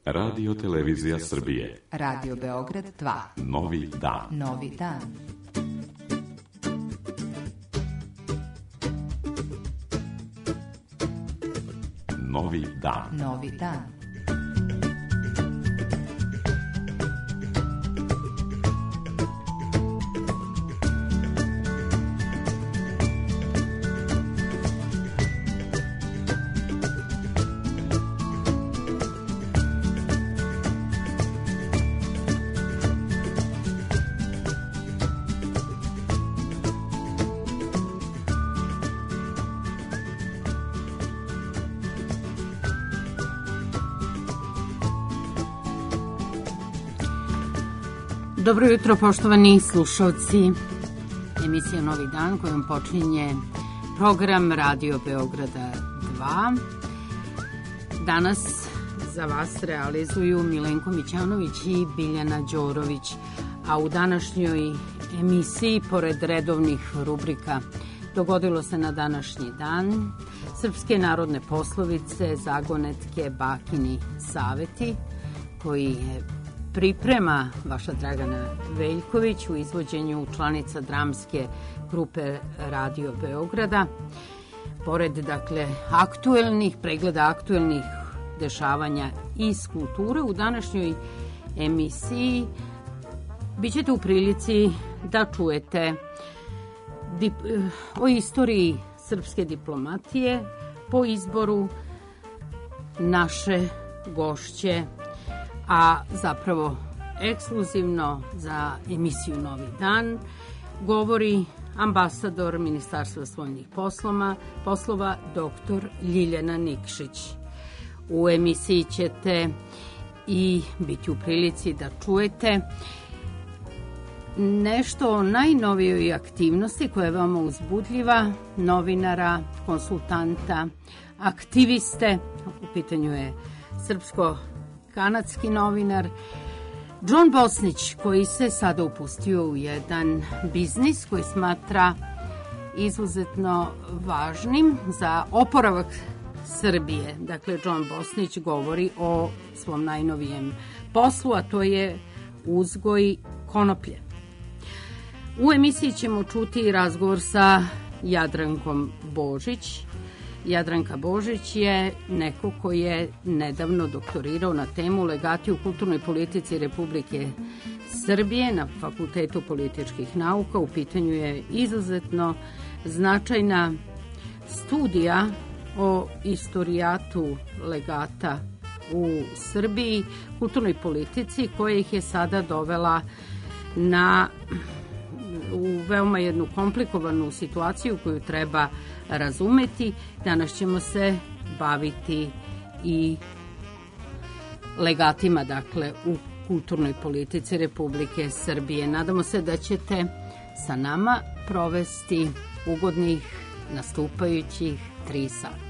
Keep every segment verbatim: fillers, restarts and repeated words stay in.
Radio Televizija Srbije. Radio Beograd dva. Novi dan. Novi dan. Novi dan. Novi dan. Dobro jutro, poštovani slušalci. Emisija Novi dan kojom počinje program Radio Beograda dva. Danas za vas realizuju Milenko Mićanović i Biljana Đorović, a u današnjoj emisiji, pored redovnih rubrika Dogodilo se na današnji dan, srpske narodne poslovice, zagonetke, bakini saveti, koji je priprema vaša Dragana Veljković u izvođenju članica dramske grupe Radio Beograda. Pored, dakle, aktuelnih, pregleda aktuelnih dešavanja iz kulture, u današnjoj emisiji bit ćete u prilici da čujete dip, o istoriji srpske diplomatije po izboru naše gošće, a zapravo ekskluzivno za emisiju Novi dan govori ambasador Ministarstva spoljnih poslova, poslova doktor Ljiljana Nikšić. U emisiji ćete i biti u prilici da čujete nešto o najnovijoj aktivnosti koja je veoma uzbudljiva novinara, konsultanta, aktiviste. U pitanju je srpsko kanadski novinar John Bosnić, koji se sada upustio u jedan biznis koji smatra izuzetno važnim za oporavak Srbije. Dakle, John Bosnić govori o svom najnovijem poslu, a to je uzgoj konoplje. U emisiji ćemo čuti razgovor sa Jadrankom Božić. Jadranka Božić je neko koji je nedavno doktorirao na temu legati u kulturnoj politici Republike Srbije na Fakultetu političkih nauka. U pitanju je izuzetno značajna studija o istorijatu legata u Srbiji, kulturnoj politici, koja ih je sada dovela na u veoma jednu komplikovanu situaciju koju treba razumeti. Danas ćemo se baviti i legatima, dakle, u kulturnoj politici Republike Srbije. Nadamo se da ćete sa nama provesti ugodnih nastupajućih tri sata.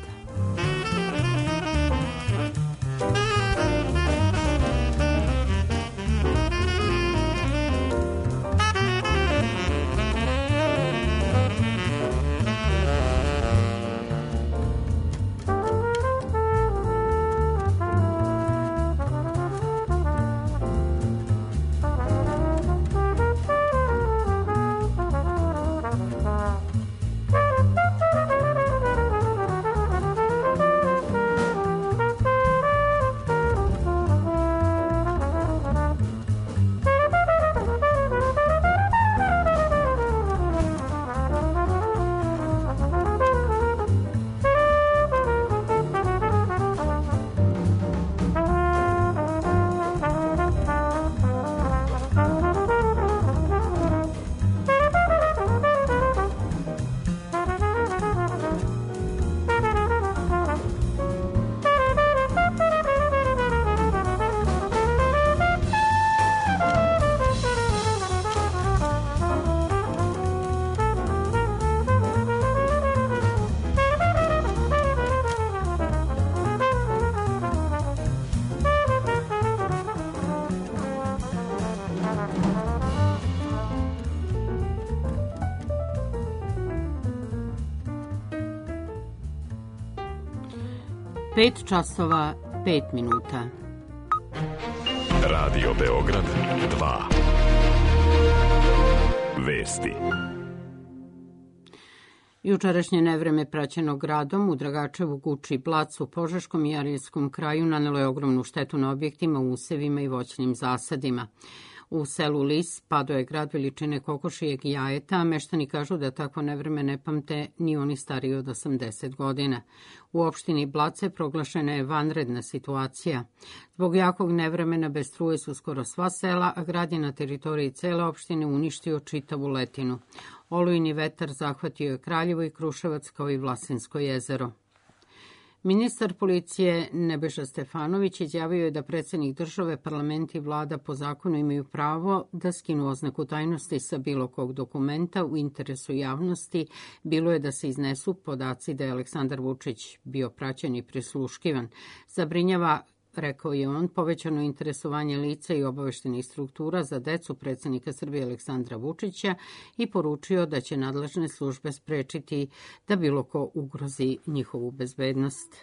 Pet časova, pet minuta. Radio Beograd dva. Vesti. Jučerašnje nevreme praćeno gradom u Dragačevu, Guči i Blacu, u Požeškom i Ariljskom kraju nanelo je ogromnu štetu na objektima, usevima i voćnim zasadima. U selu Lis padao je grad veličine kokošijeg jajeta, a meštani kažu da takvo nevreme ne pamte ni oni stariji od osamdeset godina. U opštini Blace proglašena je vanredna situacija. Zbog jakog nevremena bez struje su skoro sva sela, a grad je na teritoriji cele opštine uništio čitavu letinu. Olujni vetar zahvatio je Kraljevo i Kruševac kao i Vlasinsko jezero. Ministar policije Nebojša Stefanović izjavio je da predsjednik države, parlament i vlada po zakonu imaju pravo da skinu oznaku tajnosti sa bilo kog dokumenta u interesu javnosti. Bilo je da se iznesu podaci da je Aleksandar Vučić bio praćen i prisluškivan. Zabrinjava, rekao je on, povećano interesovanje lica i obaveštenih struktura za decu predsjednika Srbije Aleksandra Vučića i poručio da će nadležne službe sprečiti da bilo ko ugrozi njihovu bezbednost.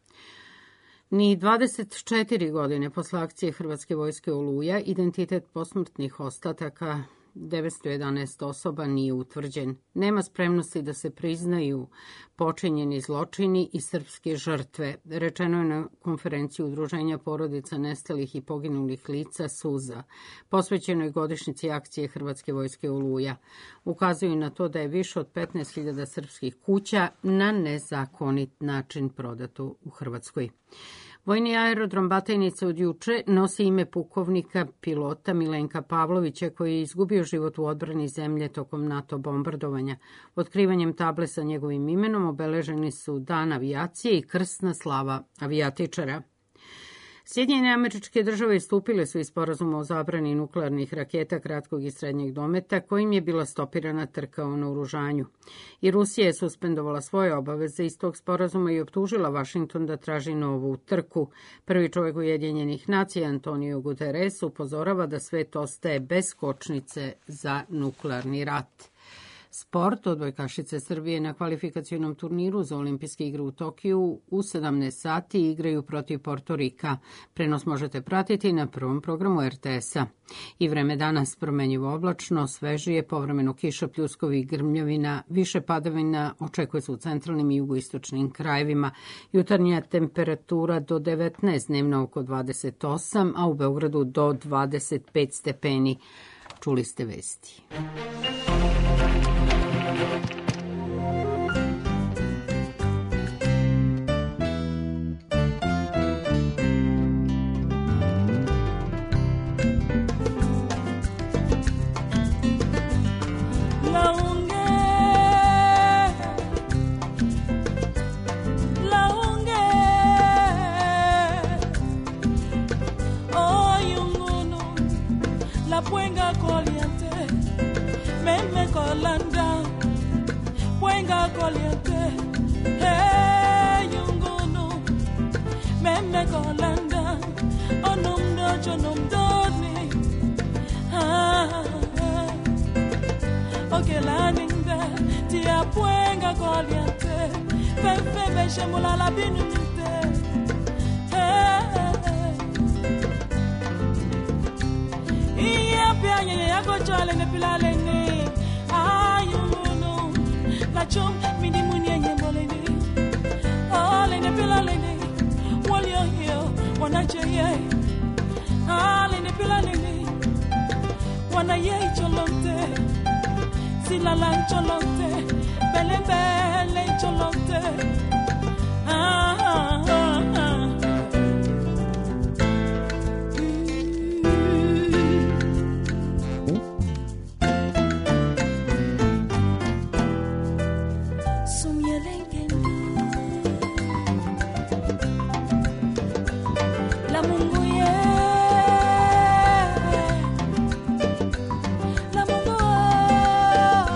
Ni dvadeset četiri godine posle akcije Hrvatske vojske Oluja, identitet posmrtnih ostataka devetsto jedanaest osoba nije utvrđen. Nema spremnosti da se priznaju počinjeni zločini i srpske žrtve, rečeno je na konferenciji Udruženja porodica nestalih i poginulih lica Suza, posvećenoj godišnjici akcije Hrvatske vojske Oluja. Ukazuju na to da je više od petnaest hiljada srpskih kuća na nezakonit način prodato u Hrvatskoj. Vojni aerodrom Batajnica od juče nosi ime pukovnika pilota Milenka Pavlovića, koji je izgubio život u odbrani zemlje tokom NATO bombardovanja. Otkrivanjem table sa njegovim imenom obeleženi su Dan avijacije i krsna slava avijatičara. Sjedinjene Američke Države istupile su iz sporazuma o zabrani nuklearnih raketa kratkog i srednjeg dometa, kojim je bila stopirana trka o naoružanju. I Rusija je suspendovala svoje obaveze iz tog sporazuma i optužila Vašington da traži novu trku. Prvi čovjek Ujedinjenih nacija, Antonio Guterres, upozorava da svet ostaje bez kočnice za nuklearni rat. Sport, odbojkašice Srbije na kvalifikacionom turniru za olimpijske igre u Tokiju u sedamnaest sati igraju protiv Portorika. Prenos možete pratiti na prvom programu er te es a. I vreme danas promenjivo oblačno, svežije, povremeno kiša, pljuskovi i grmljavina, više padavina očekuje se u centralnim i jugoistočnim krajevima. Jutarnja temperatura do devetnaest, dnevna oko dvadeset osam, a u Beogradu do dvadeset pet stepeni. Čuli ste vesti.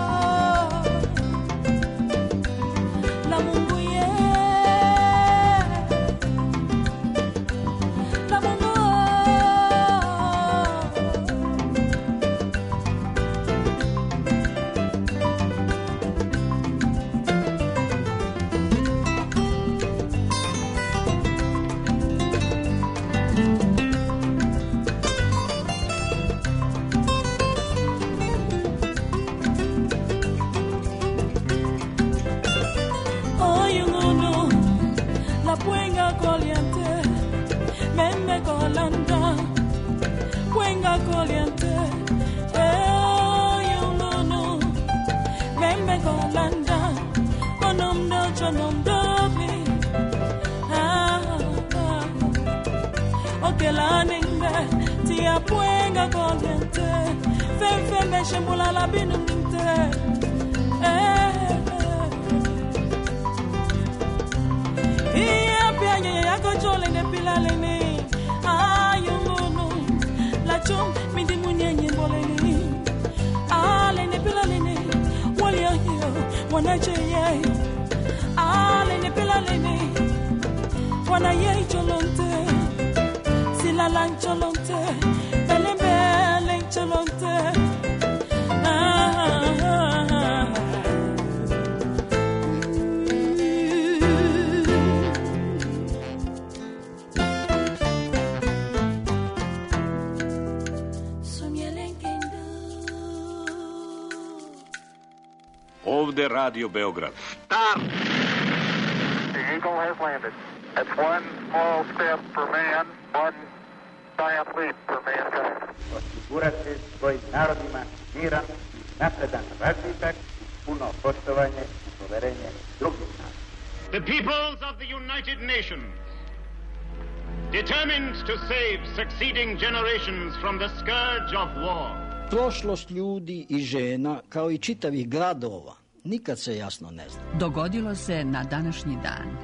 La mungu ye que la ningbe ti apuenga corriente fem fem me shembula la binumte eh ia pianye ya ko chole ne pilale ni ayuno la chum mi di munyenye boleni ale ne pilale ni wali yo wana cheye ale ne pilale ni wana ye cholonte sila lan cholonte bele bele cholonte ah, ah, ah. Ovde Radio Beograd. Start! The Eagle has landed. That's one small step for man, one giant leap for mankind. Osigurati svojim narodima miran, napredan razvitak, puno poštovanje i poverenje drugih naroda. The peoples of the United Nations, determined to save succeeding generations from the scourge of war. Prošlost ljudi i žena, kao i čitavih gradova, nikad se jasno ne zna. Dogodilo se na današnji dan.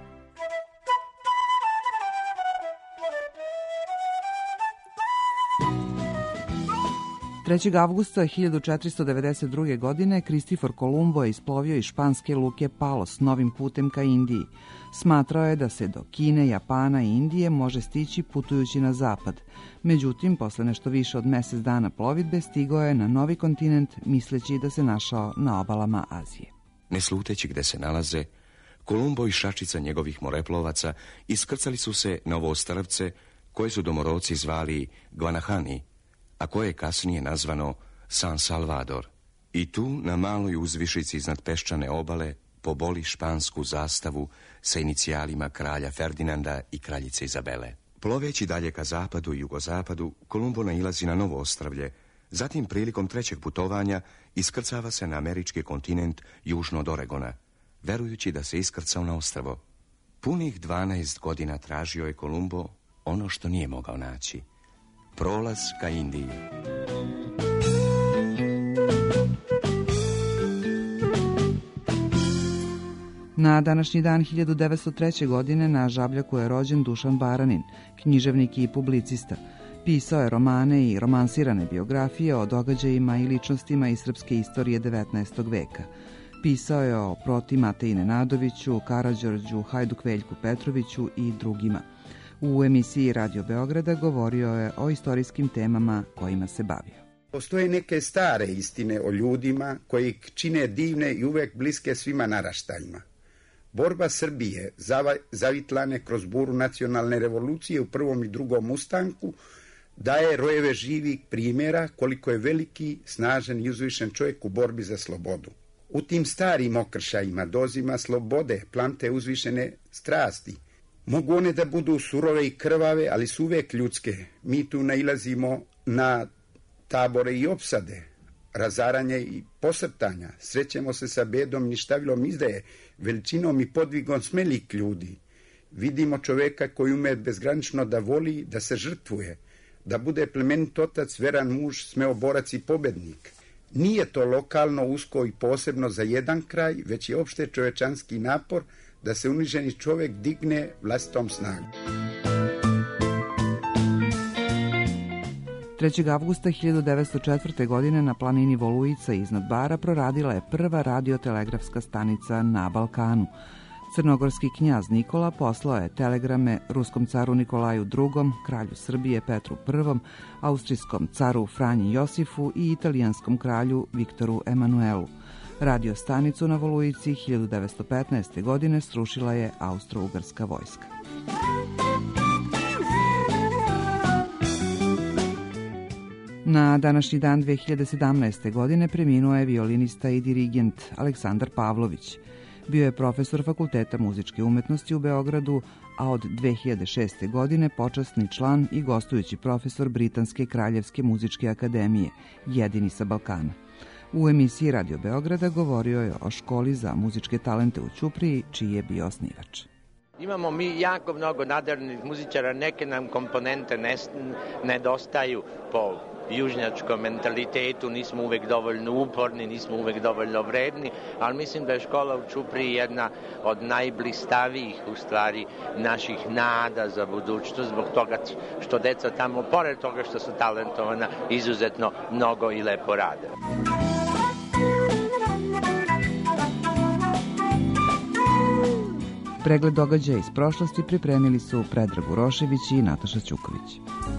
trećeg avgusta hiljadu četiristo devedeset druge. godine Kristofor Kolumbo je isplovio iz španske luke Palos novim putem ka Indiji. Smatrao je da se do Kine, Japana i Indije može stići putujući na zapad. Međutim, posle nešto više od mesec dana plovidbe stigao je na novi kontinent misleći da se našao na obalama Azije. Ne sluteći gde se nalaze, Kolumbo i šačica njegovih moreplovaca iskrcali su se na ovo ostrvce koje su domoroci zvali Guanahani, a koje je kasnije nazvano San Salvador. I tu, na maloj uzvišici iznad peščane obale, poboli špansku zastavu sa inicijalima kralja Ferdinanda i kraljice Izabele. Ploveći dalje ka zapadu i jugozapadu, Kolumbo nailazi na novo ostrvlje, zatim prilikom trećeg putovanja iskrcava se na američki kontinent južno od Oregona, verujući da se iskrcao na ostrvo. Punih dvanaest godina tražio je Kolumbo ono što nije mogao naći. Prolaz ka Indiji. Na današnji dan hiljadu devetsto treće. godine na Žabljaku je rođen Dušan Baranin, književnik i publicista. Pisao je romane i romansirane biografije o događajima i ličnostima iz srpske istorije devetnaestog. veka. Pisao je o Proti Mateji Nenadoviću, Karađorđu, Hajduk Veljku Petroviću i drugima. U emisiji Radio Beograda govorio je o istorijskim temama kojima se bavio. Postoje neke stare istine o ljudima koji čine divne i uvek bliske svima naraštajima. Borba Srbije, zavitlane kroz buru nacionalne revolucije u prvom i drugom ustanku, daje rojeve živih primjera koliko je veliki, snažan i uzvišen čovjek u borbi za slobodu. U tim starim okršajima, dozima slobode, plamte uzvišene strasti. Mogu one da budu surove i krvave, ali su uvek ljudske. Mi tu nailazimo na tabore i opsade, razaranje i posrtanja. Srećemo se sa bedom, ništavilom izdaje, veličinom i podvigom smelih ljudi. Vidimo čoveka koji ume bezgranično da voli, da se žrtvuje, da bude plemenit otac, veran muž, smeoborac i pobednik. Nije to lokalno, usko i posebno za jedan kraj, već je opšte čovečanski napor da se uniženi čovek digne vlastitom snagom. trećeg avgusta hiljadu devetsto četvrte. godine na planini Volujica iznad Bara proradila je prva radiotelegrafska stanica na Balkanu. Crnogorski knjaz Nikola poslao je telegrame ruskom caru Nikolaju drugom, kralju Srbije Petru prvom, austrijskom caru Franji Josifu i italijanskom kralju Viktoru Emanuelu. Radio stanicu na Volujici hiljadu devetsto petnaeste. godine srušila je austro-ugarska vojska. Na današnji dan dve hiljade sedamnaeste. godine preminuo je violinista i dirigent Aleksandar Pavlović. Bio je profesor Fakulteta muzičke umetnosti u Beogradu, a od dve hiljade šeste. godine počasni član i gostujući profesor Britanske kraljevske muzičke akademije, jedini sa Balkana. U emisiji Radio Beograda govorio je o školi za muzičke talente u Ćupriji, čiji je bio osnivač. Imamo mi jako mnogo nadarnih muzičara, neke nam komponente nedostaju po južnjačkom mentalitetu, nismo uvek dovoljno uporni, nismo uvek dovoljno vredni, ali mislim da je škola u Ćupriji jedna od najblistavijih u stvari naših nada za budućnost, zbog toga što deca tamo, pored toga što su talentovana, izuzetno mnogo i lepo rade. Pregled događaja iz prošlosti pripremili su Predrag Urošević i Nataša Ćuković.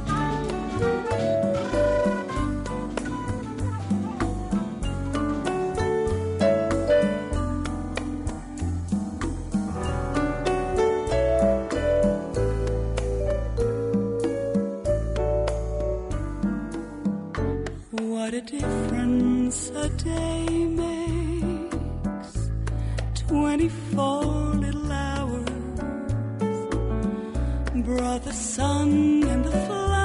What a difference a day makes, twenty-four little hours brought the sun and the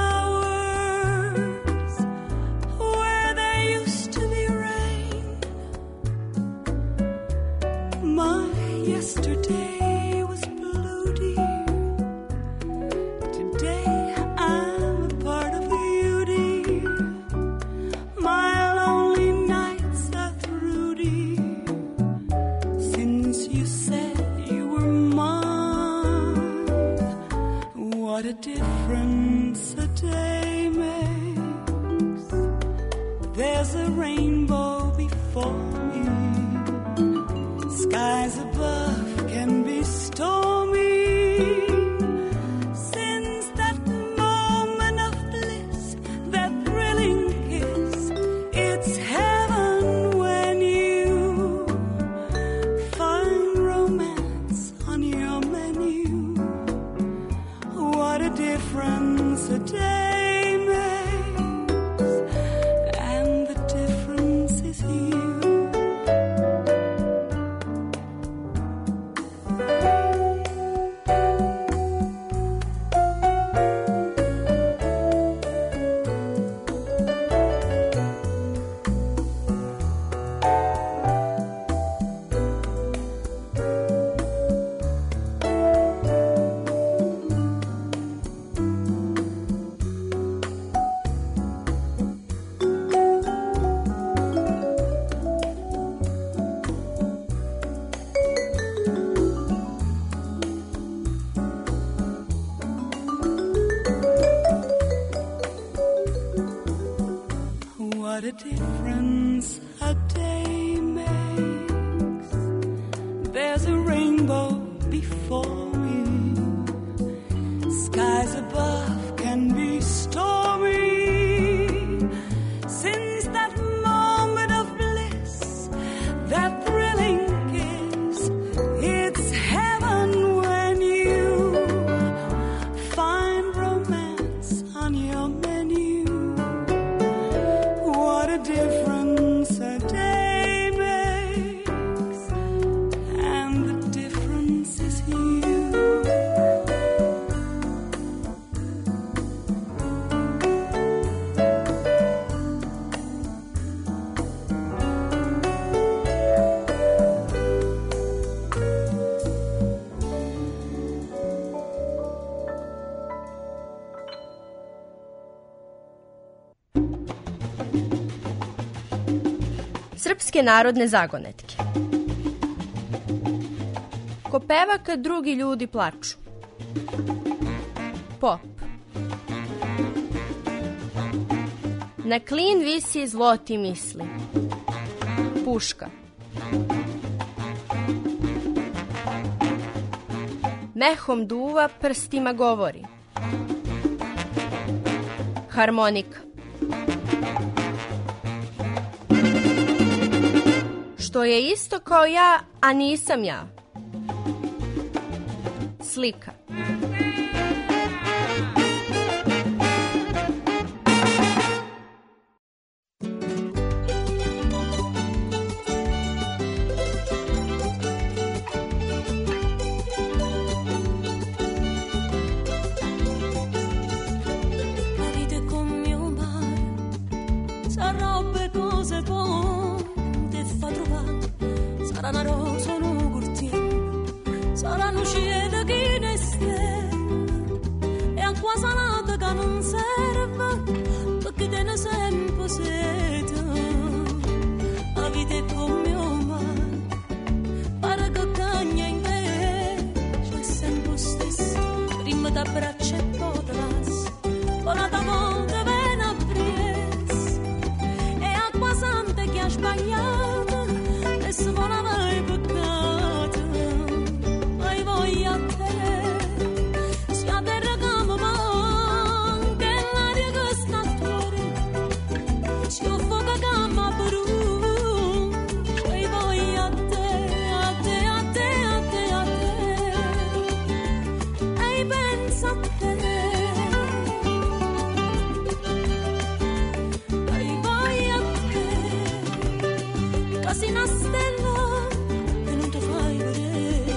flowers where there used to be rain. My yesterday was blue, dear. Today I'm a part of you, dear. My lonely nights are through, dear, since you said you were mine. What a difference a day makes. There's a rainbow before me. Skies above can be stormy. Since that moment of bliss, that thrilling kiss, it's heaven when you find romance on your menu. What a difference a day makes, and the difference is you. What a difference a day makes. There's a rainbow before me. Skies above can be stormy. Since that moment of bliss, that thrilling kiss, it's heaven when you find romance on your menu. What a difference a day makes, and the difference is you. Srpske narodne zagonetke. Ko peva kad drugi ljudi plaču. Pop. Na klin visi zloti misli. Puška. Mehom duva, prstima govori. Harmonika. Što je isto kao ja, a nisam ja. Slika. Vite con mio mare, sarebbe cose buone te fa trovare. Sarà una rosa, un cortiere, sarà una scelta che serva perché te ne sempre sete. La vita è come un mare, pare che cagna in me, c'è sempre stesso, prima da braccia e poi da lasso, con la volta viene a pries, e acqua santa che ha sbagliato, e se vuole mai peccato, mai voglia a te, si a terra come manca, e l'aria che sta fuori, si ho fuoco che mi brucia, e voglia a te, a te, a te, a te, a te, e pensa a te. Quasi una stella che non ti fai vedere.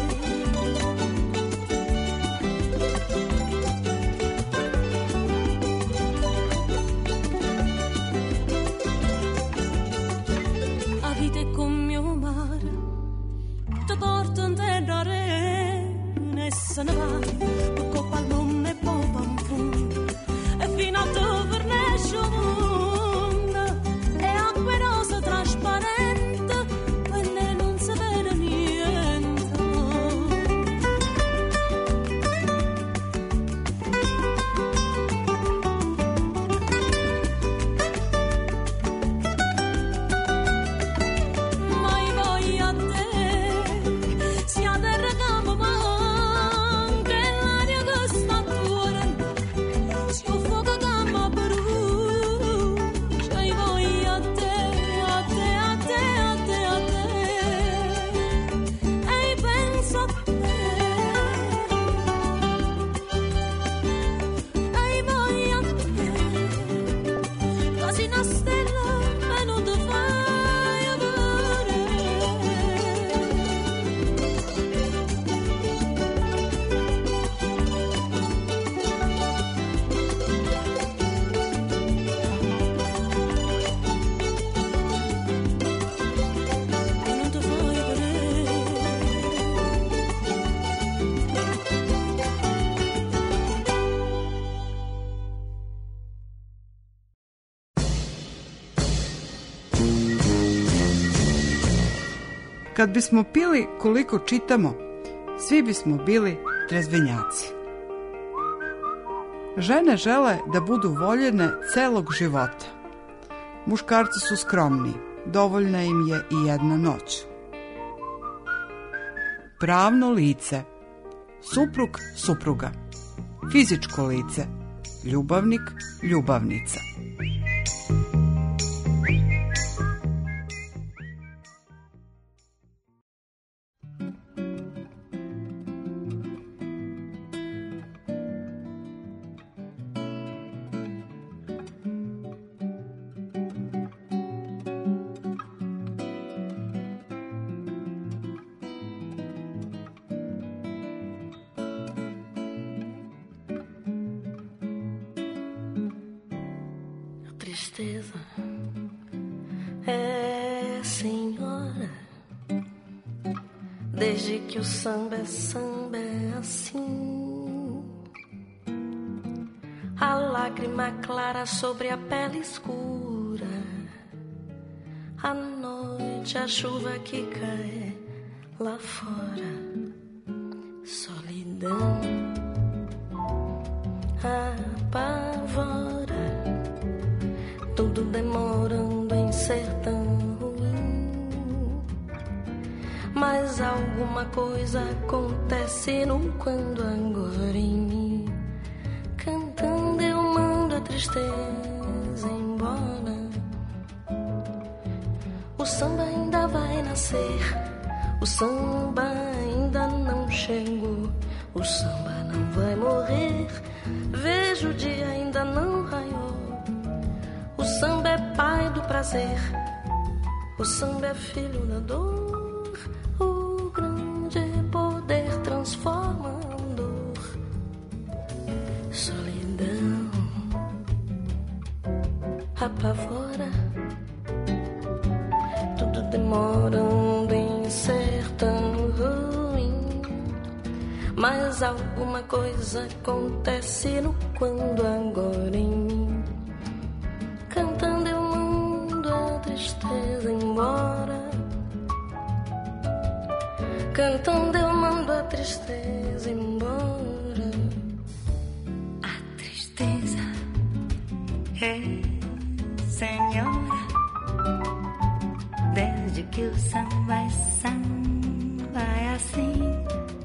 La vita è come un mare, ti porta in terra arena e se ne va, per coppa al mondo e poi va in fondo, e fino a dove vernesce un mondo, e acque rose trasparenti. Kad bismo pili koliko čitamo, svi bismo bili trezvenjaci. Žene žele da budu voljene celog života. Muškarci su skromni, dovoljna im je i jedna noć. Pravno lice, suprug, supruga. Fizičko lice, ljubavnik, ljubavnica. Tristeza é senhora, desde que o samba é samba é assim. A lágrima clara sobre a pele escura, a noite, a chuva que cai lá fora, solidão apavora. Tudo demorando em ser tão ruim, mas alguma coisa acontece no quando agora em mim. Cantando eu mando a tristeza embora. O samba ainda vai nascer, o samba ainda não chegou, o samba não vai morrer, vejo o dia ainda não raiou. O samba é pai do prazer, o samba é filho da dor, o grande poder transforma a dor. Solidão apavora, tudo demorando em ser tão ruim, mas alguma coisa acontece no quando agora em mim. Cantando eu mando a tristeza embora. A tristeza é senhora, desde que o samba é samba é assim.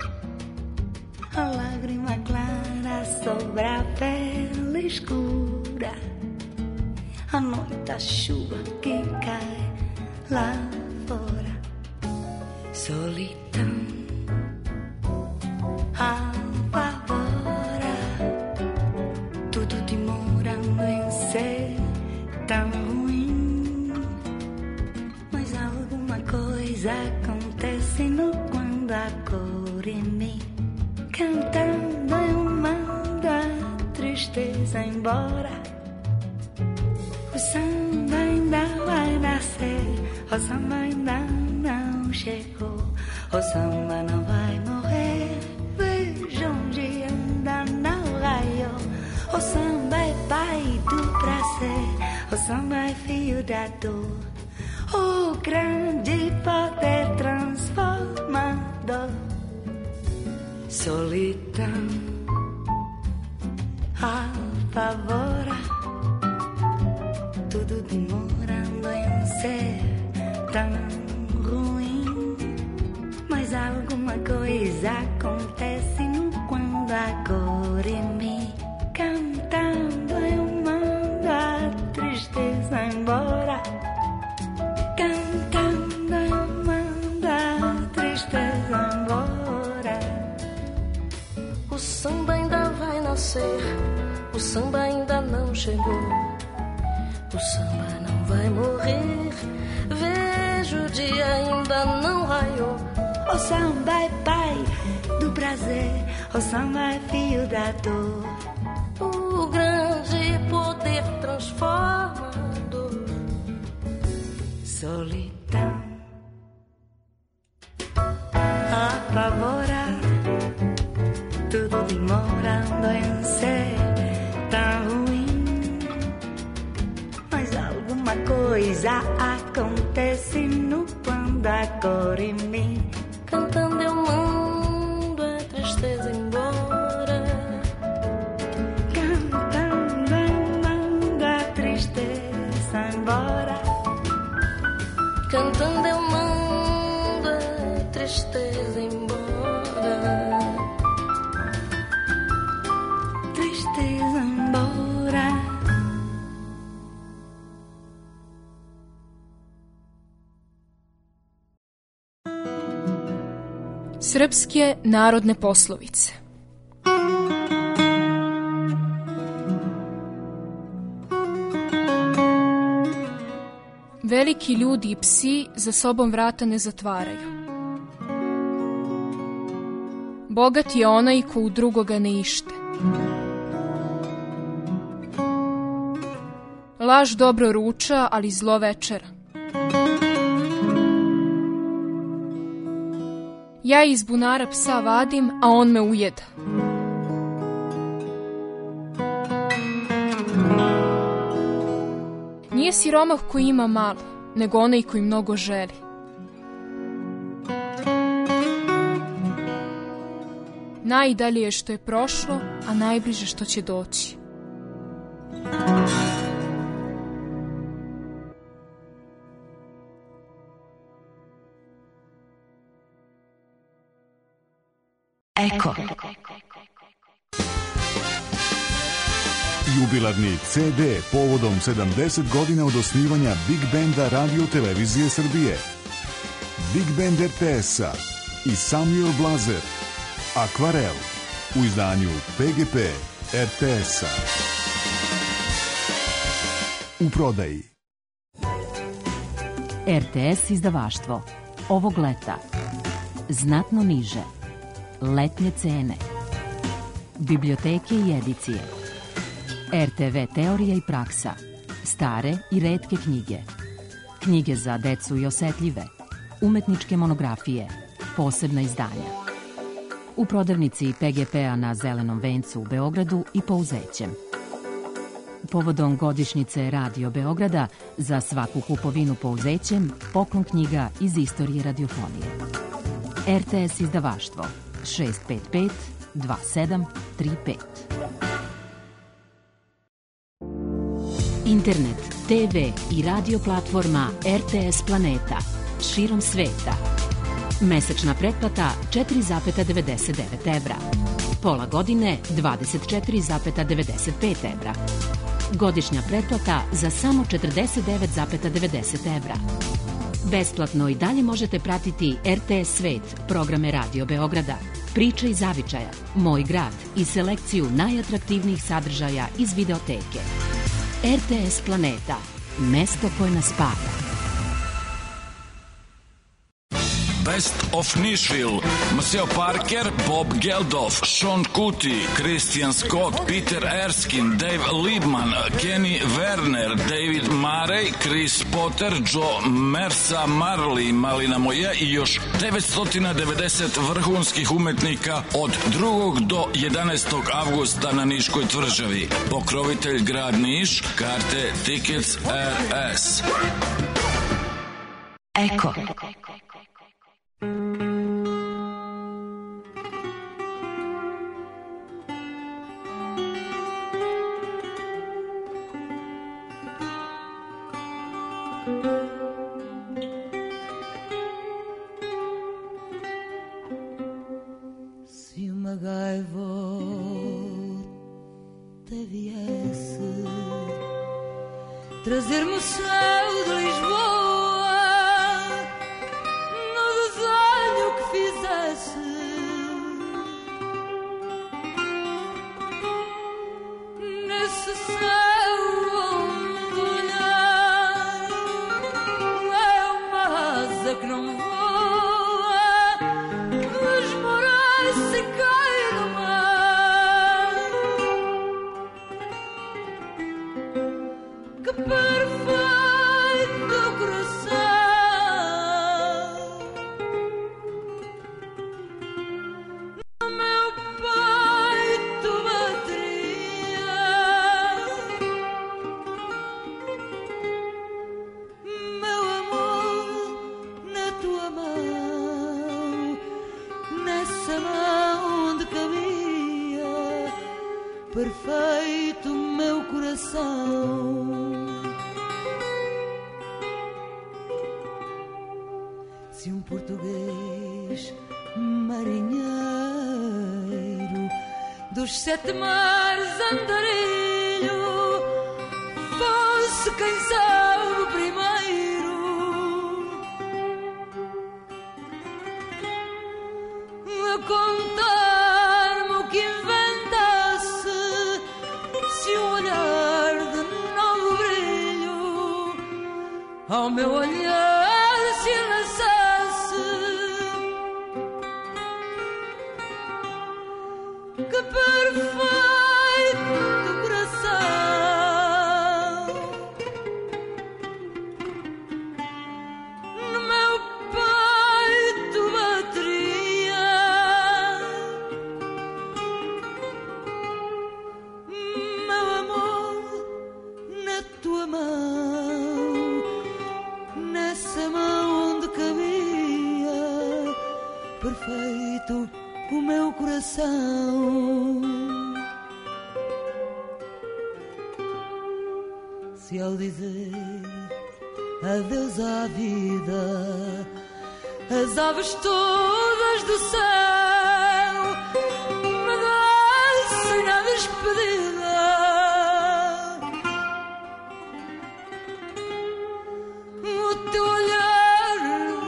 A lágrima clara sobre a pele escura, a noite a chuva que cai lá fora. Solidão apavora, tudo demorando em ser tão ruim. Mas alguma coisa acontece no quando a cor em mim. Cantando eu mando a tristeza embora. O samba ainda vai nascer, o samba ainda não chegou, o samba não vai morrer. Veja onde ainda não raiou. O samba é pai do prazer, o samba é filho da dor, o grande poder transformador. Solidão apavora, tudo demorando em ser tão ruim. Mas alguma coisa acontece no quando a cor em mim. Cantando eu mando a tristeza embora. Cantando eu mando a tristeza embora. O samba ainda vai nascer, o samba ainda não chegou, o samba não vai morrer. Vejo o dia ainda não raiou. O samba é pai do prazer, o samba é filho da dor, o grande poder transformador. Solidão apavora, tudo demorando em ser tão ruim. Mas alguma coisa acontece no quando a cor em mim. Cantando eu mando a tristeza embora. Cantando eu mando a tristeza embora. Cantando eu mando a tristeza embora. Tristeza embora. Srpske narodne poslovice. Veliki ljudi i psi za sobom vrata ne zatvaraju. Bogat je onaj ko u drugoga ne ište. Laž dobro ruča, ali zlo večera. Ja iz bunara psa vadim, a on me ujeda. Nije siromah koji ima malo, nego onaj koji mnogo želi. Najdalje je što je prošlo, a najbliže što će doći. Eko. Jubilarni ce de povodom sedamdeset godina od osnivanja Big Benda Radio Televizije Srbije. Big Band er te es-a i Samuel Blazer. Akvarel u izdanju pe ge pe er te es-a. U prodaji. er te es izdavaštvo. Ovog leta. Znatno niže. Letnje cene. Biblioteke i edicije. er te ve teorija i praksa. Stare i retke knjige. Knjige za decu i osetljive. Umetničke monografije. Posebna izdanja. U prodavnici pe ge pe-a na Zelenom vencu u Beogradu i Pouzećem. Povodom godišnjice Radio Beograda za svaku kupovinu Pouzećem poklon knjiga iz istorije radiofonije. R T S izdavaštvo šest pet pet dva sedam tri pet. Internet, te ve i radio platforma R T S Planeta širom sveta. Mesečna pretplata četiri zarez devedeset devet evra. Pola godine dvadeset četiri zarez devedeset pet evra. Godišnja pretplata za samo četrdeset devet zarez devedeset evra. Besplatno i dalje možete pratiti R T S Svet, programe Radio Beograda, Priče iz zavičaja, Moj grad i selekciju najatraktivnijih sadržaja iz videoteke. R T S Planeta, mesto koje nas spaja. Best of Nashville, Maceo Parker, Bob Geldof, Sean Kuti, Christian Scott, Peter Erskine, Dave Liebman, Kenny Werner, David Murray, Chris Potter, Joe Mersa, Marley, Malina Moje i još devetsto devedeset vrhunskih umetnika od drugog do jedanaestog avgusta na Niškoj tvrđavi. Pokrovitelj grad Niš, karte Tickets R S. Eko. Se uma gaivota viesse trazer-me o céu de Lisboa, no desenho que fizesse, nesse céu onde olhar é uma asa que não voa, esmorece e cai no mar. Que perfeito coração no meu peito bateria. Meu amor na tua mão, nessa mão onde cabia perfeito meu coração. Se um português marinheiro dos sete mares andarilho fosse quem sabe primeiro a contar-me o que inventasse, se um olhar de novo brilho ao meu olhar se lançasse. Que perfeito coração no meu peito bateria. Meu amor na tua mão, nessa mão onde cabia perfeito o meu coração. Se ao dizer adeus à vida as aves todas do céu me descem na despedida, o teu olhar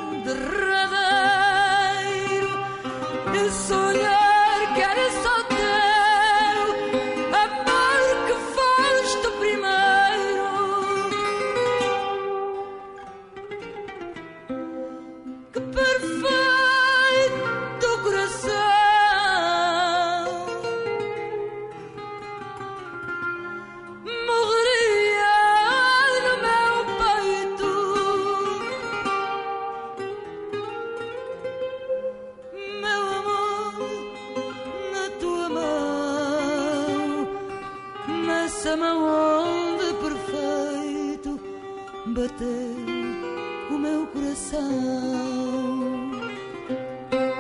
derradeiro, esse olhar que era só teu, amor que foste o primeiro. Que perfeito coração morreria no meu peito. Meu amor na tua mão, nessa mão onde perfeito bateu o meu coração.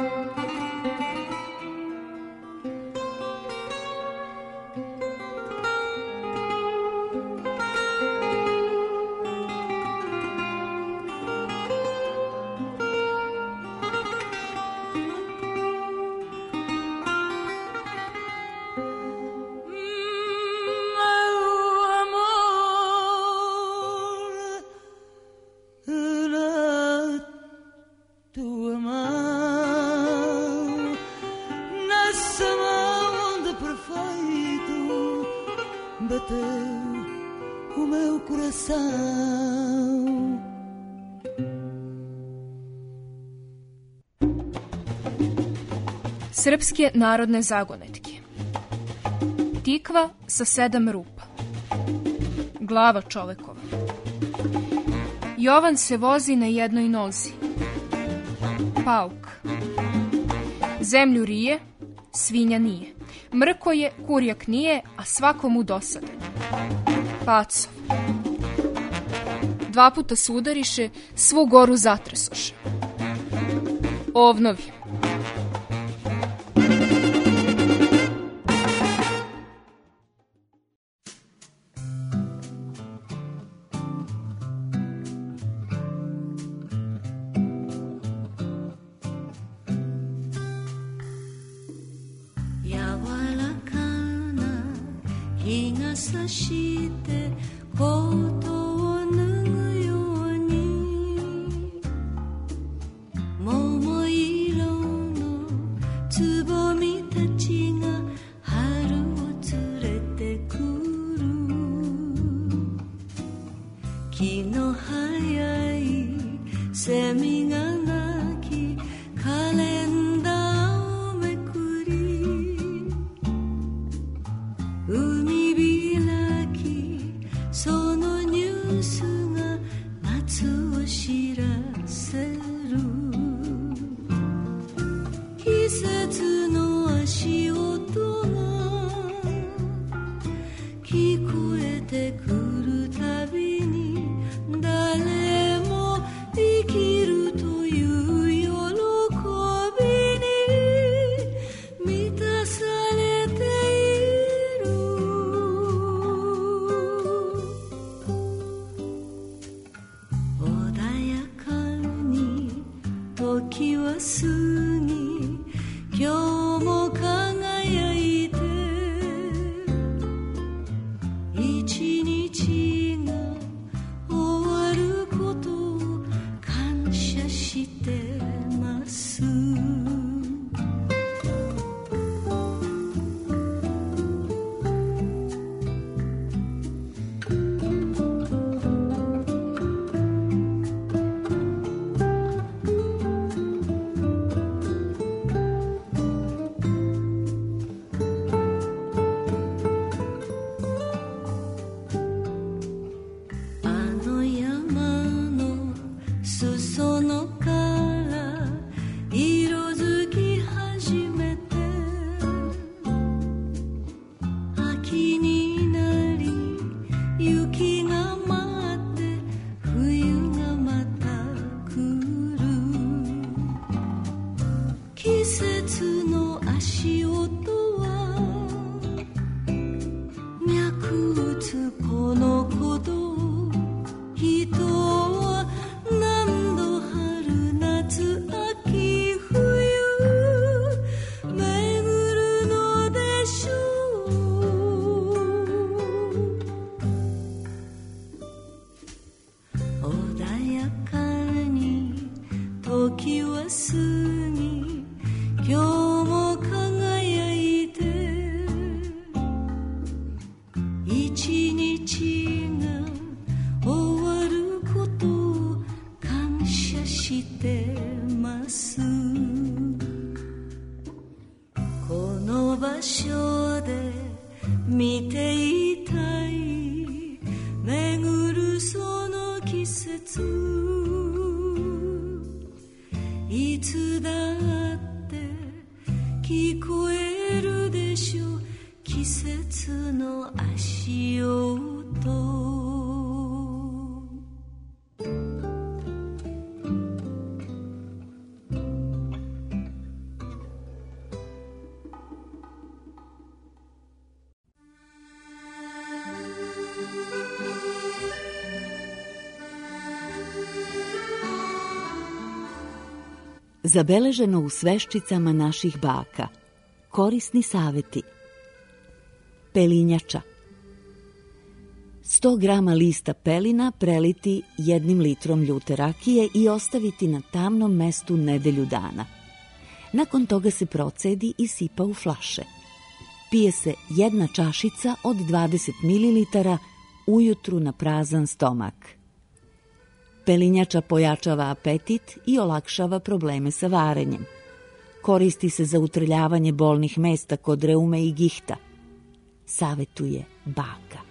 o meu coração. Srpske narodne zagonetke. Tikva sa sedam rupa. Glava čovekova. Jovan se vozi na jednoj nozi. Pauk. Zemlju rije, svinja nije. Mrko je, kurjak nije, a svakomu dosadan. Pacov. Dva puta se udariše, svu goru zatresoše. Ovnovi. Zabeleženo u sveščicama naših baka. Korisni savjeti. Pelinjača. sto grama lista pelina preliti jednim litrom ljute rakije i ostaviti na tamnom mestu nedelju dana. Nakon toga se procedi i sipa u flaše. Pije se jedna čašica od dvadeset mililitara ujutru na prazan stomak. Pelinjača pojačava apetit i olakšava probleme sa varenjem. Koristi se za utrljavanje bolnih mesta kod reume i gihta. Savetuje baka.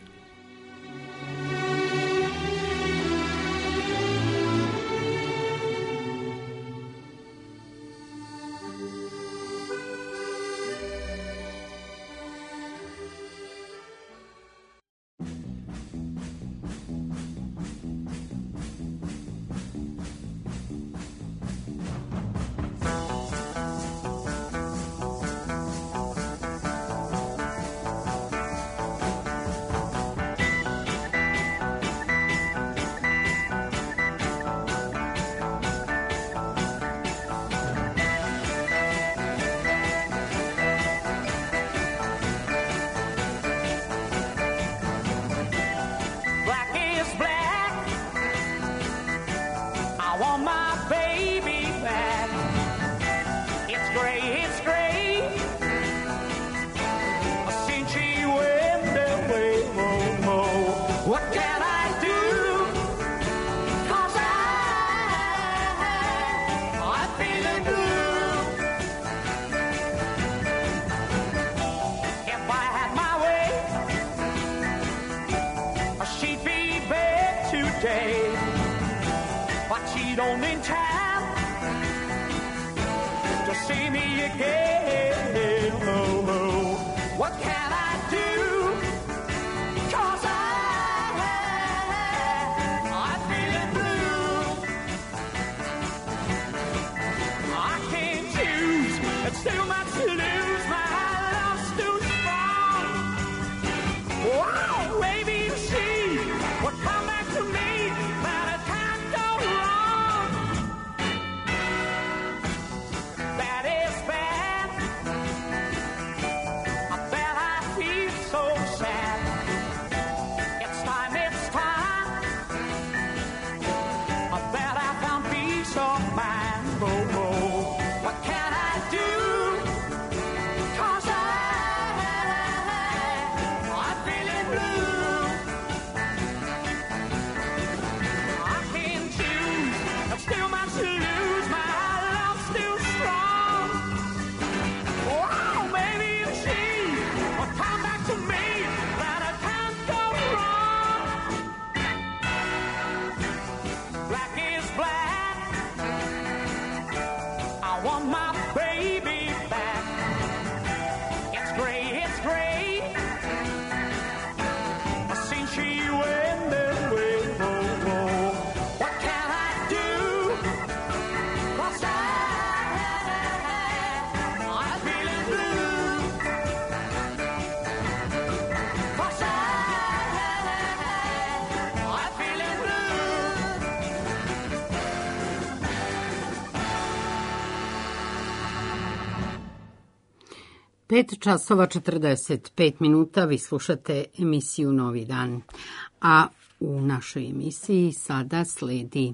Pet časova četrdeset pet minuta, vi slušate emisiju Novi dan, a u našoj emisiji sada sledi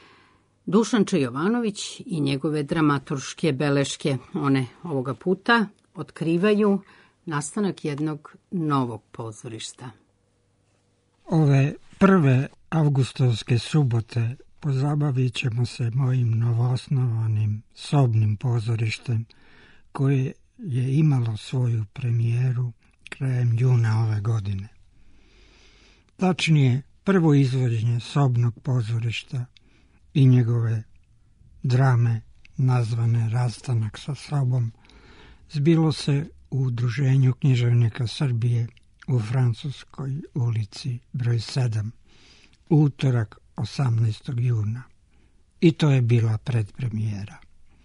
Dušan Čejovanović i njegove dramaturške beleške. One ovoga puta otkrivaju nastanak jednog novog pozorišta. Ove prve avgustovske subote pozabavit ćemo se mojim novoosnovanim sobnim pozorištem koje je imalo svoju premijeru krajem juna ove godine. Tačnije, prvo izvođenje sobnog pozorišta i njegove drame nazvane Rastanak sa sobom zbilo se u Udruženju književnika Srbije u Francuskoj ulici broj sedam, utorak osamnaestog juna. I to je bila predpremijera.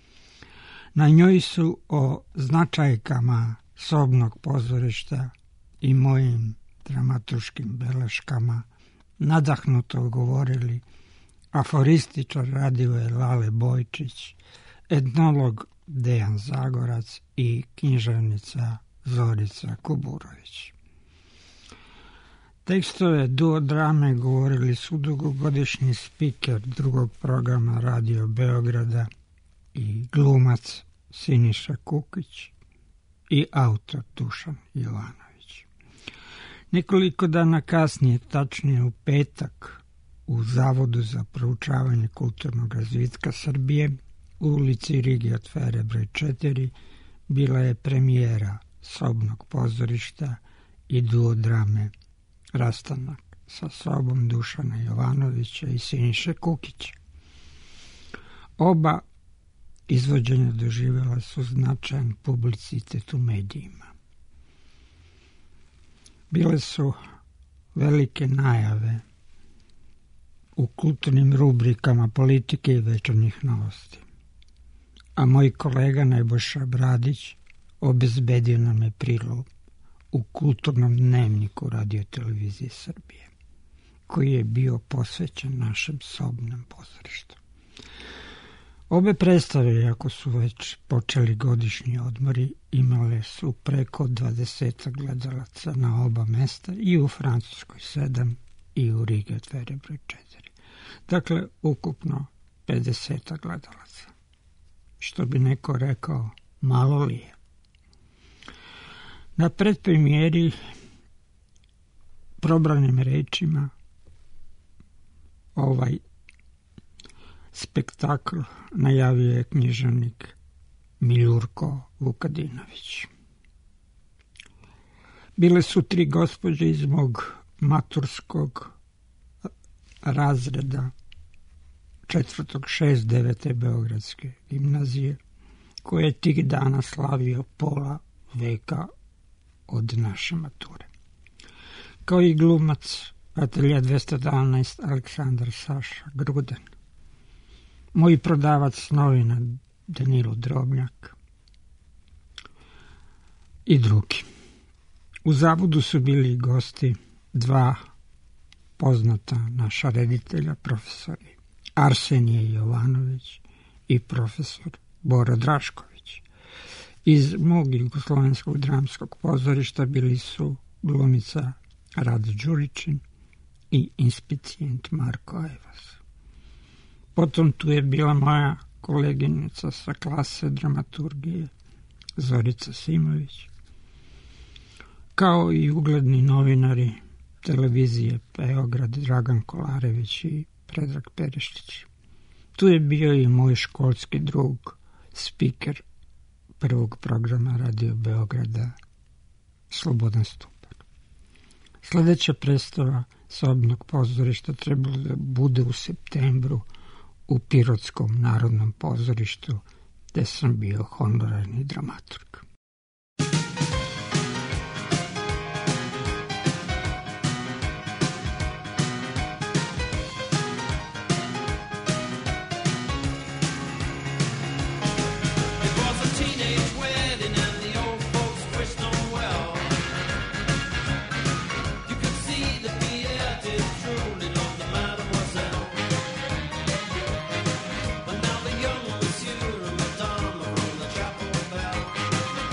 Na njoj su o značajkama sobnog pozorišta i mojim dramaturškim beleškama nadahnuto govorili aforističar Radivoje Lale Bojčić, etnolog Dejan Zagorac i književnica Zorica Kuburović. Tekstove duodrame govorili su dugogodišnji spiker drugog programa Radio Beograda i glumac Siniša Kukić i autor Dušan Jovanović. Nekoliko dana kasnije, tačnije u petak, u Zavodu za proučavanje kulturnog razvitka Srbije, u ulici Rigi od Fere broj četiri, bila je premijera sobnog pozorišta i duodrame Rastanak sa sobom Dušana Jovanovića i Siniše Kukića. Oba izvođenja doživjela su značajan publicitet u medijima. Bile su velike najave u kulturnim rubrikama politike i večernjih novosti. A moj kolega Nebojša Bradić obezbedio nam je prilog u kulturnom dnevniku Radio-televizije Srbije, koji je bio posvećen našem sobnom pozorištu. Obe predstave, ako su već počeli godišnji odmori, imale su preko dvadeset gledalaca na oba mesta, i u Francuskoj sedam i u Rigi od Fere broj četiri. Dakle, ukupno pedeset gledalaca. Što bi neko rekao, malo li je. Na predpremijeri probranim rečima ovaj spektakl najavio je književnik Miljurko Vukadinović. Bile su tri gospođe iz mog maturskog razreda četvrtog, šest, devete Beogradske gimnazije, koje je tih dana slavio pola veka od naše mature. Kao i glumac Atelja dvesta dvanaest Aleksandar Saša Gruden, moj prodavac novina Danilo Drobnjak i drugi. U Zavodu su bili gosti dva poznata naša reditelja, profesori Arsenije Jovanović i profesor Bora Drašković. Iz mog jugoslovenskog dramskog pozorišta bili su glumica Rada Đuričin i inspicijent Marko Ajvas. Potom tu je bila moja koleginica sa klase dramaturgije Zorica Simović, kao i ugledni novinari televizije Beograd Dragan Kolarević i Predrag Perištić. Tu je bio i moj školski drug, spiker prvog programa Radio Beograda Slobodan Stupar. Sljedeća predstava sobnog pozorišta trebalo da bude u septembru u Pirotskom narodnom pozorištu, gde sam bio honorarni dramaturg. Now the young monsieur and Madonna from the chapel bell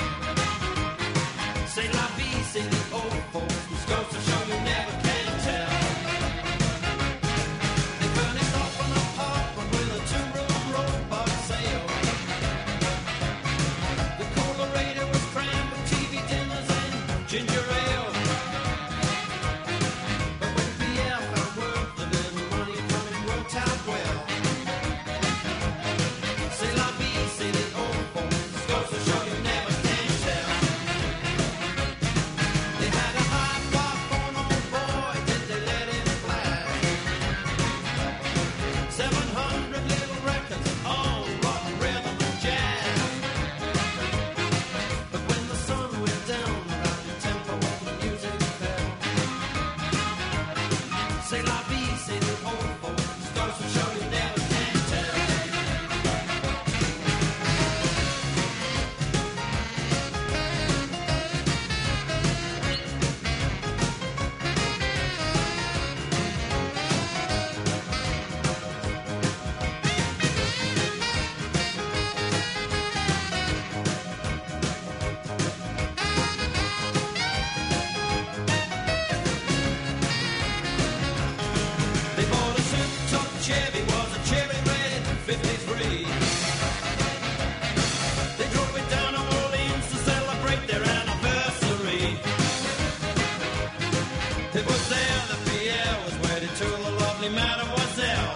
me, mademoiselle.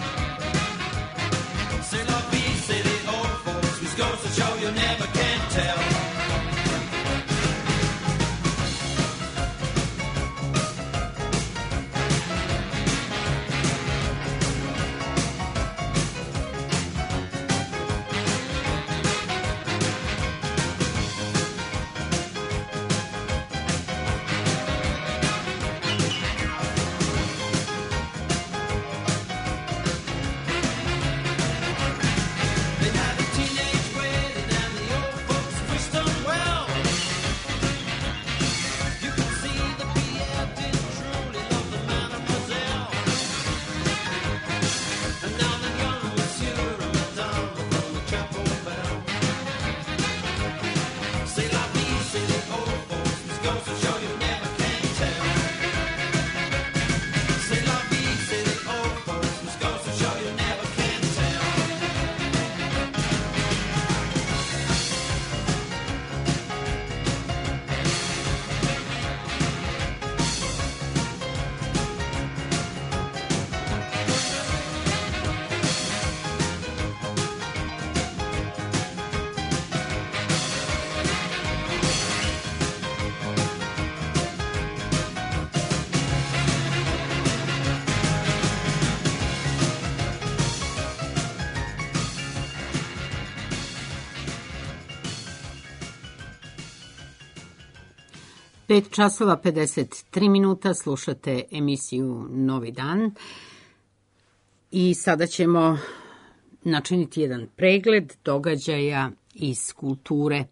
C'est la vie, c'est the old folks, which goes to show you never can tell. pet časova pedeset tri minuta, slušate emisiju Novi dan i sada ćemo načiniti jedan pregled događaja iz kulture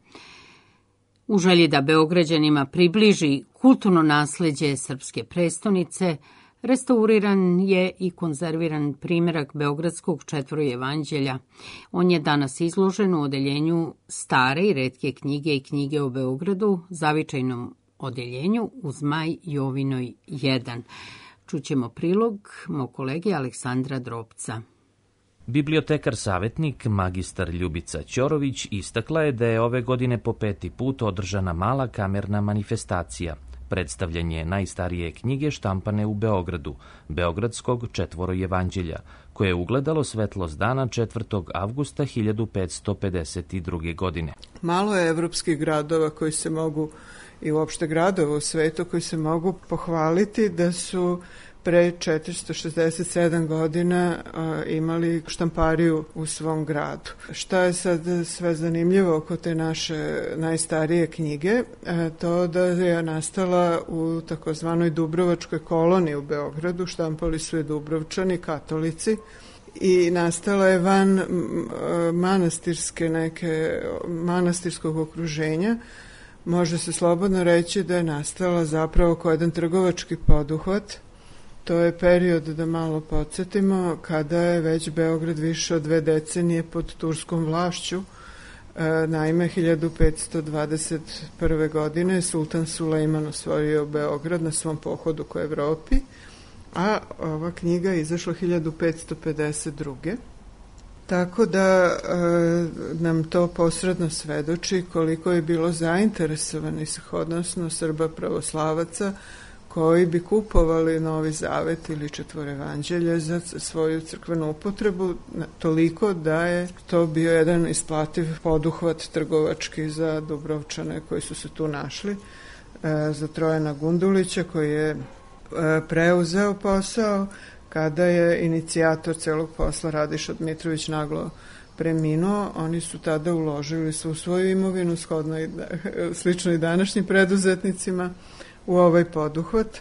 u želji da Beograđanima približi kulturno nasleđe srpske prestonice. Restauriran je i konzerviran primjerak Beogradskog četvorojevanđelja. On je danas izložen u odeljenju stare i retke knjige i knjige o Beogradu, zavičajnom odeljenju u Zmaj Jovinoj jedan. Čućemo prilog mog kolege Aleksandra Drobca. Bibliotekar savjetnik magistar Ljubica Ćorović istakla je da je ove godine po peti put održana mala kamerna manifestacija, predstavljanje najstarije knjige štampane u Beogradu, Beogradskog četvorojevanđelja, koje je ugledalo svetlost dana četvrtog avgusta hiljadu petsto pedeset druge. godine. Malo je evropskih gradova koji se mogu, i uopšte gradova u svetu, koji se mogu pohvaliti da su pre četiristo šezdeset sedam godina a, imali štampariju u svom gradu. Šta je sad sve zanimljivo oko te naše najstarije knjige? A, to da je nastala u takozvanoj Dubrovačkoj koloniji u Beogradu, štampali su je Dubrovčani, katolici, i nastala je van manastirske neke, manastirskog okruženja. Može se slobodno reći da je nastala zapravo kao jedan trgovački poduhvat. To je period, da malo podsjetimo, kada je već Beograd više od dve decenije pod turskom vlašću. E, naime, hiljadu petsto dvadeset prve. godine sultan Sulejman osvojio Beograd na svom pohodu ka Evropi, a ova knjiga je izašla hiljadu petsto pedeset druge. Tako da e, nam to posredno svedoči koliko je bilo zainteresovanih, odnosno Srba pravoslavaca, koji bi kupovali Novi Zavet ili Četvorojevanđelje za svoju crkvenu upotrebu, toliko da je to bio jedan isplativ poduhvat trgovački za Dubrovčane koji su se tu našli, e, za Trojana Gundulića koji je e, preuzeo posao. Kada je inicijator celog posla Radiša Dmitrović naglo preminuo, oni su tada uložili svu svoju imovinu, shodno i slično i današnjim preduzetnicima, u ovaj poduhvat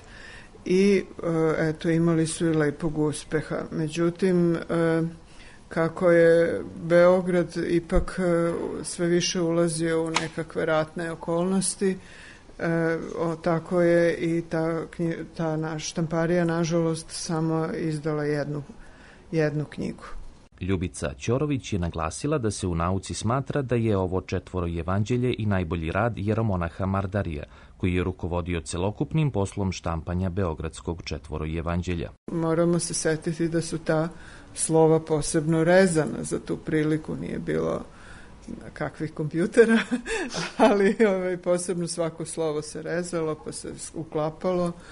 i eto, imali su i lepog uspeha. Međutim, kako je Beograd ipak sve više ulazio u nekakve ratne okolnosti, E, o, tako je i ta, ta naš štamparija, nažalost, samo izdala jednu, jednu knjigu. Ljubica Ćorović je naglasila da se u nauci smatra da je ovo četvorojevanđelje i najbolji rad jeromonaha Mardarija, koji je rukovodio celokupnim poslom štampanja Beogradskog četvorojevanđelja. Moramo se setiti da su ta slova posebno rezana za tu priliku, nije bilo kakvih kompjutera, ali ovaj, posebno svako slovo se rezalo pa se uklapalo.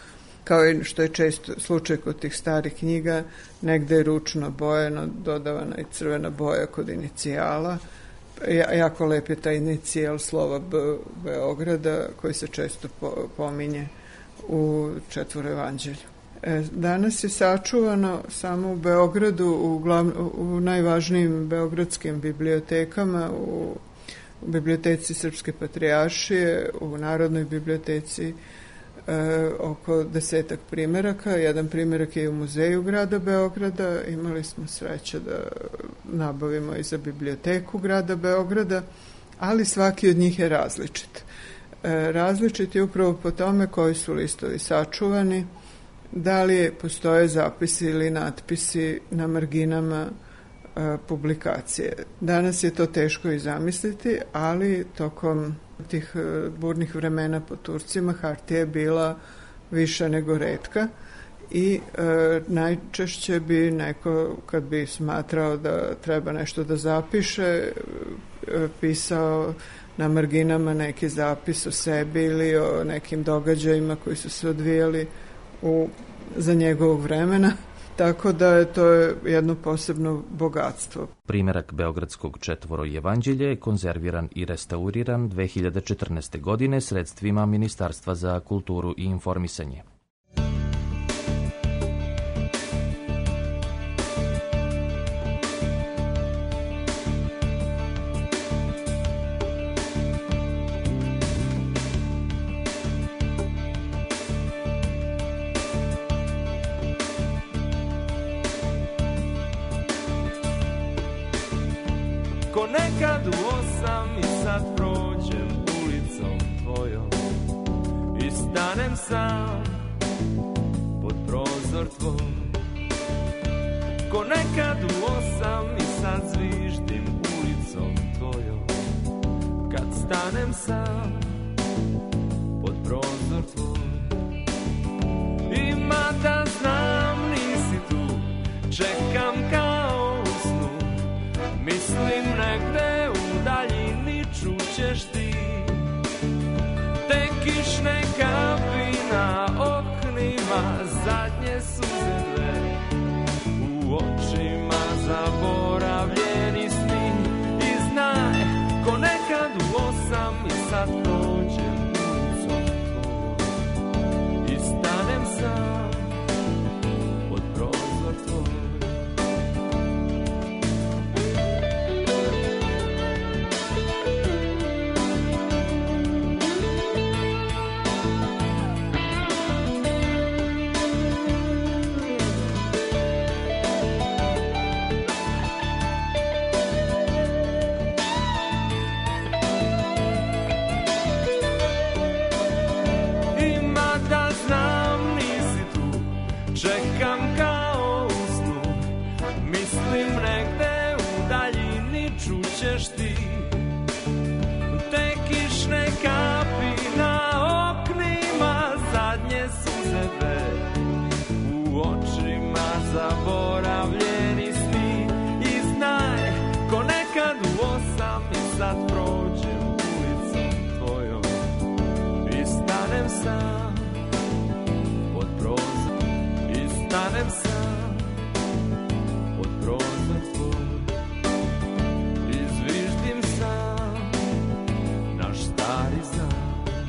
kao i što je često slučaj kod tih starih knjiga, negde je ručno bojeno, dodavana i crvena boja kod inicijala. Ja, jako lep je taj inicijal slova B Beograda koji se često po, pominje u četvoro evanđelju. E, danas je sačuvano samo u Beogradu, u, glavno, u najvažnijim beogradskim bibliotekama, u, u biblioteci Srpske patrijaršije, u Narodnoj biblioteci, E, oko desetak primjeraka. Jedan primjerak je u muzeju grada Beograda. Imali smo sreće da nabavimo i za biblioteku grada Beograda, ali svaki od njih je različit. E, različit je upravo po tome koji su listovi sačuvani, da li postoje zapisi ili natpisi na marginama e, publikacije. Danas je to teško i zamisliti, ali tokom tih burnih vremena po Turcima hartija je bila više nego retka i e, najčešće bi neko, kad bi smatrao da treba nešto da zapiše, e, pisao na marginama neki zapis o sebi ili o nekim događajima koji su se odvijali u, za njegovog vremena. Tako da je to jedno posebno bogatstvo. Primjerak Beogradskog četvoro evanđelja je konzerviran i restauriran dve hiljade četrnaeste. godine sredstvima Ministarstva za kulturu i informisanje. Ko nekad u osam i sad prođem ulicom tvojom i stanem sam pod prozor tvoj. Ko nekad u osam i sad zviždim ulicom tvojom kad stanem sam pod prozor tvoj. I mada znam nisi tu, čekam kao u snu, mislim negde u daljini čućeš ti te kišne kapi na oknima, zadnje suze dve u očima, zaboravljeni sni. I znaj, ko nekad u osam i sad prođem ulicom tvojom i stanem sam pod prozor tvoj. Čekam kao u snu, mislim negde u daljini čućeš ti te kišne kapi na oknima, zadnje suze dve u očima, zaboravljeni sni. I znaj, ko nekad u osam i sad prođem ulicom tvojom i stanem sam pod prozor. Stanem sam pod prozor tvoj i zviždim sam naš stari zan.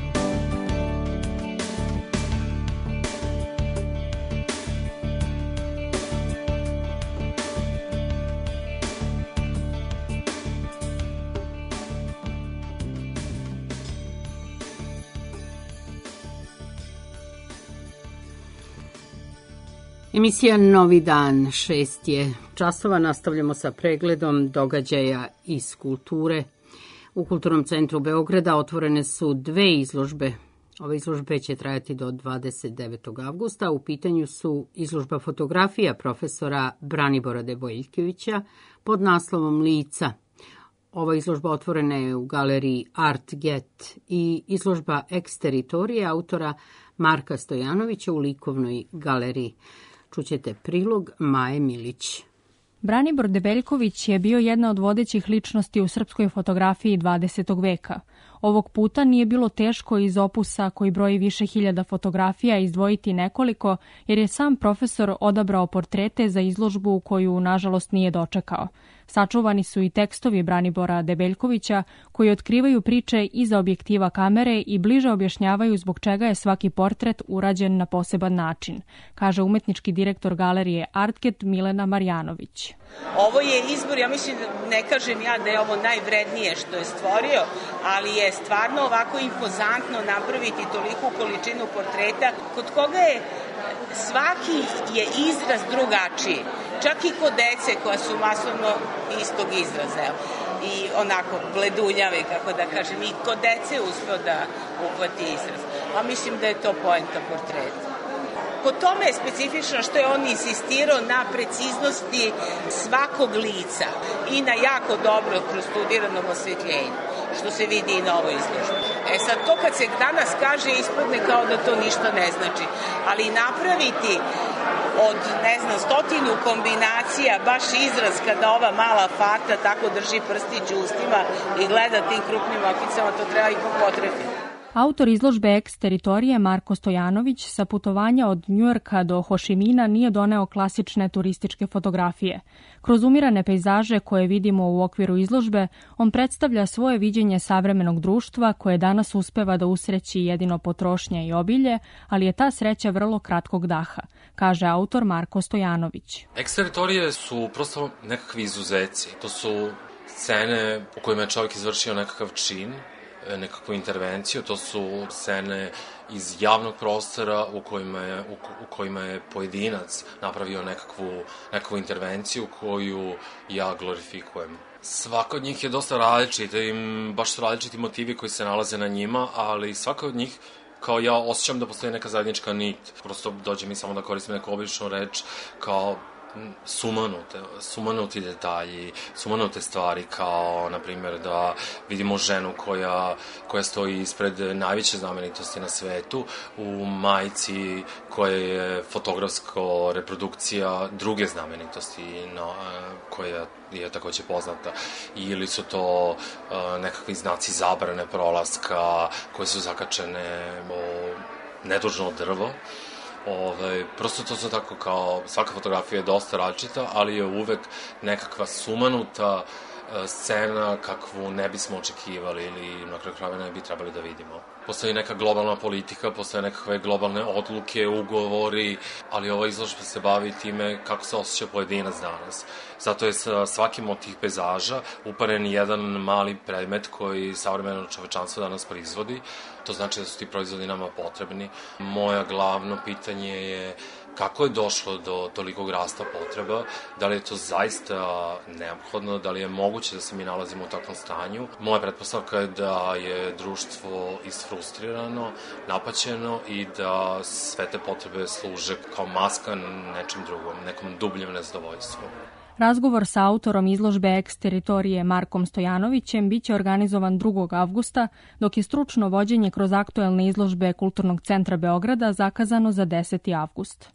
Emisija Novi dan, šest je časova, nastavljamo sa pregledom događaja iz kulture. U Kulturnom centru Beograda otvorene su dve izložbe. Ove izložbe će trajati do dvadeset devetog avgusta. U pitanju su izložba fotografija profesora Branibora Debojljkevića pod naslovom Lica. Ova izložba otvorena je u galeriji Art Get i izložba Ex Teritorije autora Marka Stojanovića u likovnoj galeriji. Čućete prilog Maje Milić. Branibor Debojljković je bio jedna od vodećih ličnosti u srpskoj fotografiji dvadesetog veka. Ovog puta nije bilo teško iz opusa koji broji više hiljada fotografija izdvojiti nekoliko, jer je sam profesor odabrao portrete za izložbu koju, nažalost, nije dočekao. Sačuvani su i tekstovi Branibora Debeljkovića koji otkrivaju priče iza objektiva kamere i bliže objašnjavaju zbog čega je svaki portret urađen na poseban način, kaže umetnički direktor galerije Artget Milena Marjanović. Ovo je izbor, ja mislim, ne kažem ja da je ovo najvrednije što je stvorio, ali je stvarno ovako impozantno napraviti toliku količinu portreta kod koga je svaki je izraz drugačiji. Čak i kod dece koja su masovno istog izraza i onako bledunjave, kako da kažem, i kod dece uspeo da uhvati izraz. A mislim da je to poenta portreta. Po tome je specifično što je on insistirao na preciznosti svakog lica i na jako dobro prostudiranom osvetljenju, što se vidi i na ovoj izložbi. E sad, to kad se danas kaže ispadne kao da to ništa ne znači, ali napraviti od, ne znam, stotinu kombinacija baš izraz kada ova mala fata tako drži prstić u ustima i gleda tim krupnim okicama, to treba i popotrebiti. Autor izložbe Ex teritorije Marko Stojanović sa putovanja od Njujorka do Hošimina nije doneo klasične turističke fotografije. Kroz umirane pejzaže koje vidimo u okviru izložbe, on predstavlja svoje viđenje savremenog društva koje danas uspeva da usreći jedino potrošnja i obilje, ali je ta sreća vrlo kratkog daha, kaže autor Marko Stojanović. Ex teritorije su prosto nekakvi izuzeci. To su scene u kojima je čovjek izvršio nekakav čin, nekakvu intervenciju, to su scene iz javnog prostora u kojima je, u, u kojima je pojedinac napravio nekakvu, nekakvu intervenciju koju ja glorifikujem. Svaka od njih je dosta različita i baš su različiti motivi koji se nalaze na njima, ali svaka od njih kao ja osjećam da postoji neka zajednička nit. Prosto dođe mi samo da koristim neku običnu reč kao sumanute, sumanuti detalji, sumanute stvari, kao, na primjer, da vidimo ženu koja, koja stoji ispred najveće znamenitosti na svetu u majici koja je fotografsko reprodukcija druge znamenitosti, no, koja je takođe poznata. Ili su to uh, nekakvi znaci zabrane prolaska koje su zakačene o nedužno drvo. Ove, prosto to su tako kao, svaka fotografija je dosta različita, ali je uvek nekakva sumanuta e, scena kakvu ne bismo očekivali ili na kraju krajeva ne bi trebali da vidimo. Postoji neka globalna politika, postoje nekakve globalne odluke, ugovori, ali ova izložba se bavi time kako se osjeća pojedinac danas. Zato je sa svakim od tih pejzaža uparen jedan mali predmet koji savremeno čovečanstvo danas proizvodi. To znači da su ti proizvodi nama potrebni. Moja glavno pitanje je kako je došlo do tolikog rasta potreba, da li je to zaista neophodno, da li je moguće da se mi nalazimo u takvom stanju. Moja pretpostavka je da je društvo isfrustrirano, napaćeno i da sve te potrebe služe kao maska nečem drugom, nekom dubljem nezadovoljstvu. Razgovor sa autorom izložbe Ex teritorije Markom Stojanovićem biće organizovan drugog avgusta, dok je stručno vođenje kroz aktuelne izložbe Kulturnog centra Beograda zakazano za deseti avgust.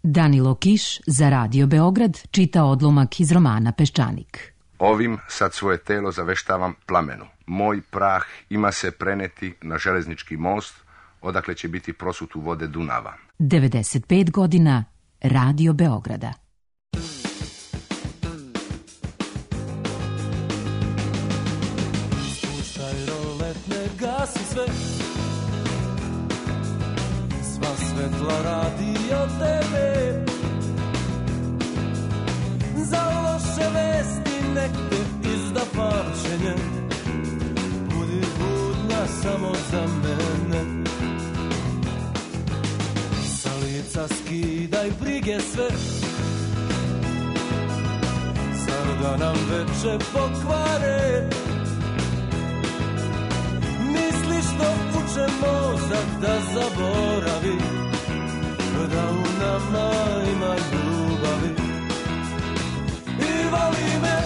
Danilo Kiš za Radio Beograd čita odlomak iz romana Peščanik. Ovim sad svoje telo zaveštavam plamenu. Moj prah ima se preneti na železnički most, odakle će biti prosut u vode Dunava. devedeset pet godina Radio Beograda. Slušaj, roletne, gasi sve, sva svetla radi od tebe. Za loše vesti nek te izda pamćenje, budi budna samo za mene. Sa lica skidaj brige sve, zar da nam veče pokvare. Misliš što uče mozak da zaboravi, da u nama ima ljubavi. I voli me,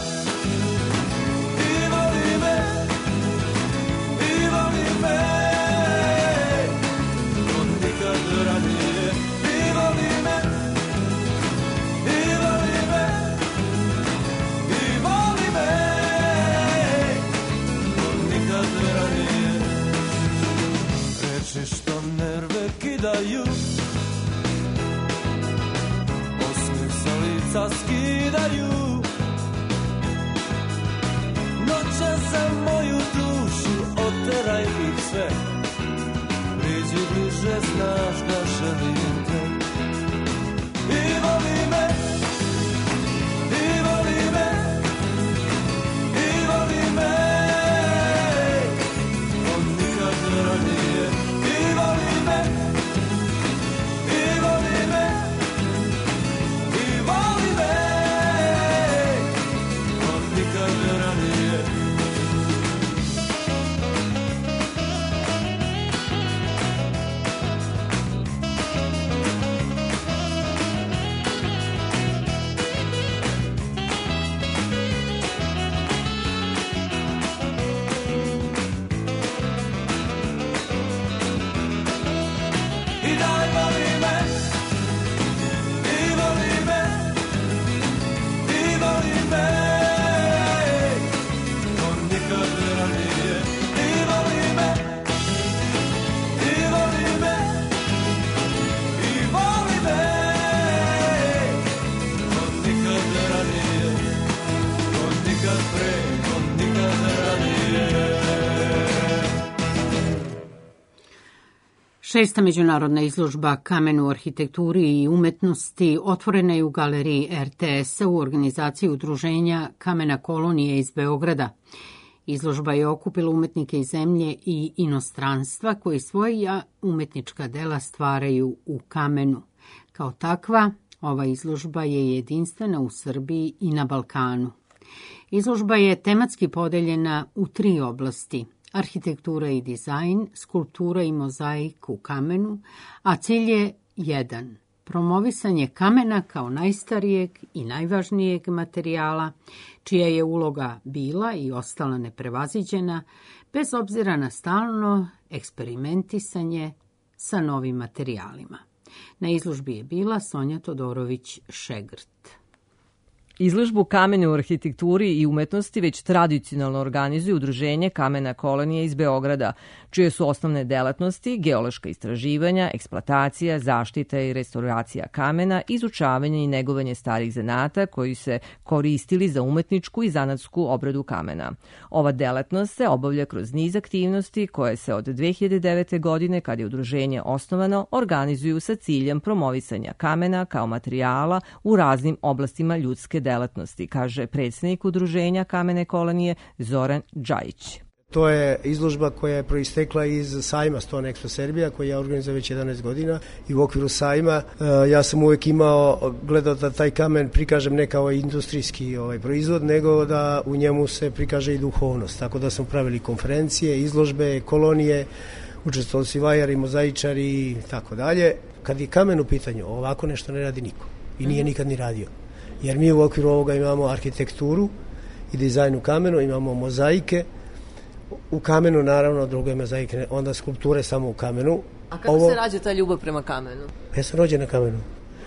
i voli me, i voli me, od nikad ranije. I voli me, i voli me, i voli me, od nikad ranije. Reči što nerve kidaju, osmeh sa lica skidaju. Noća za moju dušu, oteraj ih sve. Priđi bliže, znaš da želim te. I voli me, i voli me, i voli me, od nikad ranije. I voli me, i voli me, i voli me, od nikad ranije. I daj voli me, i voli me, i voli me, od nikad ranije. I voli me, i voli me, i voli me, od nikad ranije, od nikad pre, od nikad ranije. Šesta međunarodna izložba Kamen u arhitekturi i umetnosti otvorena je u galeriji er te es-a u organizaciji udruženja Kamena kolonije iz Beograda. Izložba je okupila umetnike iz zemlje i inostranstva koji svoja umetnička dela stvaraju u kamenu. Kao takva, ova izložba je jedinstvena u Srbiji i na Balkanu. Izložba je tematski podeljena u tri oblasti: arhitektura i dizajn, skulptura i mozaik u kamenu, a cilj je jedan: promovisanje kamena kao najstarijeg i najvažnijeg materijala, čija je uloga bila i ostala neprevaziđena, bez obzira na stalno eksperimentisanje sa novim materijalima. Na izložbi je bila Sonja Todorović-Šegrt. Izložbu Kamene u arhitekturi i umetnosti već tradicionalno organizuje udruženje Kamena kolonije iz Beograda, čije su osnovne delatnosti geološka istraživanja, eksploatacija, zaštita i restauracija kamena, izučavanje i negovanje starih zanata koji se koristili za umetničku i zanatsku obradu kamena. Ova delatnost se obavlja kroz niz aktivnosti koje se od dve hiljade devete. godine, kad je udruženje osnovano, organizuju sa ciljem promovisanja kamena kao materijala u raznim oblastima ljudske delatnosti, kaže predsjednik udruženja Kamene kolonije Zoran Džajić. To je izložba koja je proistekla iz sajma Stone Expo Serbia, koji ja organizujem već jedanaest godina, i u okviru sajma ja sam uvek imao, gledao da taj kamen prikažem ne kao industrijski ovaj proizvod, nego da u njemu se prikaže i duhovnost. Tako da smo pravili konferencije, izložbe, kolonije, učestvovali su vajari, mozaičari i tako dalje. Kad je kamen u pitanju, ovako nešto ne radi niko i nije nikad ni radio. Jer mi u okviru ovoga imamo arhitekturu i dizajn u kamenu, imamo mozaike, u kamenu naravno druge mozaike, onda skulpture samo u kamenu. A kako Ovo... se rađa ta ljubav prema kamenu? Ja sam rođen na kamenu.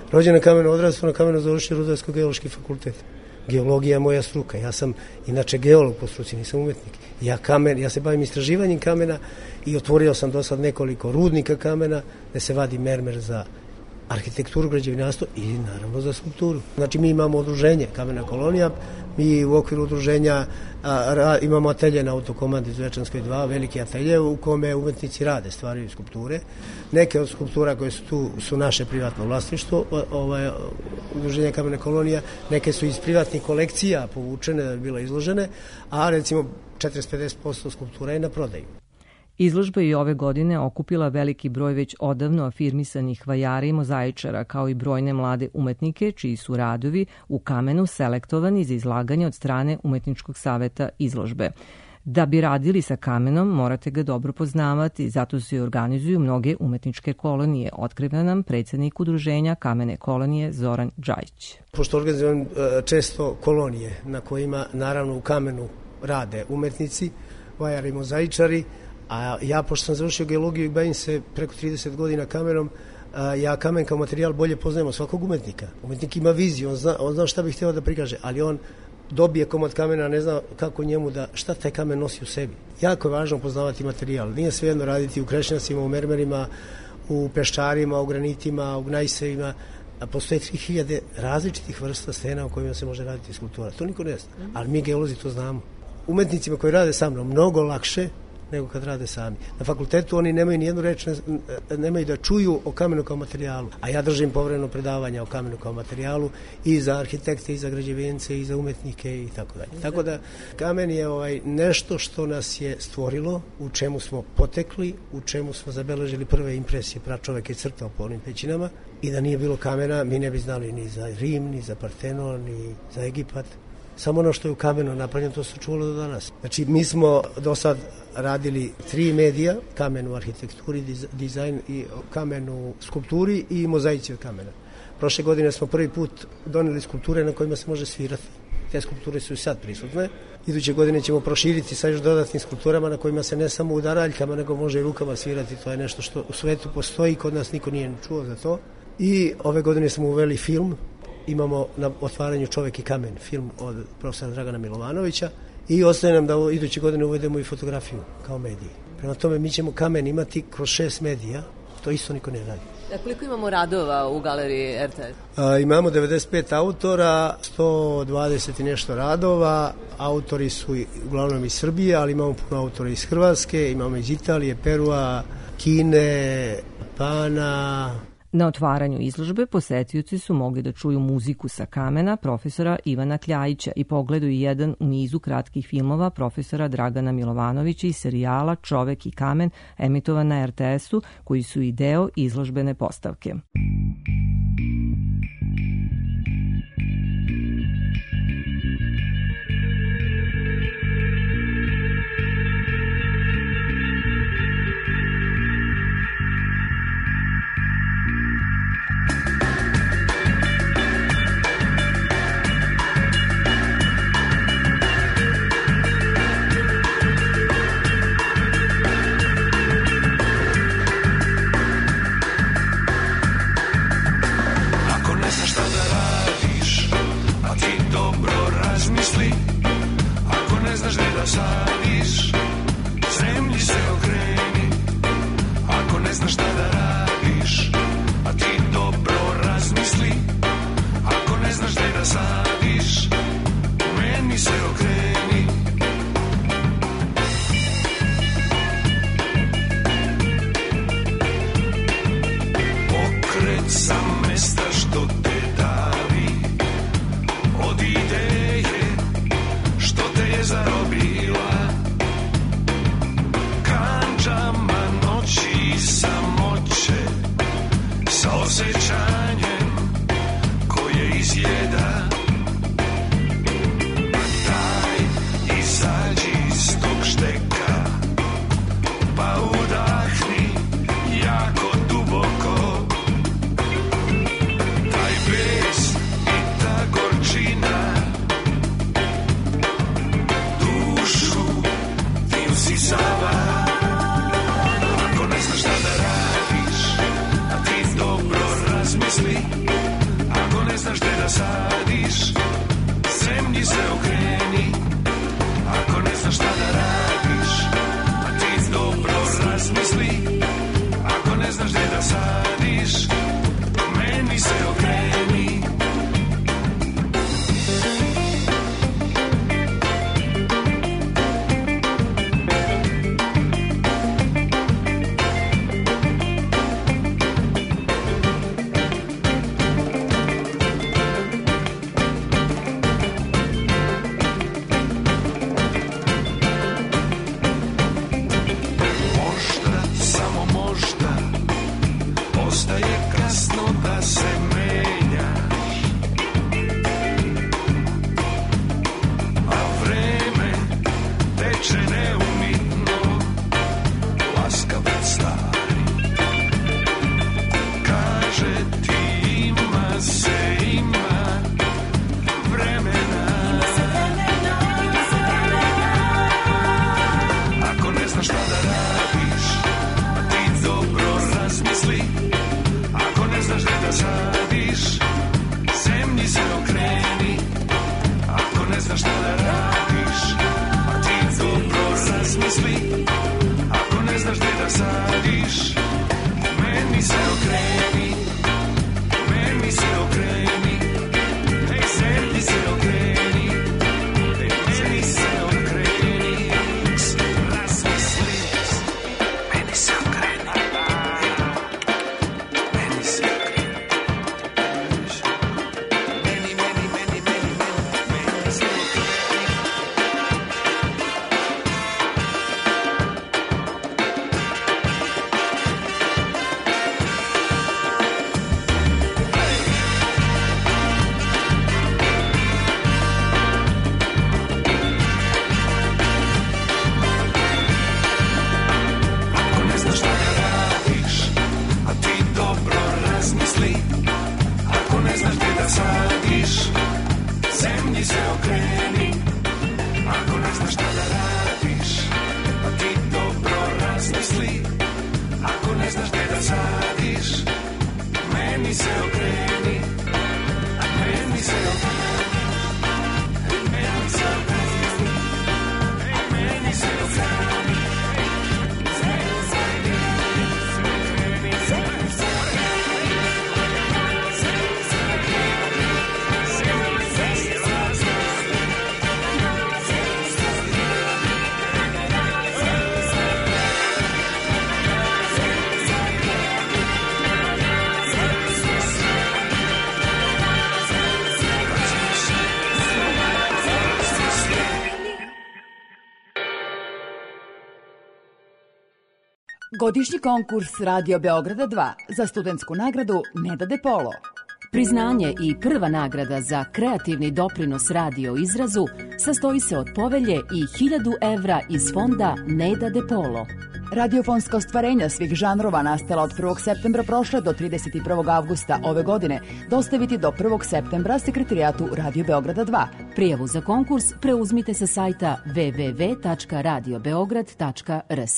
Rođen na kamenu, odrastao na kamenu, završio Rudarsko-geološki fakultet. Geologija je moja struka. Ja sam inače geolog po struci, nisam umetnik. Ja, kamen, ja se bavim istraživanjem kamena i otvorio sam do sad nekoliko rudnika kamena gde se vadi mermer za arhitekturu, građevinarstvo i naravno za skulpturu. Znači mi imamo udruženje Kamena kolonija, mi u okviru udruženja a, ra, imamo atelje na Autokomandi u Zvečanskoj dva, veliki atelje u kome umetnici rade, stvaraju skulpture. Neke od skulptura koje su tu su naše privatno vlasništvo, ovaj, udruženja Kamena kolonija, neke su iz privatnih kolekcija povučene da bi bile izložene, a recimo četrdeset do pedeset posto skulptura je na prodaju. Izložba je ove godine okupila veliki broj već odavno afirmisanih vajara i mozaičara, kao i brojne mlade umetnike, čiji su radovi u kamenu selektovani za izlaganje od strane Umetničkog saveta izložbe. Da bi radili sa kamenom, morate ga dobro poznavati, zato se organizuju mnoge umetničke kolonije, otkriva nam predsjednik udruženja Kamene kolonije Zoran Đajić. Pošto organizujem često kolonije na kojima naravno u kamenu rade umetnici, vajari i mozaičari, a ja, pošto sam završio geologiju i bavim se preko trideset godina kamenom, ja kamen kao materijal bolje poznajem od svakog umetnika. Umetnik ima viziju, on zna, on zna šta bi htio da prikaže, ali on dobije komad kamena, ne zna kako njemu da, šta taj kamen nosi u sebi. Jako je važno poznavati materijal. Nije svejedno raditi u krešnjacima, u mermerima, u peščarima, u granitima, u gnajsevima. Postoje tri hiljade različitih vrsta stena u kojima se može raditi skulptura. To niko ne zna, ali mi geolozi to znamo. Umetnicima koji rade sa mnom mnogo lakše nego kad rade sami. Na fakultetu oni nemaju ni jednu reč, ne, nemaju da čuju o kamenu kao materijalu, a ja držim povremeno predavanja o kamenu kao materijalu i za arhitekte, i za građevince, i za umetnike i tako dalje. Tako da kamen je ovaj nešto što nas je stvorilo, u čemu smo potekli, u čemu smo zabeležili prve impresije, pračovek je crtao po onim pećinama i da nije bilo kamena mi ne bi znali ni za Rim, ni za Partenon, ni za Egipat. Samo ono što je u kamenu napravljeno, to se čuvalo do danas. Znači, mi smo do sad radili tri medija, kamen u arhitekturi, dizajn i kamen u skulpturi i mozaici od kamena. Prošle godine smo prvi put doneli skulpture na kojima se može svirati. Te skulpture su i sad prisutne. Iduće godine ćemo proširiti sa još dodatnim skulpturama na kojima se ne samo udaraljkama, nego može i rukama svirati. To je nešto što u svetu postoji, kod nas niko nije čuo za to. I ove godine smo uveli film. Imamo na otvaranju Čovek i kamen, film od profesora Dragana Milovanovića i ostaje nam da iduće godine uvedemo i fotografiju kao mediji. Prema tome mi ćemo kamen imati kroz šest medija, to isto niko ne radi. A koliko imamo radova u galeriji R T S? A, imamo devedeset pet autora, sto dvadeset i nešto radova, autori su uglavnom iz Srbije, ali imamo puno autora iz Hrvatske, imamo iz Italije, Perua, Kine, Japana. Na otvaranju izložbe posetioci su mogli da čuju muziku sa kamena profesora Ivana Kljajića i pogledaju jedan u nizu kratkih filmova profesora Dragana Milovanovića iz serijala Čovek i kamen emitovan na R T S-u, koji su i deo izložbene postavke. Sadiš, zemlji se okreni. Ako ne znaš šta da radiš, a ti dobro razmisli. Ako ne znaš gde da sadiš, meni se okreni. Pokret sa mesta što te davi, od ideje što te je zarobila. Sa osjećanjem koje izjeda, daj izađi iz tog šteka, pa udahni jako duboko. Taj bes i ta gorčina dušu ti usisava. Ako ne znaš šta da radiš, misli, sadiš, zemlji se okreni. Ako ne znaš šta da radiš, a ti dobro razmisli. Ako ne znaš gde da sadiš, meni se okreni. Godišnji konkurs Radio Beograda dva za studentsku nagradu Neda De Polo. Priznanje i prva nagrada za kreativni doprinos radio izrazu sastoji se od povelje i hiljadu evra iz fonda Neda De Polo. Radiofonska ostvarenja svih žanrova nastala od prvog septembra prošle do trideset prvog avgusta ove godine dostaviti do prvog septembra sekretarijatu Radio Beograda dva. Prijavu za konkurs preuzmite sa sajta w w w tačka radio beograd tačka r s.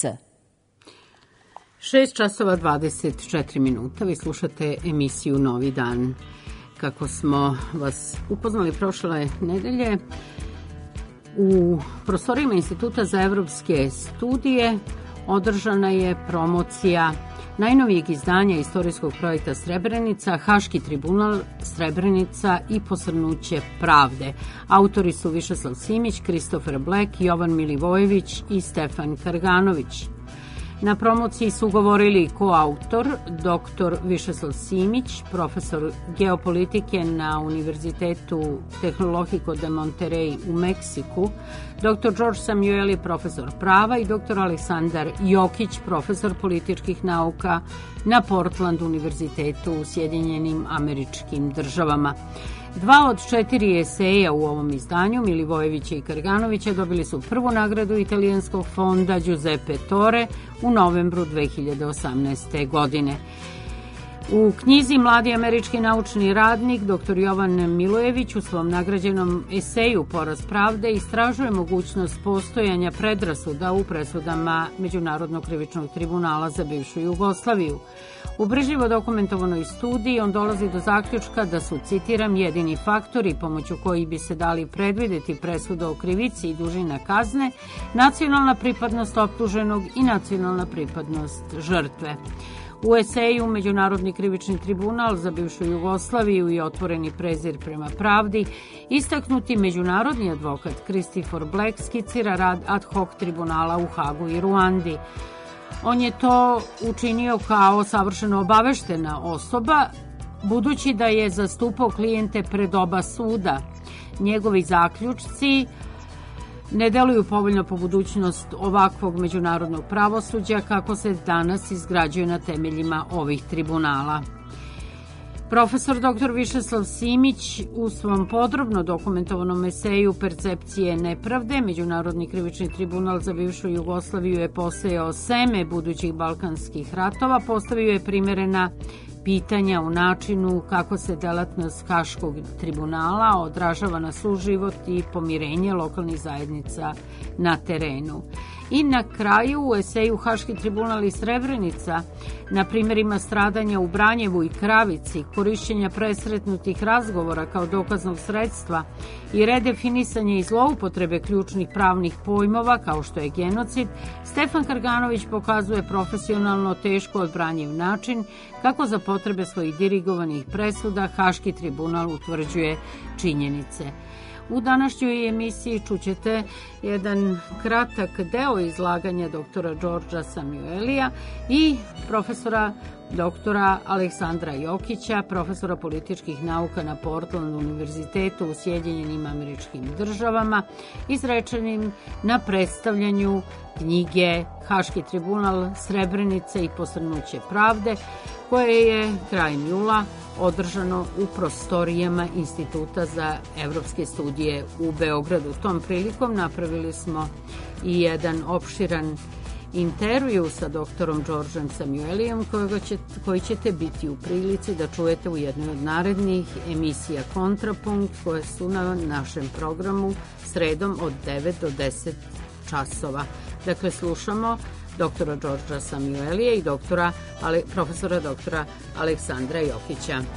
šest časova dvadeset četiri minuta, vi slušate emisiju Novi dan. Kako smo vas upoznali prošle nedelje, u prostorijama Instituta za evropske studije održana je promocija najnovijeg izdanja istorijskog projekta Srebrenica, Haški tribunal, Srebrenica i posrnuće pravde. Autori su Višeslav Simić, Kristofer Blek, Jovan Milivojević i Stefan Karganović. Na promociji su govorili koautor doktor Višeslav Simić, profesor geopolitike na Univerzitetu Tehnologico de Monterrey u Meksiku, doktor George Samueli, profesor prava i doktor Aleksandar Jokić, profesor političkih nauka na Portland Univerzitetu u Sjedinjenim Američkim Državama. Dva od četiri eseja u ovom izdanju, Milivojevića i Karganovića, dobili su prvu nagradu italijanskog fonda Giuseppe Torre u novembru dve hiljade osamnaeste. godine. U knjizi Mladi američki naučni radnik dr Jovan Milojević u svom nagrađenom eseju Porast pravde istražuje mogućnost postojanja predrasuda u presudama Međunarodnog krivičnog tribunala za bivšu Jugoslaviju. U bržljivo dokumentovanoj studiji on dolazi do zaključka da su, citiram, jedini faktori pomoću koji bi se dali predvideti presuda o krivici i dužina kazne, nacionalna pripadnost optuženog i nacionalna pripadnost žrtve. U eseju Međunarodni krivični tribunal za bivšu Jugoslaviju i otvoreni prezir prema pravdi istaknuti međunarodni advokat Christopher Black skicira rad ad hoc tribunala u Hagu i Ruandi. On je to učinio kao savršeno obaveštena osoba, budući da je zastupao klijente pred oba suda. Njegovi zaključci ne deluju povoljno po budućnost ovakvog međunarodnog pravosuđa kako se danas izgrađuje na temeljima ovih tribunala. Profesor doktor Višeslav Simić u svom podrobno dokumentovanom eseju Percepcije nepravde Međunarodni krivični tribunal za bivšu Jugoslaviju je posejao seme budućih balkanskih ratova, postavio je primerena pitanja u načinu kako se delatnost Haškog tribunala odražava na suživot i pomirenje lokalnih zajednica na terenu. I na kraju u eseju Haški tribunal i Srebrenica na primjerima stradanja u Branjevu i Kravici, korišćenja presretnutih razgovora kao dokaznog sredstva i redefinisanje i zloupotrebe ključnih pravnih pojmova kao što je genocid, Stefan Karganović pokazuje profesionalno teško odbranjiv način kako za potrebe svojih dirigovanih presuda Haški tribunal utvrđuje činjenice. U današnjoj emisiji čućete jedan kratak deo izlaganja doktora Đorđa Samuelija i profesora doktora Aleksandra Jokića, profesora političkih nauka na Portland univerzitetu u Sjedinjenim Američkim Državama, izrečenim na predstavljanju knjige Haški tribunal, Srebrenica i posrnuće pravde, koje je krajem jula održano u prostorijama Instituta za evropske studije u Beogradu. Tom prilikom napravili smo i jedan opširan intervju sa doktorom Đorđem Samuelijom će, koji ćete biti u prilici da čujete u jednoj od narednih emisija Kontrapunkt koje su na našem programu sredom od devet do deset časova. Dakle, slušamo doktora Đorđa Samuelija i doktora, ale, profesora doktora Aleksandra Jokića. You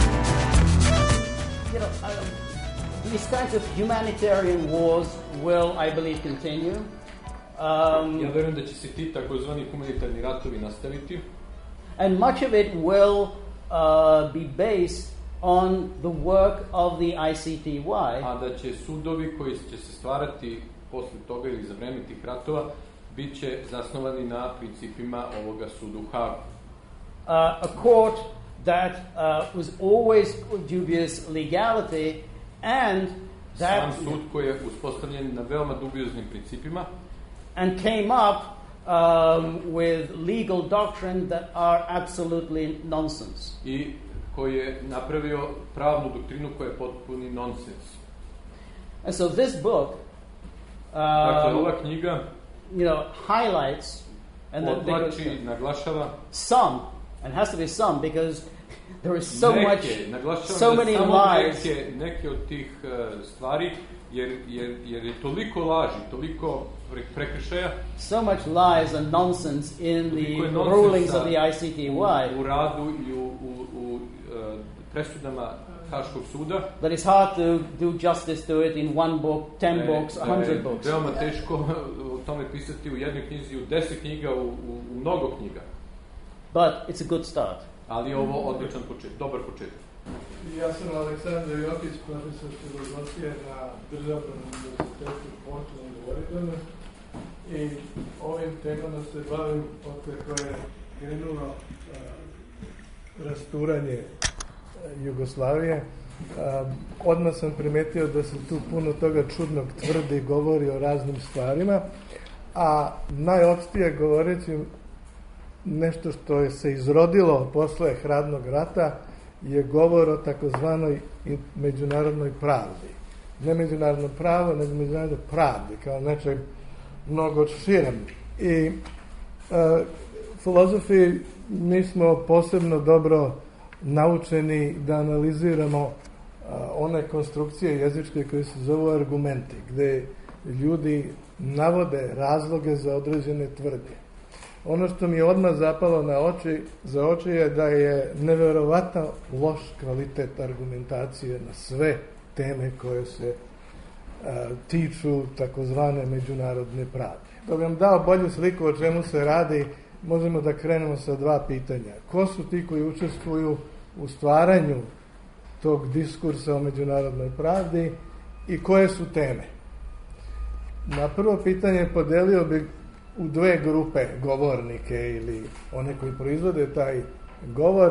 know, um, these kinds of humanitarian wars will, I believe, continue. Um, ja verujem da će se ti takozvani humanitarni ratovi nastaviti. And much of it will uh, be based on the work of the I C T Y. A da će sudovi koji će se stvarati posle toga ili za vreme tih ratova bit će zasnovani na principima ovoga suda u Hagu. Uh, a court that uh, was always dubious legality and that sam sud koji je uspostavljen na veoma dubioznim principima and came up um, with legal doctrine that are absolutely nonsense. I koji je napravio pravnu doktrinu koja je potpuni nonsens. And so this book uh, dakle, ova knjiga you know, highlights and odlači, naglašava some, and has to be some because there is so neke, much, so many lies. Neke, neke od tih uh, stvari, jer, jer, jer je toliko laži, toliko prekršaja. So much lies and nonsense in the rulings of the I C T Y. U, u radu i u, u, u uh, presudama Haškog suda. That it's hard to do justice to it in one book, ten books, a hundred books. Veoma teško o tome pisati u jednoj knjizi, u deset knjiga, u, u, u mnogo knjiga. But it's a good start. Ali je ovo odličan početak, dobar početak. Ja sam Aleksandar Jokić, profesor filozofije na Državnom univerzitetu Portland u Oregonu i ovim temama se bavim od koje je krenulo uh, rasturanje Jugoslavije. Uh, odmah sam primetio da se tu puno toga čudnog tvrdi, govori o raznim stvarima, a najopštije govoreći nešto što je se izrodilo posle hladnog rata je govor o takozvanoj međunarodnoj pravdi. Ne međunarodno pravo, nego međunarodnoj pravdi, kao nečeg mnogo širem. I uh, filozofi mi smo posebno dobro naučeni da analiziramo one konstrukcije jezičke koje se zovu argumenti, gde ljudi navode razloge za određene tvrdnje. Ono što mi je odmah zapalo na oči, za oči je da je neverovatno loš kvalitet argumentacije na sve teme koje se a, tiču takozvane međunarodne pravde. Da bi vam dao bolju sliku o čemu se radi, možemo da krenemo sa dva pitanja. Ko su ti koji učestvuju u stvaranju tog diskursa o međunarodnoj pravdi i koje su teme? Na prvo pitanje podelio bih u dve grupe govornike ili one koji proizvode taj govor,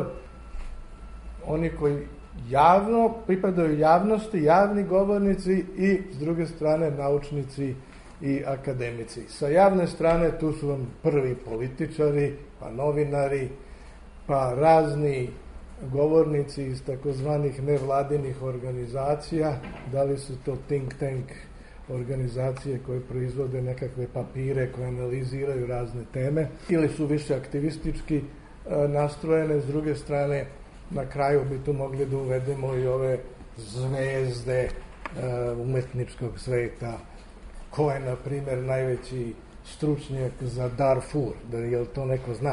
oni koji javno pripadaju javnosti, javni govornici i s druge strane naučnici i akademici. Sa javne strane tu su vam prvi političari, pa novinari, pa razni govornici iz takozvanih nevladinih organizacija, da li su to think tank organizacije koje proizvode nekakve papire koje analiziraju razne teme ili su više aktivistički e, nastrojene. S druge strane, na kraju bi tu mogli da uvedemo i ove zvezde e, umetničkog sveta. Ko je, na primjer, najveći stručnjak za Darfur? Da je li to neko zna?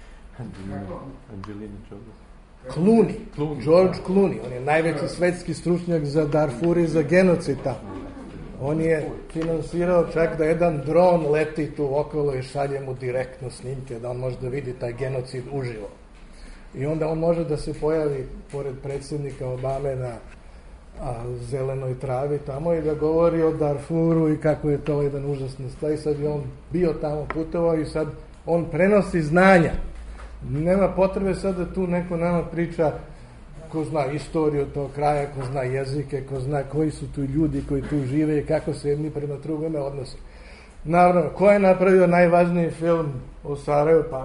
Angelina Jolie. Clooney, George Clooney. On je najveći svetski stručnjak za Darfur i za genocid tamo. On je finansirao čak da jedan dron leti tu okolo i šalje mu direktno snimke, da on može da vidi taj genocid uživo. I onda on može da se pojavi pored predsjednika Obame na a, zelenoj travi tamo i da govori o Darfuru i kako je to jedan užasni stvar. I sad je on bio tamo, putovao i sad on prenosi znanja. Nema potrebe sad da tu neko nama priča ko zna istoriju tog kraja, ko zna jezike, ko zna koji su tu ljudi koji tu žive i kako se jedni prema drugome odnose. Naravno, ko je napravio najvažniji film o Sarajevu? Pa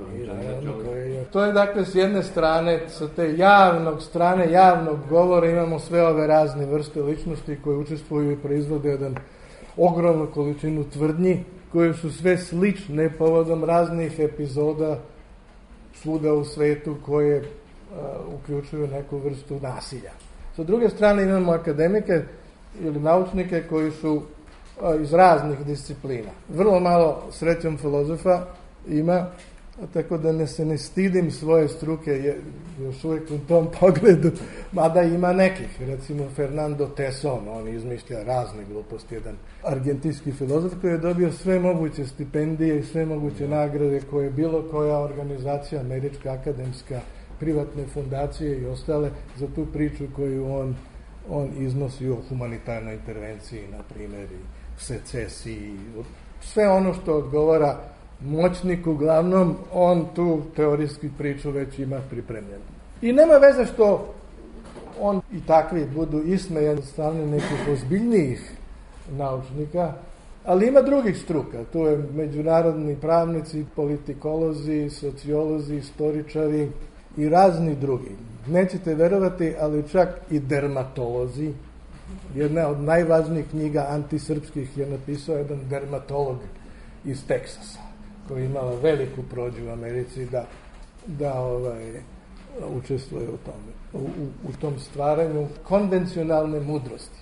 Jolie. To je dakle s jedne strane, sa te javnog strane, javnog govora imamo sve ove razne vrste ličnosti koje učestvuju i proizvode jedan ogromnu količinu tvrdnji koje su sve slične povodom raznih epizoda svuda u svetu koje Uh, uključuju neku vrstu nasilja. Sa druge strane imamo akademike ili naučnike koji su uh, iz raznih disciplina. Vrlo malo, srećom, filozofa ima, tako da ne se ne stidim svoje struke je, još uvijek u tom pogledu, mada ima nekih. Recimo Fernando Tesson, on izmišlja razne gluposti, jedan argentinski filozof koji je dobio sve moguće stipendije i sve moguće nagrade koje je bilo koja organizacija, američka, akademska, privatne fundacije i ostale za tu priču koju on, on iznosi o humanitarnoj intervenciji, na primjer, i secesiji, sve ono što odgovara moćniku glavnom, on tu teorijski priču već ima pripremljenu. I nema veze što on i takvi budu ismejani od strane nekih ozbiljnijih naučnika, ali ima drugih struka, tu je međunarodni pravnici, politikolozi, sociolozi, istoričari i razni drugi. Nećete verovati, ali čak i dermatolozi. Jedna od najvažnijih knjiga antisrpskih je napisao jedan dermatolog iz Teksasa, koji je imala veliku prođu u Americi da, da ovaj, učestvuje u tome, u, u, u tom stvaranju konvencionalne mudrosti.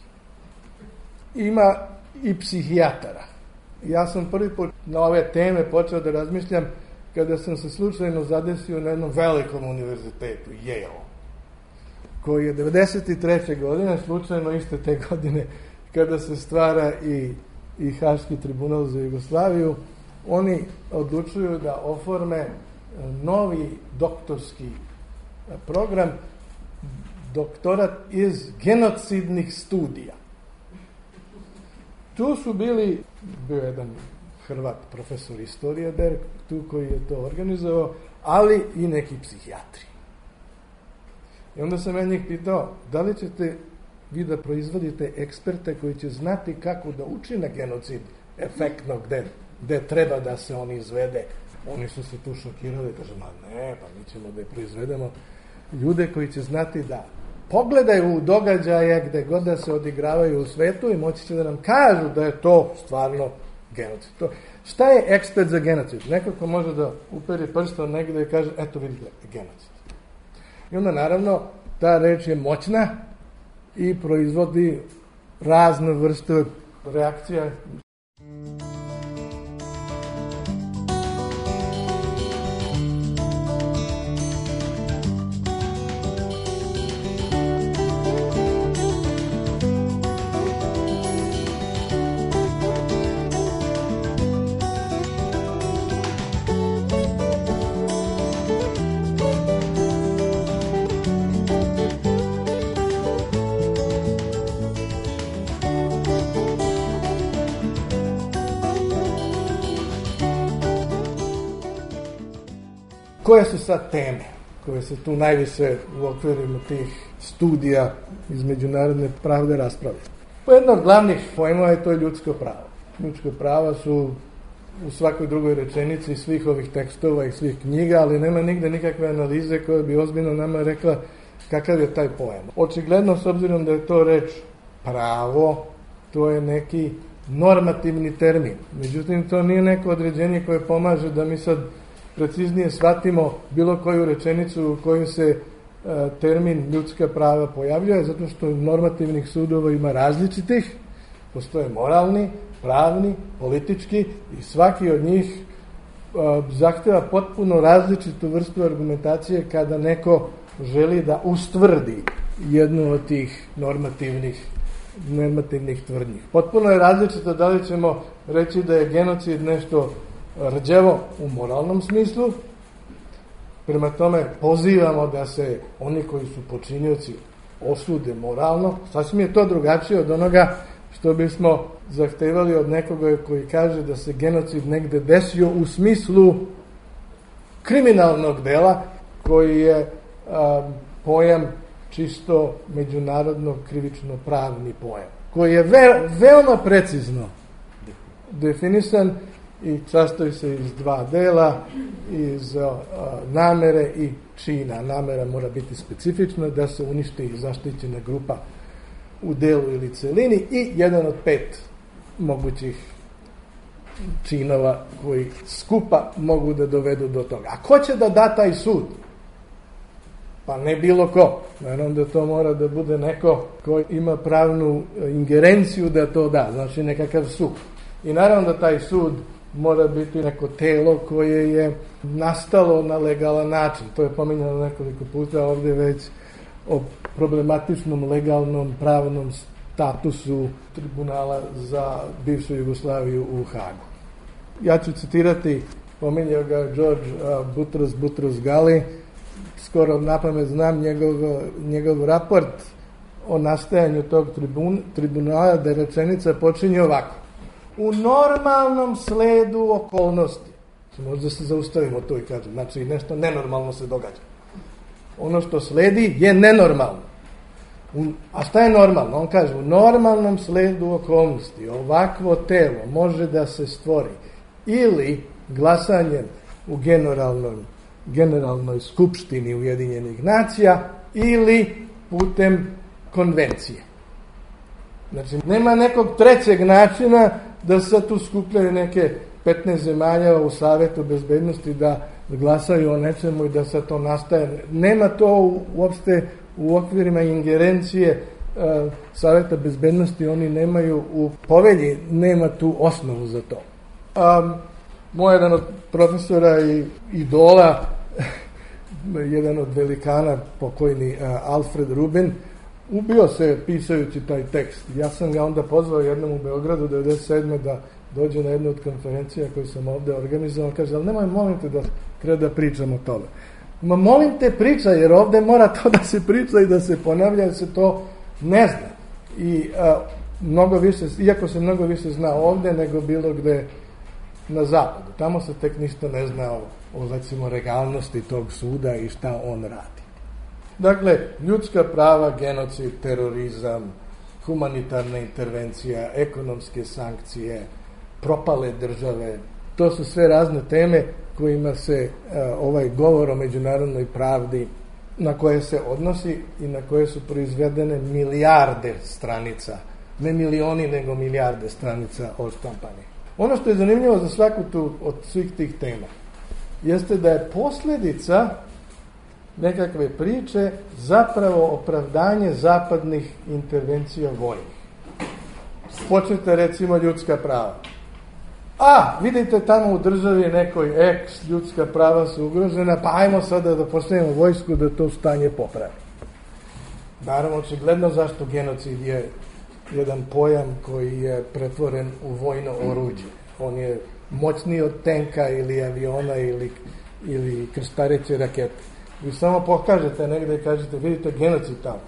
Ima i psihijatara. Ja sam prvi put na ove teme počeo da razmišljam kada sam se slučajno zadesio na jednom velikom univerzitetu, Yale, koji je devedeset treće godine, slučajno iste te godine, kada se stvara i, i Haški tribunal za Jugoslaviju, oni odlučuju da oforme novi doktorski program, doktorat iz genocidnih studija. Tu su bili, bio jedan Hrvat, profesor istorije, Berg, tu koji je to organizovao, ali i neki psihijatri. I onda sam ja njih pitao, da li ćete vi da proizvodite eksperte koji će znati kako da učine genocid efektno gde, gde treba da se on izvede. Oni su se tu šokirali, kaže, ma ne, pa mi ćemo da je proizvedemo ljude koji će znati da pogledaju u događaje gde god da se odigravaju u svetu i moći će da nam kažu da je to stvarno genocid. To, Šta je ekspert za genocid? Neko ko može da uperi prstom negde i kaže, eto vidite, genocid. I onda naravno ta reč je moćna i proizvodi razne vrste reakcija. Koje su sad teme koje se tu najviše u okvirima tih studija iz međunarodne pravde raspravljaju? Po jedno od glavnih pojmova je to ljudsko pravo. Ljudsko prava su u svakoj drugoj rečenici svih ovih tekstova i svih knjiga, ali nema nigde nikakve analize koja bi ozbiljno nama rekla kakav je taj pojam. Očigledno, s obzirom da je to reč pravo, to je neki normativni termin. Međutim, to nije neko određenje koje pomaže da mi sad preciznije shvatimo bilo koju rečenicu u kojoj se e, termin ljudska prava pojavljuje, zato što normativnih sudova ima različitih, postoje moralni, pravni, politički i svaki od njih e, zahteva potpuno različitu vrstu argumentacije kada neko želi da ustvrdi jednu od tih normativnih, normativnih tvrdnji. Potpuno je različito da li ćemo reći da je genocid nešto rđevo u moralnom smislu, prema tome pozivamo da se oni koji su počinioci osude moralno, sasvim je to drugačije od onoga što bismo zahtevali od nekoga koji kaže da se genocid negde desio u smislu kriminalnog dela koji je a, pojam čisto međunarodno krivično-pravni pojam, koji je ve, veoma precizno definisan i sastoji se iz dva dela, iz a, namere i čina. Namera mora biti specifična da se uništi zaštićena grupa u delu ili celini i jedan od pet mogućih činova koji skupa mogu da dovedu do toga. A ko će da da taj sud? Pa ne bilo ko. Naravno da to mora da bude neko koji ima pravnu ingerenciju da to da, znači nekakav sud. I naravno da taj sud mora biti neko telo koje je nastalo na legalan način. To je pominjano nekoliko puta ovdje već o problematičnom legalnom pravnom statusu tribunala za bivšu Jugoslaviju u Hagu. Ja ću citirati, pominjao ga George uh, Butros Butros Ghali, skoro napamet znam njegov, njegov raport o nastajanju tog tribun, tribunala, da rečenica počinje ovako. U normalnom sledu okolnosti, možda se zaustavimo to i kažem, znači nešto nenormalno se događa. Ono što sledi je nenormalno. U, a šta je normalno? On kaže, u normalnom sledu okolnosti ovakvo telo može da se stvori ili glasanjem u generalnoj, generalnoj skupštini Ujedinjenih nacija ili putem konvencije. Znači, nema nekog trećeg načina da se tu skupljaju neke petnaest zemalja u Savetu bezbednosti da glasaju o nečemu i da se to nastaje. Nema to uopšte u okvirima ingerencije uh, Saveta bezbednosti, oni nemaju u povelji, nema tu osnovu za to. Um, moj jedan od profesora i idola, jedan od velikana, pokojni uh, Alfred Rubin, ubio se pisajući taj tekst. Ja sam ga onda pozvao jednom u Beogradu devedeset sedme da dođe na jednu od konferencija koju sam ovde organizovao. Kaže, ali nemoj, molim te da krenu da pričam o tome. Ma molim te priča, jer ovde mora to da se priča i da se ponavlja, jer se to ne zna. I a, mnogo više, iako se mnogo više zna ovde nego bilo gde na zapadu. Tamo se tek ništa ne zna o, o recimo, legalnosti tog suda i šta on radi. Dakle, ljudska prava, genocid, terorizam, humanitarna intervencija, ekonomske sankcije, propale države, to su sve razne teme kojima se a, ovaj govor o međunarodnoj pravdi, na koje se odnosi i na koje su proizvedene milijarde stranica, ne milioni nego milijarde stranica odštampanih. Ono što je zanimljivo za svaku tu od svih tih tema jeste da je posljedica nekakve priče zapravo opravdanje zapadnih intervencija vojnih. Počnete recimo ljudska prava. A, vidite tamo u državi nekoj eks, ljudska prava su ugrožena, pa ajmo sada da postavimo vojsku da to stanje popravi. Naravno, očigledno zašto genocid je jedan pojam koji je pretvoren u vojno oruđe. On je moćniji od tenka ili aviona ili, ili krstareće rakete. Vi samo pokažete negde i kažete, vidite genocid tamo.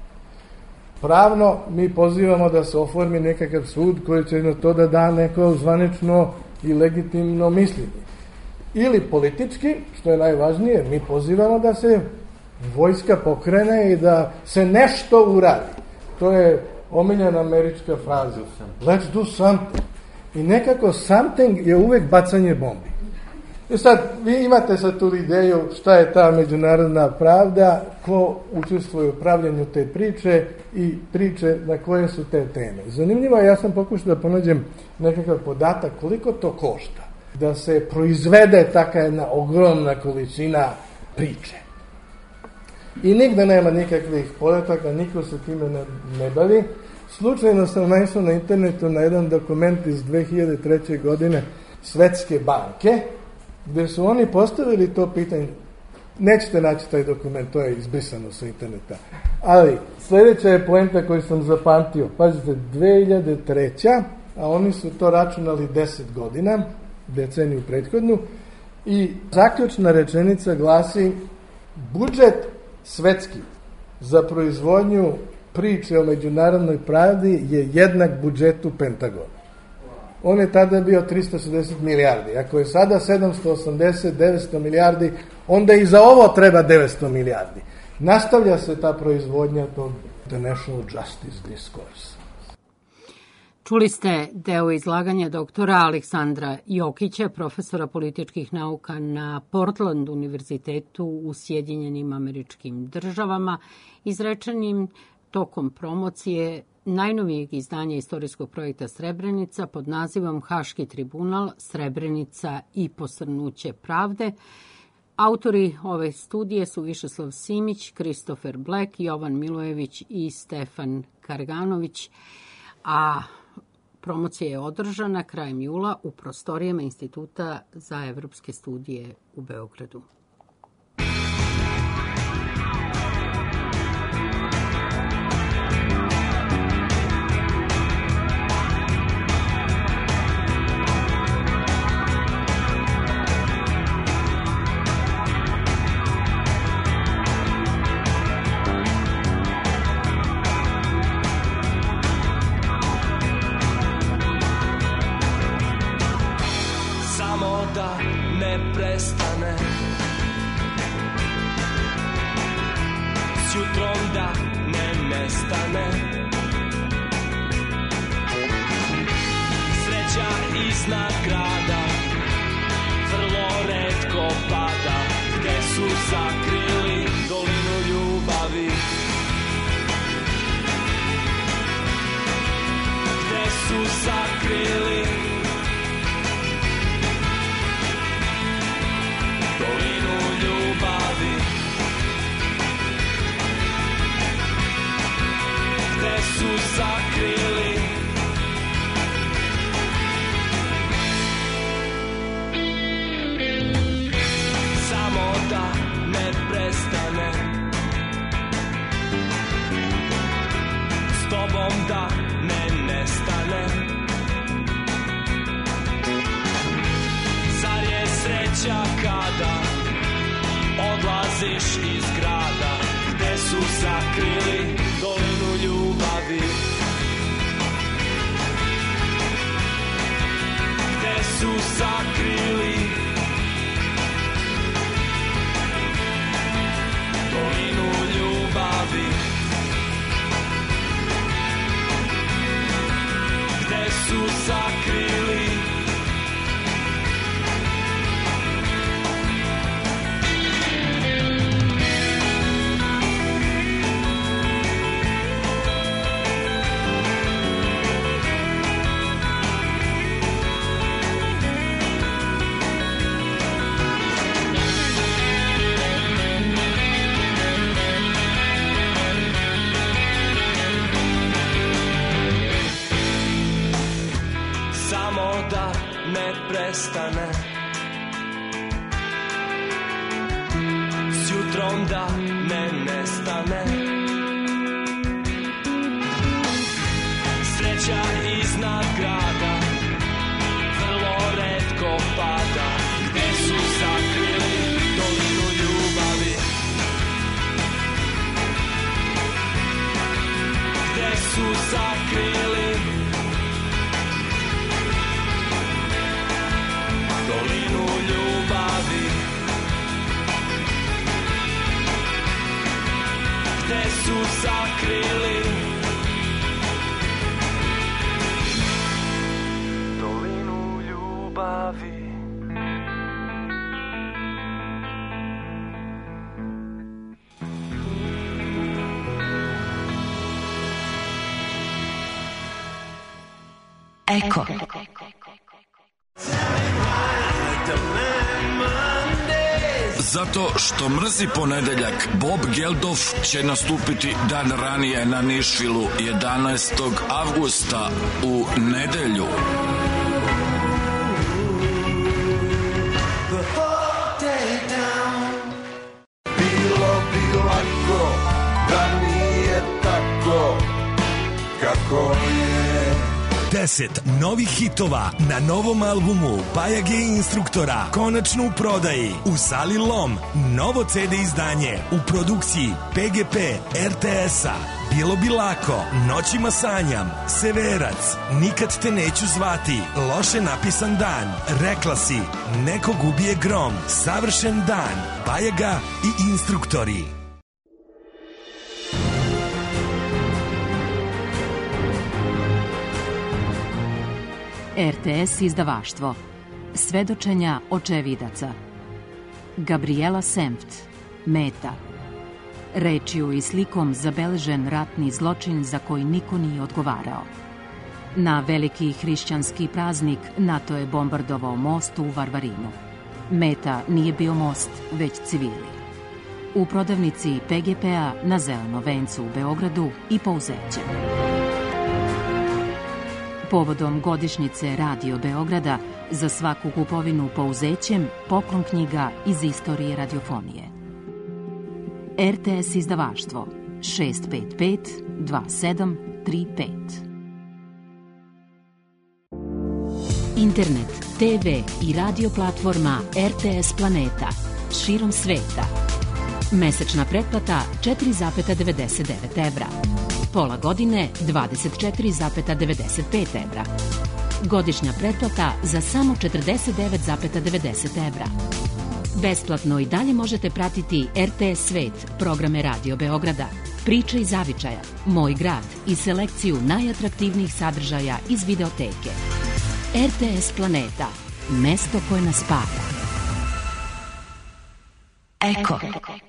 Pravno mi pozivamo da se oformi nekakav sud koji će na to da da neko zvanično i legitimno mišljenje. Ili politički, što je najvažnije, mi pozivamo da se vojska pokrene i da se nešto uradi. To je omiljena američka fraza. Let's do something. I nekako something je uvek bacanje bombi. I sad, vi imate sad tu ideju šta je ta međunarodna pravda, ko učestvuje u pravljanju te priče i priče na koje su te teme. Zanimljivo je, ja sam pokušao da ponađem nekakav podatak koliko to košta da se proizvede taka jedna ogromna količina priče. I nigde nema nikakvih podataka, niko se time ne, ne bavi. Slučajno sam naišao na internetu na jedan dokument iz dve hiljade treće. godine Svetske banke, gde su oni postavili to pitanje. Nećete naći taj dokument, to je izbrisano sa interneta. Ali, sljedeća je poenta koju sam zapamtio. Pazite, dve hiljade treće. a oni su to računali deset godina, deceniju prethodnu, i zaključna rečenica glasi: budžet svetski za proizvodnju priče o međunarodnoj pravdi je jednak budžetu Pentagona. On je tada bio trista šezdeset milijardi. Ako je sada sedamsto osamdeset do devetsto milijardi, onda i za ovo treba devetsto milijardi. Nastavlja se ta proizvodnja tog International Justice Discourse. Čuli ste deo izlaganja doktora Aleksandra Jokića, profesora političkih nauka na Portland univerzitetu u Sjedinjenim Američkim Državama, izrečenim tokom promocije najnovijeg izdanja istorijskog projekta Srebrenica pod nazivom Haški tribunal, Srebrenica i posrnuće pravde. Autori ove studije su Višeslav Simić, Kristofer Black, Jovan Milojević i Stefan Karganović, a promocija je održana krajem jula u prostorijama Instituta za evropske studije u Beogradu. Prestane s jutrom da ne nestane, sreća iznad grada vrlo retko pada, gde su sakrili dolinu ljubavi, gde su sakrili dolinu ljubavi, gde su sakrili samo da ne prestane, s tobom da ne nestane. Zar je sreća kada odlaziš iz grada, gde su sakrili dolinu ljubavi, gde su sakrili dolinu ljubavi, gde su sakrili vatrom da ne nestane. Sreća iznad grada vrlo retko pada. Gde su sakrili dolinu ljubavi? Gde su sakrili dolinu ljubavi? Gde su sakrili dolinu ljubavi? Eko. Zato što mrzi ponedeljak, Bob Geldof će nastupiti dan ranije na Nišvilu jedanaestog avgusta u nedelju. Bilo bi lako da nije tako kako je. Deset novih hitova na novom albumu Bajage Instruktora konačno u prodaji u sali Lom. Novo ce de izdanje u produkciji pe ge pe er te es-a. Bilo bi lako, Noćima sanjam, Severac, Nikad te neću zvati, Loše napisan dan, Rekla si, Nekog ubije grom, Savršen dan, Bajaga i Instruktori. er te es izdavaštvo. Svedočenja očevidaca. Gabriela Senft. Meta. Rečju i slikom zabeležen ratni zločin za koji niko nije odgovarao. Na veliki hrišćanski praznik NATO je bombardovao most u Varvarinu. Meta nije bio most, već civili. U prodavnici pe ge pe-a na Zelenom vencu u Beogradu i Pouzeće. Povodom godišnjice Radio Beograda za svaku kupovinu Pouzećem poklon knjiga iz istorije radiofonije. er te es izdavaštvo šest pet pet dva sedam tri pet. Internet, te ve i radio platforma er te es Planeta širom sveta. Mesečna pretplata četiri zarez devedeset devet evra. Pola godine dvadeset četiri zarez devedeset pet evra. Godišnja pretplata za samo četrdeset devet zarez devedeset evra. Besplatno i dalje možete pratiti er te es Svet, programe Radio Beograda, Priče iz zavičaja, Moj grad i selekciju najatraktivnijih sadržaja iz videoteke. er te es Planeta, mesto koje nas spaja. Eko.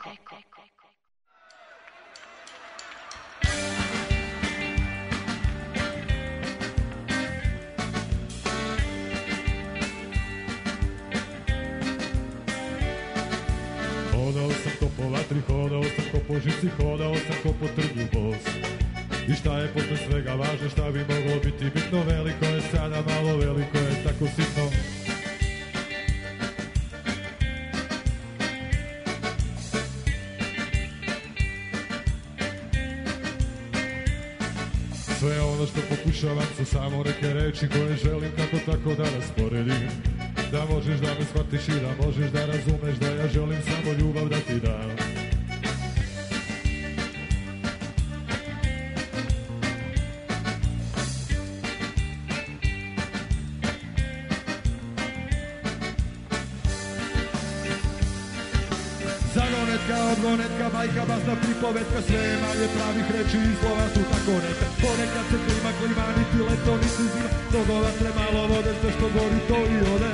Hodao sam ko po vatri, hodao sam ko po žici, hodao sam ko po trnju bos. I šta je posle svega važno, šta bi moglo biti bitno, veliko je sada, malo veliko je tako sitno. Sve ono što pokušavam su samo neke reči koje želim kako tako da rasporedim. Da možeš da me shvatiš i da možeš da razumeš da ja želim samo ljubav da ti dam. Zagonetka, odgonetka, bajka, basna, pripovetka, sve je manje pravih reči i slova su tako neka. Ponekad se klima, klima, niti leto, niti zima, mnogo vatre, malo vode, sve što gori to i ode.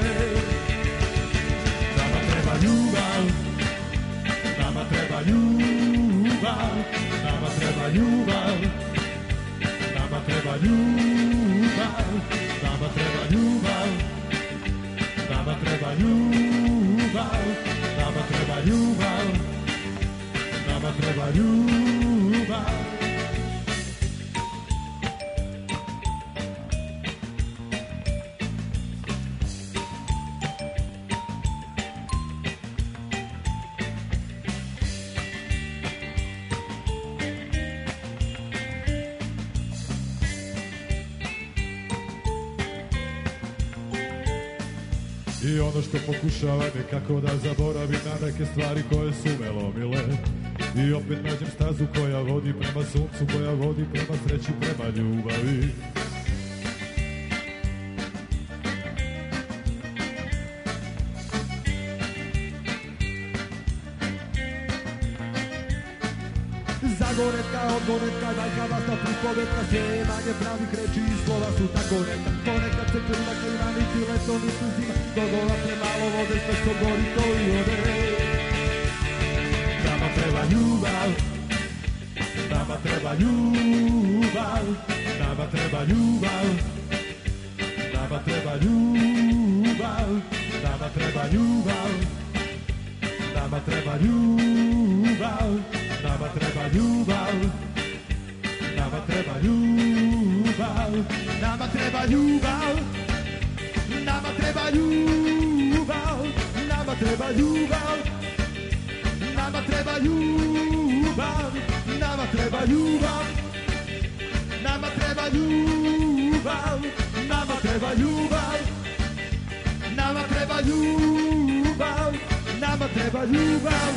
Nama treba ljubav, nama treba ljubav, nama treba ljubav, nama treba ljubav, nama treba ljubav, nama treba ljubav, nama treba ljubav, nama treba ljubav. I ono što pokušava nekako da zaboravi na neke stvari koje su me lomile. I opet nađem stazu koja vodi prema suncu, koja vodi prema sreći, prema ljubavi. Zagonetka, odgonetka, dajka vasna pripovetka, sve manje pravih reči i slova su tako neka. Ponekad se krva klima, niti leto, niti zima, dogova premalo vode, sve što gori to i ode. Nama treba ljubav, nama treba ljubav, nama treba ljubav, nama treba ljubav, nama treba ljubav, nama treba ljubav. Nama treba ljubav, nama treba ljubav, nama treba ljubav, nama treba ljubav, nama treba ljubav, nama treba ljubav, nama treba ljubav, nama treba ljubav, nama treba ljubav, nama treba ljubav, nama treba ljubav.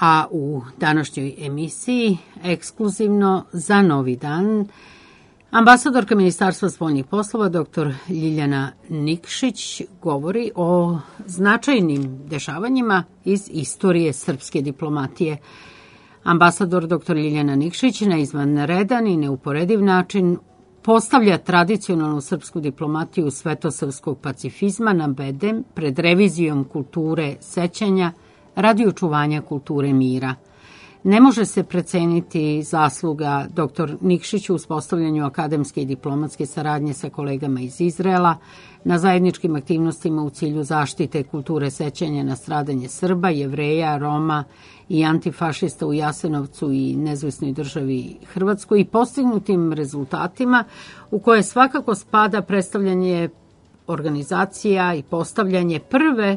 A u današnjoj emisiji, ekskluzivno za Novi dan, ambasadorka Ministarstva spoljnih poslova dr Ljiljana Nikšić govori o značajnim dešavanjima iz istorije srpske diplomatije. Ambasador dr Ljiljana Nikšić na izvanredan i neuporediv način postavlja tradicionalnu srpsku diplomatiju svetosavskog pacifizma na bedem pred revizijom kulture sećanja radi očuvanja kulture mira. Ne može se preceniti zasluga dr Nikšić u uspostavljanju akademske i diplomatske saradnje sa kolegama iz Izraela na zajedničkim aktivnostima u cilju zaštite kulture sećanja na stradanje Srba, Jevreja, Roma i antifašista u Jasenovcu i nezavisnoj državi Hrvatskoj i postignutim rezultatima u koje svakako spada predstavljanje organizacija i postavljanje prve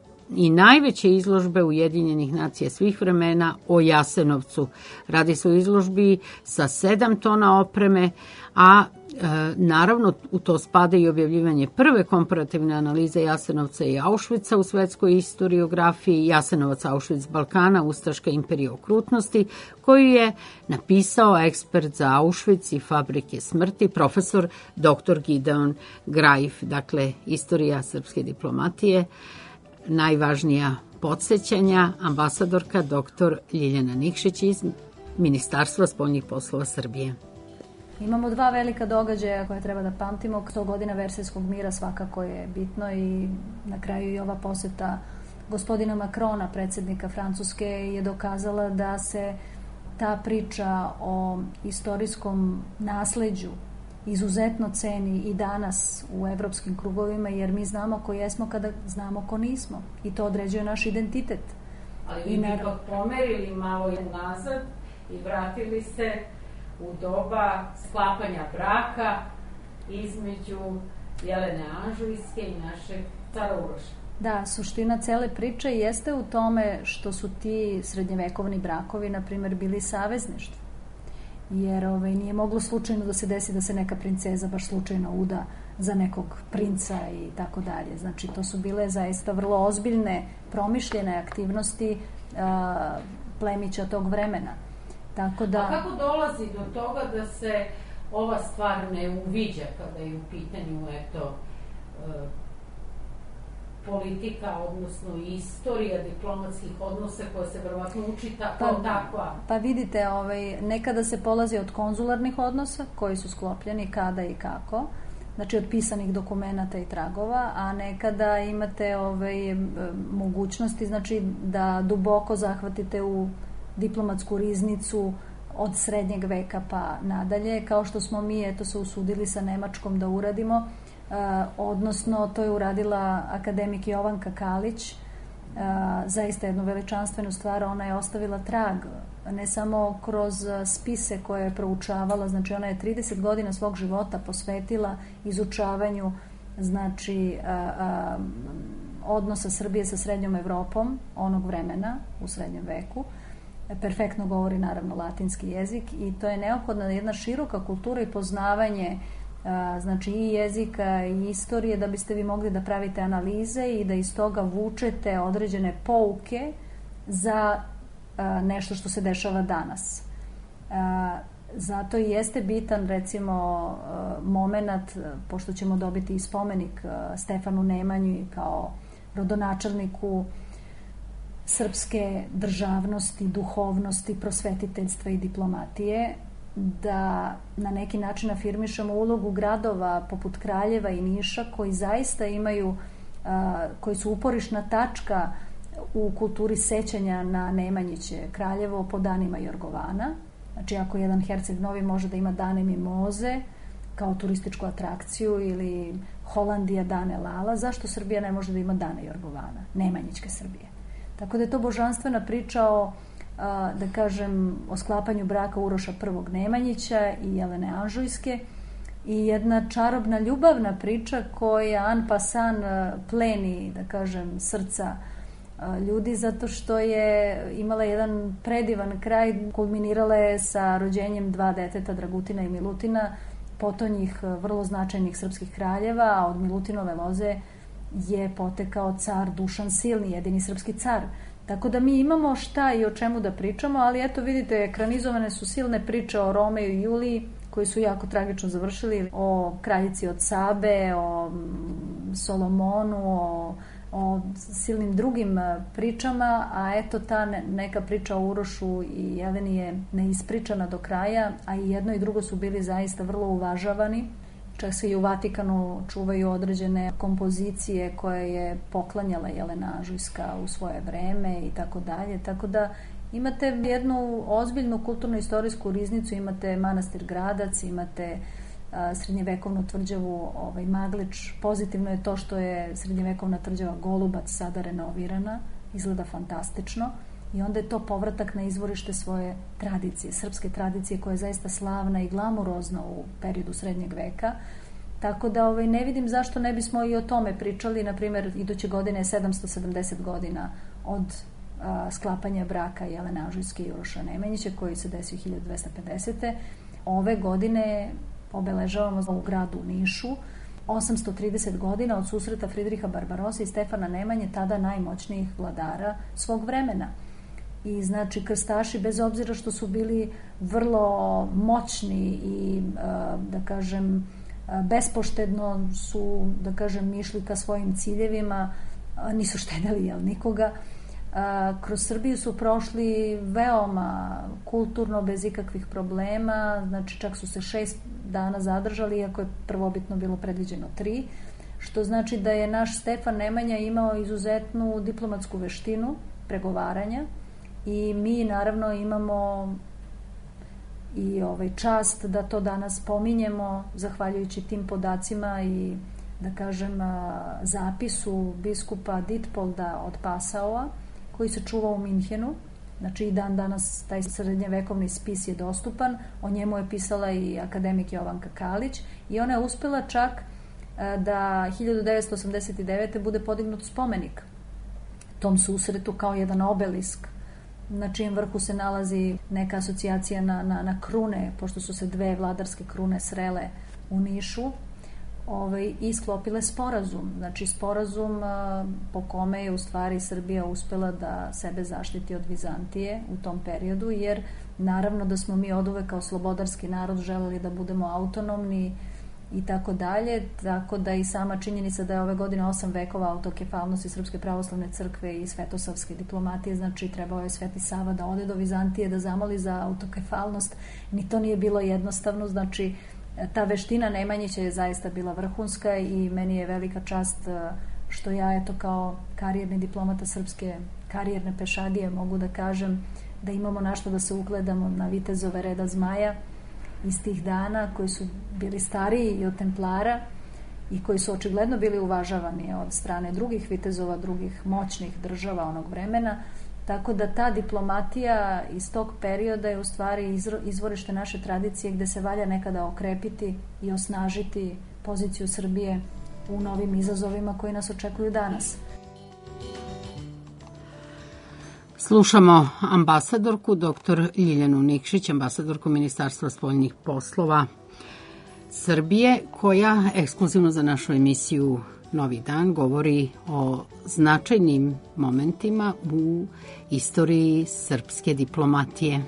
i najveće izložbe Ujedinjenih nacija svih vremena o Jasenovcu. Radi se o izložbi sa sedam tona opreme, a e, naravno u to spada i objavljivanje prve komparativne analize Jasenovca i Auschwitza u svetskoj istoriografiji, Jasenovac Auschwitz Balkana, Ustaška imperija okrutnosti, koju je napisao ekspert za Auschwitz i fabrike smrti, profesor dr Gideon Grajf. Dakle, istorija srpske diplomatije, najvažnija podsjećanja, ambasadorka dr Ljiljana Nikšić iz Ministarstva spoljnih poslova Srbije. Imamo dva velika događaja koje treba da pamtimo. sto godina Versajskog mira svakako je bitno i na kraju i ova poseta gospodina Makrona, predsjednika Francuske, je dokazala da se ta priča o istorijskom nasleđu izuzetno ceni i danas u evropskim krugovima, jer mi znamo ko jesmo kada znamo ko nismo. I to određuje naš identitet. Ali vi bi ipak pomerili malo i nazad i vratili se u doba sklapanja braka između Jelene Anžujske i našeg cara Uroša. Da, suština cele priče jeste u tome što su ti srednjevekovni brakovi, na primjer, bili savezništvo. Jer ovaj, nije moglo slučajno da se desi da se neka princeza baš slučajno uda za nekog princa i tako dalje. Znači, to su bile zaista vrlo ozbiljne, promišljene aktivnosti a, plemića tog vremena. Tako da... A kako dolazi do toga da se ova stvar ne uviđa kada je u pitanju, eto, e, politika, odnosno istorija diplomatskih odnosa koja se verovatno uči kao pa, takva? Pa vidite, ovaj, nekada se polazi od konzularnih odnosa koji su sklopljeni kada i kako, znači od pisanih dokumenata i tragova, a nekada imate ovaj, mogućnosti, znači da duboko zahvatite u diplomatsku riznicu od srednjeg veka pa nadalje, kao što smo mi eto se usudili sa Nemačkom da uradimo. Uh, odnosno to je uradila akademik Jovanka Kalić, uh, zaista jednu veličanstvenu stvar. Ona je ostavila trag ne samo kroz spise koje je proučavala, znači ona je trideset godina svog života posvetila izučavanju znači uh, uh, odnosa Srbije sa srednjom Evropom onog vremena u srednjem veku. Perfektno govori naravno latinski jezik i to je neophodna jedna široka kultura i poznavanje znači i jezika i istorije da biste vi mogli da pravite analize i da iz toga vučete određene pouke za nešto što se dešava danas. Zato i jeste bitan recimo moment, pošto ćemo dobiti i spomenik Stefanu Nemanji kao rodonačelniku srpske državnosti, duhovnosti, prosvetiteljstva i diplomatije, da na neki način afirmišemo ulogu gradova poput Kraljeva i Niša koji zaista imaju, koji su uporišna tačka u kulturi sećanja na Nemanjiće. Kraljevo po danima Jorgovana, znači ako jedan Herceg Novi može da ima dane Mimoze kao turističku atrakciju ili Holandija dane Lala, zašto Srbija ne može da ima dane Jorgovana, Nemanjićke Srbije? Tako da je to božanstvena priča o da kažem, o sklapanju braka Uroša prvog Nemanjića i Jelene Anžujske i jedna čarobna ljubavna priča koja en passant pleni, da kažem, srca ljudi zato što je imala jedan predivan kraj, kulminirala je sa rođenjem dva deteta, Dragutina i Milutina, potonjih vrlo značajnih srpskih kraljeva, a od Milutinove loze je potekao car Dušan Silni, jedini srpski car. Tako da mi imamo šta i o čemu da pričamo, ali eto vidite, ekranizovane su silne priče o Romeju i Juliji, koji su jako tragično završili, o kraljici od Sabe, o Solomonu, o, o silnim drugim pričama, a eto ta neka priča o Urošu i Jeleni je neispričana do kraja, a i jedno i drugo su bili zaista vrlo uvažavani. Čak se i u Vatikanu čuvaju određene kompozicije koje je poklanjala Jelena Anžujska u svoje vreme i tako dalje. Tako da imate jednu ozbiljnu kulturno-istorijsku riznicu, imate manastir Gradac, imate a, srednjevekovnu tvrđavu ovaj, Maglič. Pozitivno je to što je srednjevekovna tvrđava Golubac sada renovirana, izgleda fantastično. I onda je to povratak na izvorište svoje tradicije, srpske tradicije koja je zaista slavna i glamurozna u periodu srednjeg veka. Tako da ovaj, ne vidim zašto ne bismo i o tome pričali. Na primjer, iduće godine je sedamsto sedamdeset godina od a, sklapanja braka Jelene Anžujske i Uroša Nemanjića, koji se desio hiljadu dvesta pedesete. Ove godine obeležavamo u gradu Nišu osamsto trideset godina od susreta Fridriha Barbarosa i Stefana Nemanje, tada najmoćnijih vladara svog vremena. I znači krstaši, bez obzira što su bili vrlo moćni i da kažem bespoštedno su, da kažem, išli ka svojim ciljevima, nisu štedeli jel nikoga, kroz Srbiju su prošli veoma kulturno, bez ikakvih problema, znači čak su se šest dana zadržali, iako je prvobitno bilo predviđeno tri, što znači da je naš Stefan Nemanja imao izuzetnu diplomatsku veštinu pregovaranja. I mi naravno imamo i ovaj čast da to danas pominjemo zahvaljujući tim podacima i da kažem zapisu biskupa Ditpolda od Pasaua koji se čuva u Minhenu. Znači i dan danas taj srednjevekovni spis je dostupan, o njemu je pisala i akademik Jovanka Kalić i ona je uspela čak da hiljadu devetsto osamdeset devete bude podignut spomenik tom susretu kao jedan obelisk na čijem vrhu se nalazi neka asocijacija na, na, na krune, pošto su se dve vladarske krune srele u Nišu ovaj, i sklopile sporazum. Znači sporazum a, po kome je u stvari Srbija uspela da sebe zaštiti od Vizantije u tom periodu, jer naravno da smo mi oduvek kao slobodarski narod želeli da budemo autonomni i tako dalje, tako da i sama činjenica da je ove godine osam vekova autokefalnosti Srpske pravoslavne crkve i svetosavske diplomatije, znači trebao je Sveti Sava da ode do Vizantije da zamoli za autokefalnost, ni to nije bilo jednostavno, znači ta veština Nemanjića je zaista bila vrhunska i meni je velika čast što ja eto kao karijerni diplomata srpske karijerne pešadije mogu da kažem da imamo na što da se ugledamo na vitezove reda Zmaja iz tih dana koji su bili stariji i od Templara i koji su očigledno bili uvažavani od strane drugih vitezova, drugih moćnih država onog vremena, tako da ta diplomatija iz tog perioda je u stvari izvorište naše tradicije gde se valja nekada okrepiti i osnažiti poziciju Srbije u novim izazovima koji nas očekuju danas. Slušamo ambasadorku doktor Ljiljanu Nikšić, ambasadorku Ministarstva spoljnih poslova Srbije, koja ekskluzivno za našu emisiju Novi dan govori o značajnim momentima u istoriji srpske diplomatije.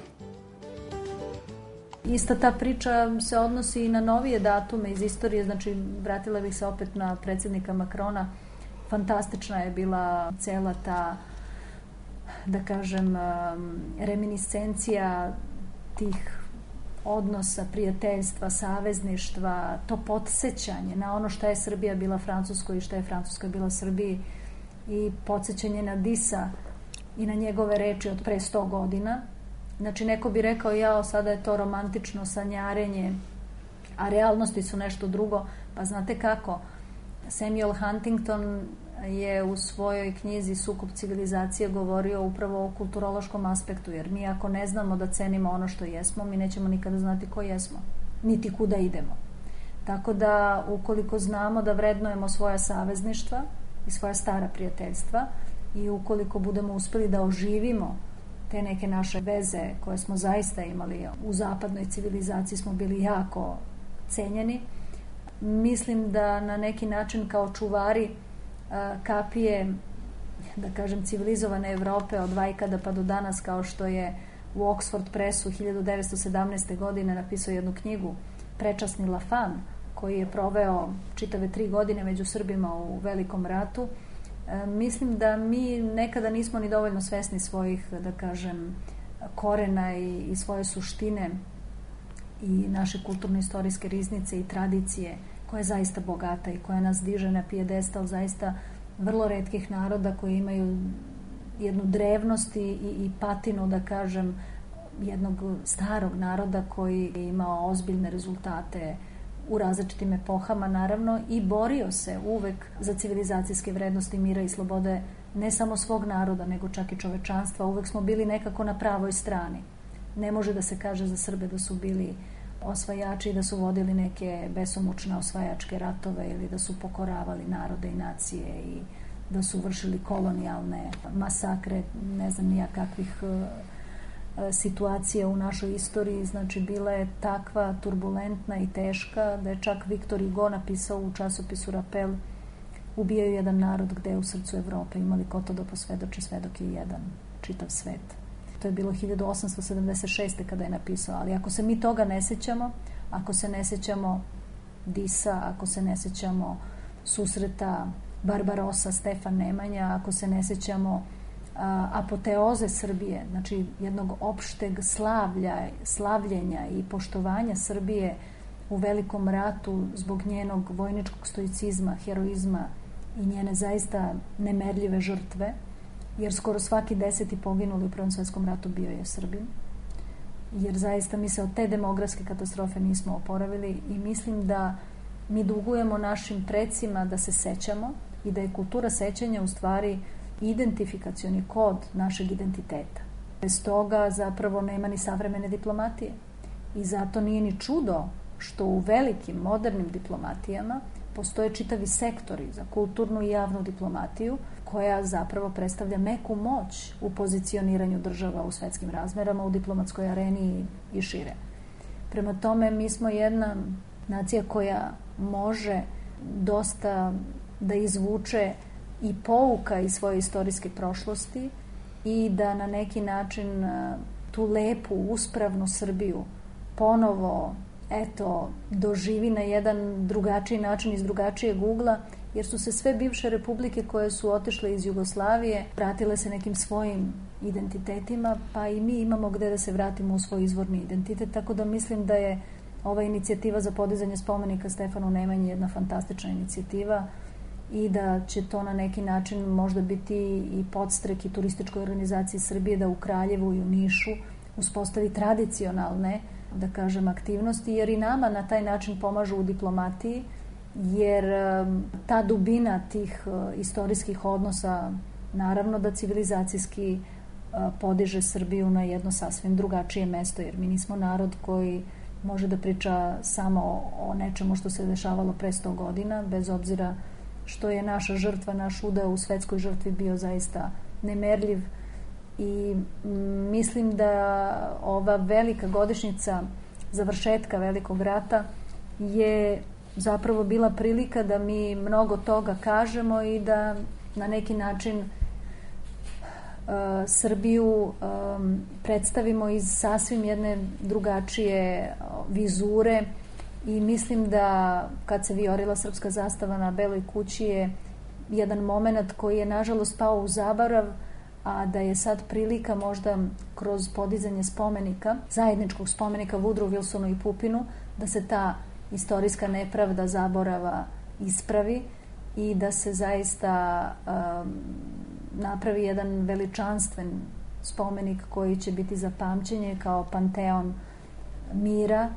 Ista ta priča se odnosi i na novije datume iz istorije, znači vratila bih se opet na predsjednika Makrona. Fantastična je bila cela ta, da kažem, reminiscencija tih odnosa, prijateljstva, savezništva, to podsjećanje na ono šta je Srbija bila Francuskoj i šta je Francuska bila Srbiji i podsjećanje na Disa i na njegove reči od pre sto godina. Znači, neko bi rekao, jao, sada je to romantično sanjarenje, a realnosti su nešto drugo. Pa znate kako, Samuel Huntington je u svojoj knjizi Sukob civilizacije govorio upravo o kulturološkom aspektu, jer mi ako ne znamo da cenimo ono što jesmo, mi nećemo nikada znati ko jesmo, niti kuda idemo. Tako da, ukoliko znamo da vrednujemo svoja savezništva i svoja stara prijateljstva i ukoliko budemo uspeli da oživimo te neke naše veze koje smo zaista imali u zapadnoj civilizaciji, smo bili jako cenjeni, mislim da na neki način kao čuvari kapije da kažem, civilizovane Evrope od vajkada pa do danas, kao što je u Oxford Pressu hiljadu devetsto sedamnaeste. godine napisao jednu knjigu Prečasni Lafan, koji je proveo čitave tri godine među Srbima u Velikom ratu. E, mislim da mi nekada nismo ni dovoljno svesni svojih, da kažem, korena i, i svoje suštine i naše kulturno-istorijske riznice i tradicije, koja je zaista bogata i koja nas diže na pijedestal zaista vrlo retkih naroda koji imaju jednu drevnost i, i patinu, da kažem, jednog starog naroda koji je imao ozbiljne rezultate u različitim epohama, naravno, i borio se uvek za civilizacijske vrednosti mira i slobode ne samo svog naroda, nego čak i čovečanstva. Uvek smo bili nekako na pravoj strani. Ne može da se kaže za Srbe da su bili osvajači i da su vodili neke besomučne osvajačke ratove ili da su pokoravali narode i nacije i da su vršili kolonijalne masakre, ne znam nija kakvih situacija u našoj istoriji. Znači, bila je takva turbulentna i teška da je čak Viktor Hugo napisao u časopisu Rapel: ubijaju jedan narod gde u srcu Evrope imali ko to da posvedoči, svedok je jedan, čitav svet. To je bilo hiljadu osamsto sedamdeset šeste. kada je napisao, ali ako se mi toga ne sećamo, ako se ne sećamo Disa, ako se ne sećamo susreta Barbarosa, Stefan Nemanja, ako se ne sećamo a, apoteoze Srbije, znači jednog opšteg slavlja, slavljenja i poštovanja Srbije u Velikom ratu zbog njenog vojničkog stoicizma, heroizma i njene zaista nemerljive žrtve, jer skoro svaki deseti poginuli u Prvom svetskom ratu bio je Srbin, jer zaista mi se od te demografske katastrofe nismo oporavili i mislim da mi dugujemo našim precima da se sećamo i da je kultura sećanja u stvari identifikacioni kod našeg identiteta. Bez toga zapravo nema ni savremene diplomatije i zato nije ni čudo što u velikim modernim diplomatijama postoje čitavi sektori za kulturnu i javnu diplomatiju koja zapravo predstavlja meku moć u pozicioniranju država u svetskim razmerama, u diplomatskoj areni i šire. Prema tome, mi smo jedna nacija koja može dosta da izvuče i pouka iz svoje istorijske prošlosti i da na neki način tu lepu, uspravnu Srbiju ponovo eto, doživi na jedan drugačiji način iz drugačijeg ugla, jer su se sve bivše republike koje su otišle iz Jugoslavije vratile se nekim svojim identitetima, pa i mi imamo gde da se vratimo u svoj izvorni identitet, tako da mislim da je ova inicijativa za podizanje spomenika Stefanu Nemanji jedna fantastična inicijativa i da će to na neki način možda biti i podstrek i turističkoj organizaciji Srbije da u Kraljevu i u Nišu uspostavi tradicionalne, da kažem, aktivnosti, jer i nama na taj način pomažu u diplomatiji, jer ta dubina tih istorijskih odnosa naravno da civilizacijski podiže Srbiju na jedno sasvim drugačije mesto, jer mi nismo narod koji može da priča samo o nečemu što se dešavalo pre sto godina, bez obzira što je naša žrtva, naš udeo u svetskoj žrtvi bio zaista nemerljiv. I mislim da ova velika godišnjica završetka Velikog rata je zapravo bila prilika da mi mnogo toga kažemo i da na neki način uh, Srbiju um, predstavimo iz sasvim jedne drugačije vizure i mislim da kad se vijorila srpska zastava na Beloj kući je jedan moment koji je nažalost pao u zaborav, a da je sad prilika možda kroz podizanje spomenika, zajedničkog spomenika Woodrow Wilsonu i Pupinu, da se ta istorijska nepravda zaborava ispravi i da se zaista um, napravi jedan veličanstven spomenik koji će biti za pamćenje kao panteon mira.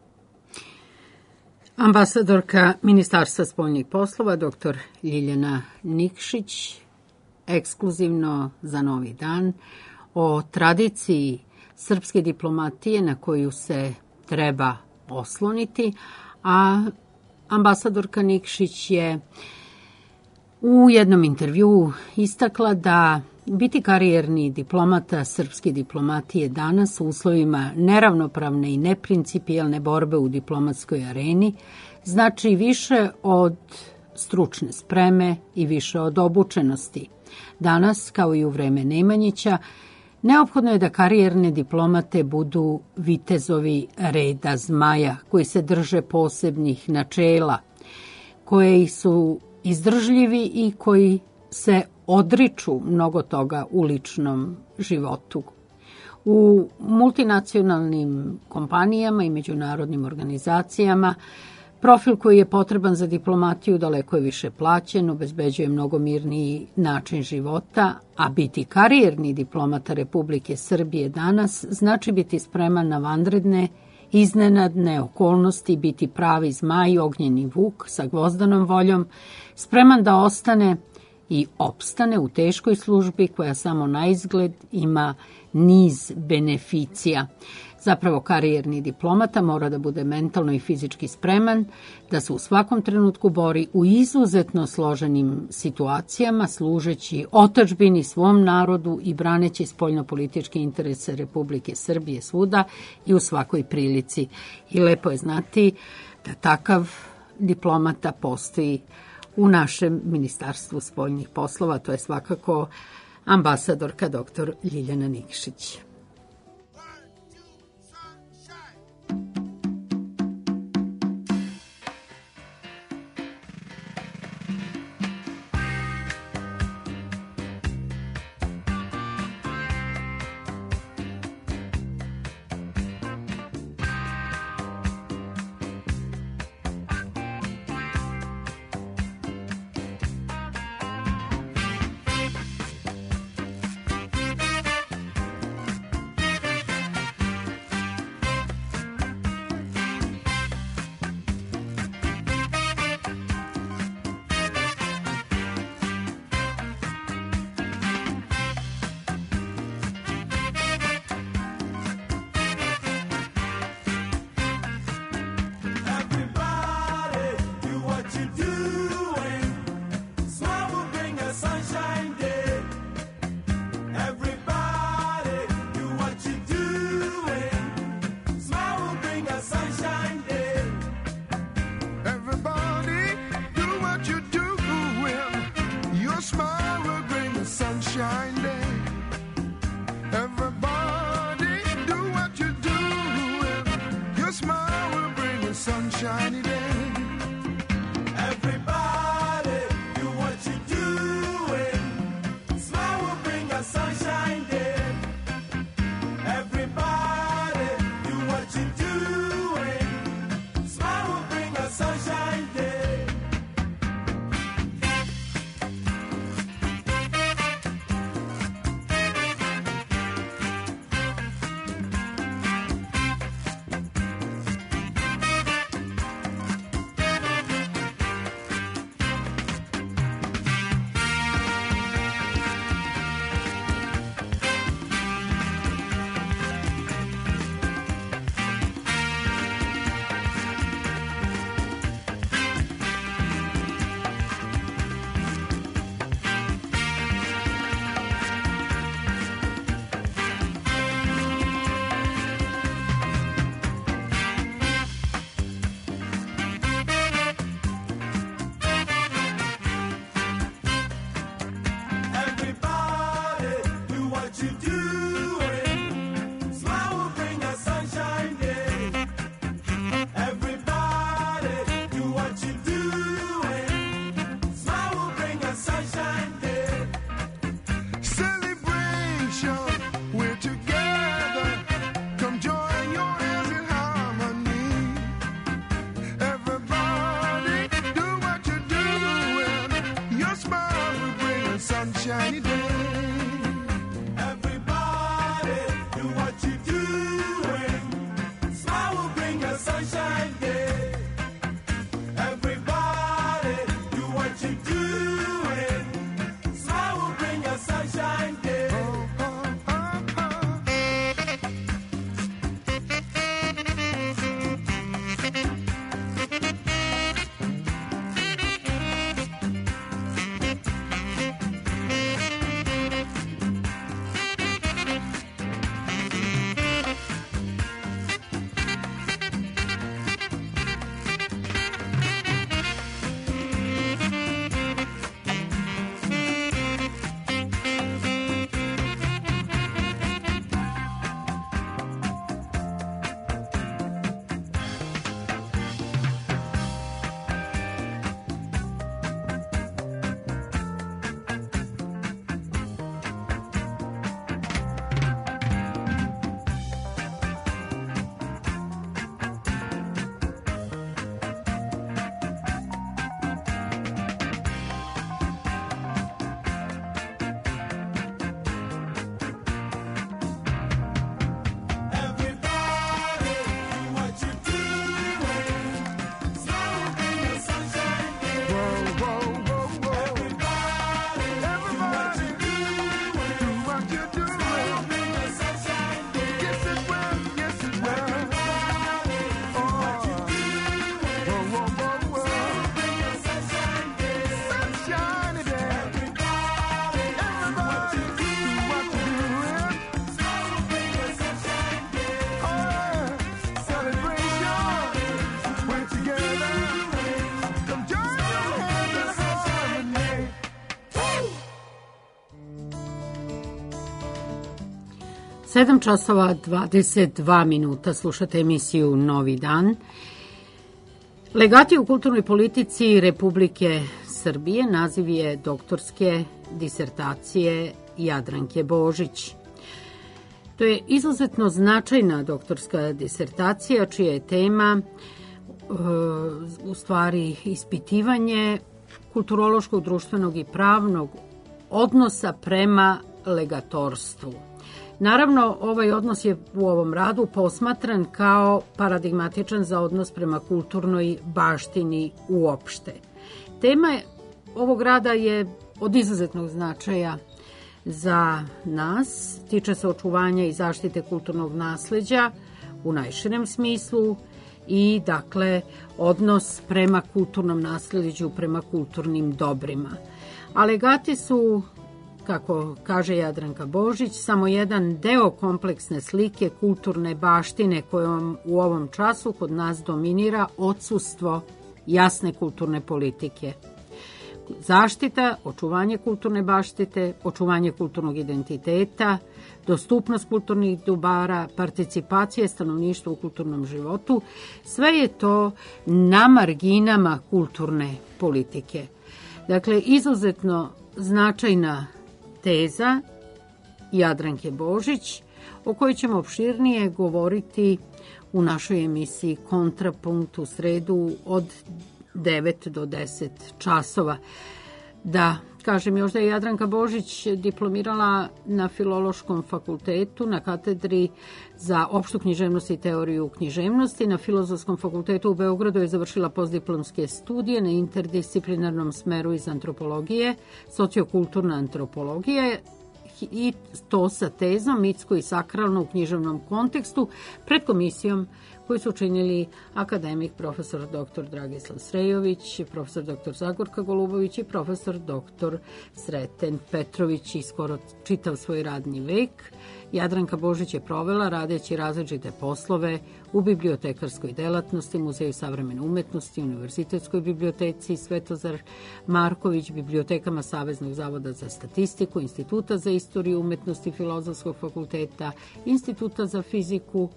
Ambasadorka Ministarstva spoljnih poslova, doktor Ljiljana Nikšić, ekskluzivno za Novi dan, o tradiciji srpske diplomatije na koju se treba osloniti, a ambasadorka Nikšić je u jednom intervjuu istakla da biti karijerni diplomata srpske diplomatije danas u uslovima neravnopravne i neprincipijelne borbe u diplomatskoj areni znači više od stručne spreme i više od obučenosti. Danas, kao i u vreme Nemanjića, neophodno je da karijerne diplomate budu vitezovi reda zmaja, koji se drže posebnih načela, koji su izdržljivi i koji se odriču mnogo toga u ličnom životu. U multinacionalnim kompanijama i međunarodnim organizacijama profil koji je potreban za diplomatiju daleko je više plaćen, obezbeđuje mnogo mirniji način života, a biti karijerni diplomata Republike Srbije danas znači biti spreman na vanredne, iznenadne okolnosti, biti pravi zmaj, ognjeni vuk sa gvozdanom voljom, spreman da ostane i opstane u teškoj službi koja samo na izgled ima niz beneficija. Zapravo, karijerni diplomata mora da bude mentalno i fizički spreman, da se u svakom trenutku bori u izuzetno složenim situacijama, služeći otadžbini, svom narodu i braneći spoljnopolitičke interese Republike Srbije svuda i u svakoj prilici. I lepo je znati da takav diplomata postoji u našem Ministarstvu spoljnih poslova, to je svakako ambasadorka doktor Ljiljana Nikšić. Shiny day. Everybody sedam časova dvadeset dva minuta, slušate emisiju Novi dan. Legati u kulturnoj politici Republike Srbije naziv je doktorske disertacije Jadranke Božić. To je izuzetno značajna doktorska disertacija čija je tema u stvari ispitivanje kulturološkog, društvenog i pravnog odnosa prema legatorstvu. Naravno, ovaj odnos je u ovom radu posmatran kao paradigmatičan za odnos prema kulturnoj baštini uopšte. Tema ovog rada je od izuzetnog značaja za nas, tiče se očuvanja i zaštite kulturnog nasleđa u najširem smislu i, dakle, odnos prema kulturnom nasleđu, prema kulturnim dobrima. A legati su, kako kaže Jadranka Božić, samo jedan deo kompleksne slike kulturne baštine kojom u ovom času kod nas dominira odsustvo jasne kulturne politike. Zaštita, očuvanje kulturne baštite, očuvanje kulturnog identiteta, dostupnost kulturnih dobara, participacije stanovništva u kulturnom životu, sve je to na marginama kulturne politike. Dakle, izuzetno značajna teza Jadranke Božić, o kojoj ćemo opširnije govoriti u našoj emisiji Kontrapunkt u sredu od devet do deset časova. Da, kažem još da je Jadranka Božić diplomirala na Filološkom fakultetu, na katedri za opštu književnost i teoriju književnosti. Na Filozofskom fakultetu u Beogradu je završila postdiplomske studije na interdisciplinarnom smeru iz antropologije, sociokulturna antropologija, i to sa tezom mitsko i sakralno u književnom kontekstu pred komisijom koju su činili akademik profesor doktor Dragislav Srejović, profesor doktor Zagorka Golubović i profesor doktor Sreten Petrović i skoro čitav svoj radni vek. Jadranka Božić je provela radeći različite poslove u bibliotekarskoj delatnosti, Muzeju savremene umetnosti, Univerzitetskoj biblioteci Svetozar Marković, bibliotekama Saveznog zavoda za statistiku, Instituta za istoriju umetnosti Filozofskog fakulteta, Instituta za fiziku,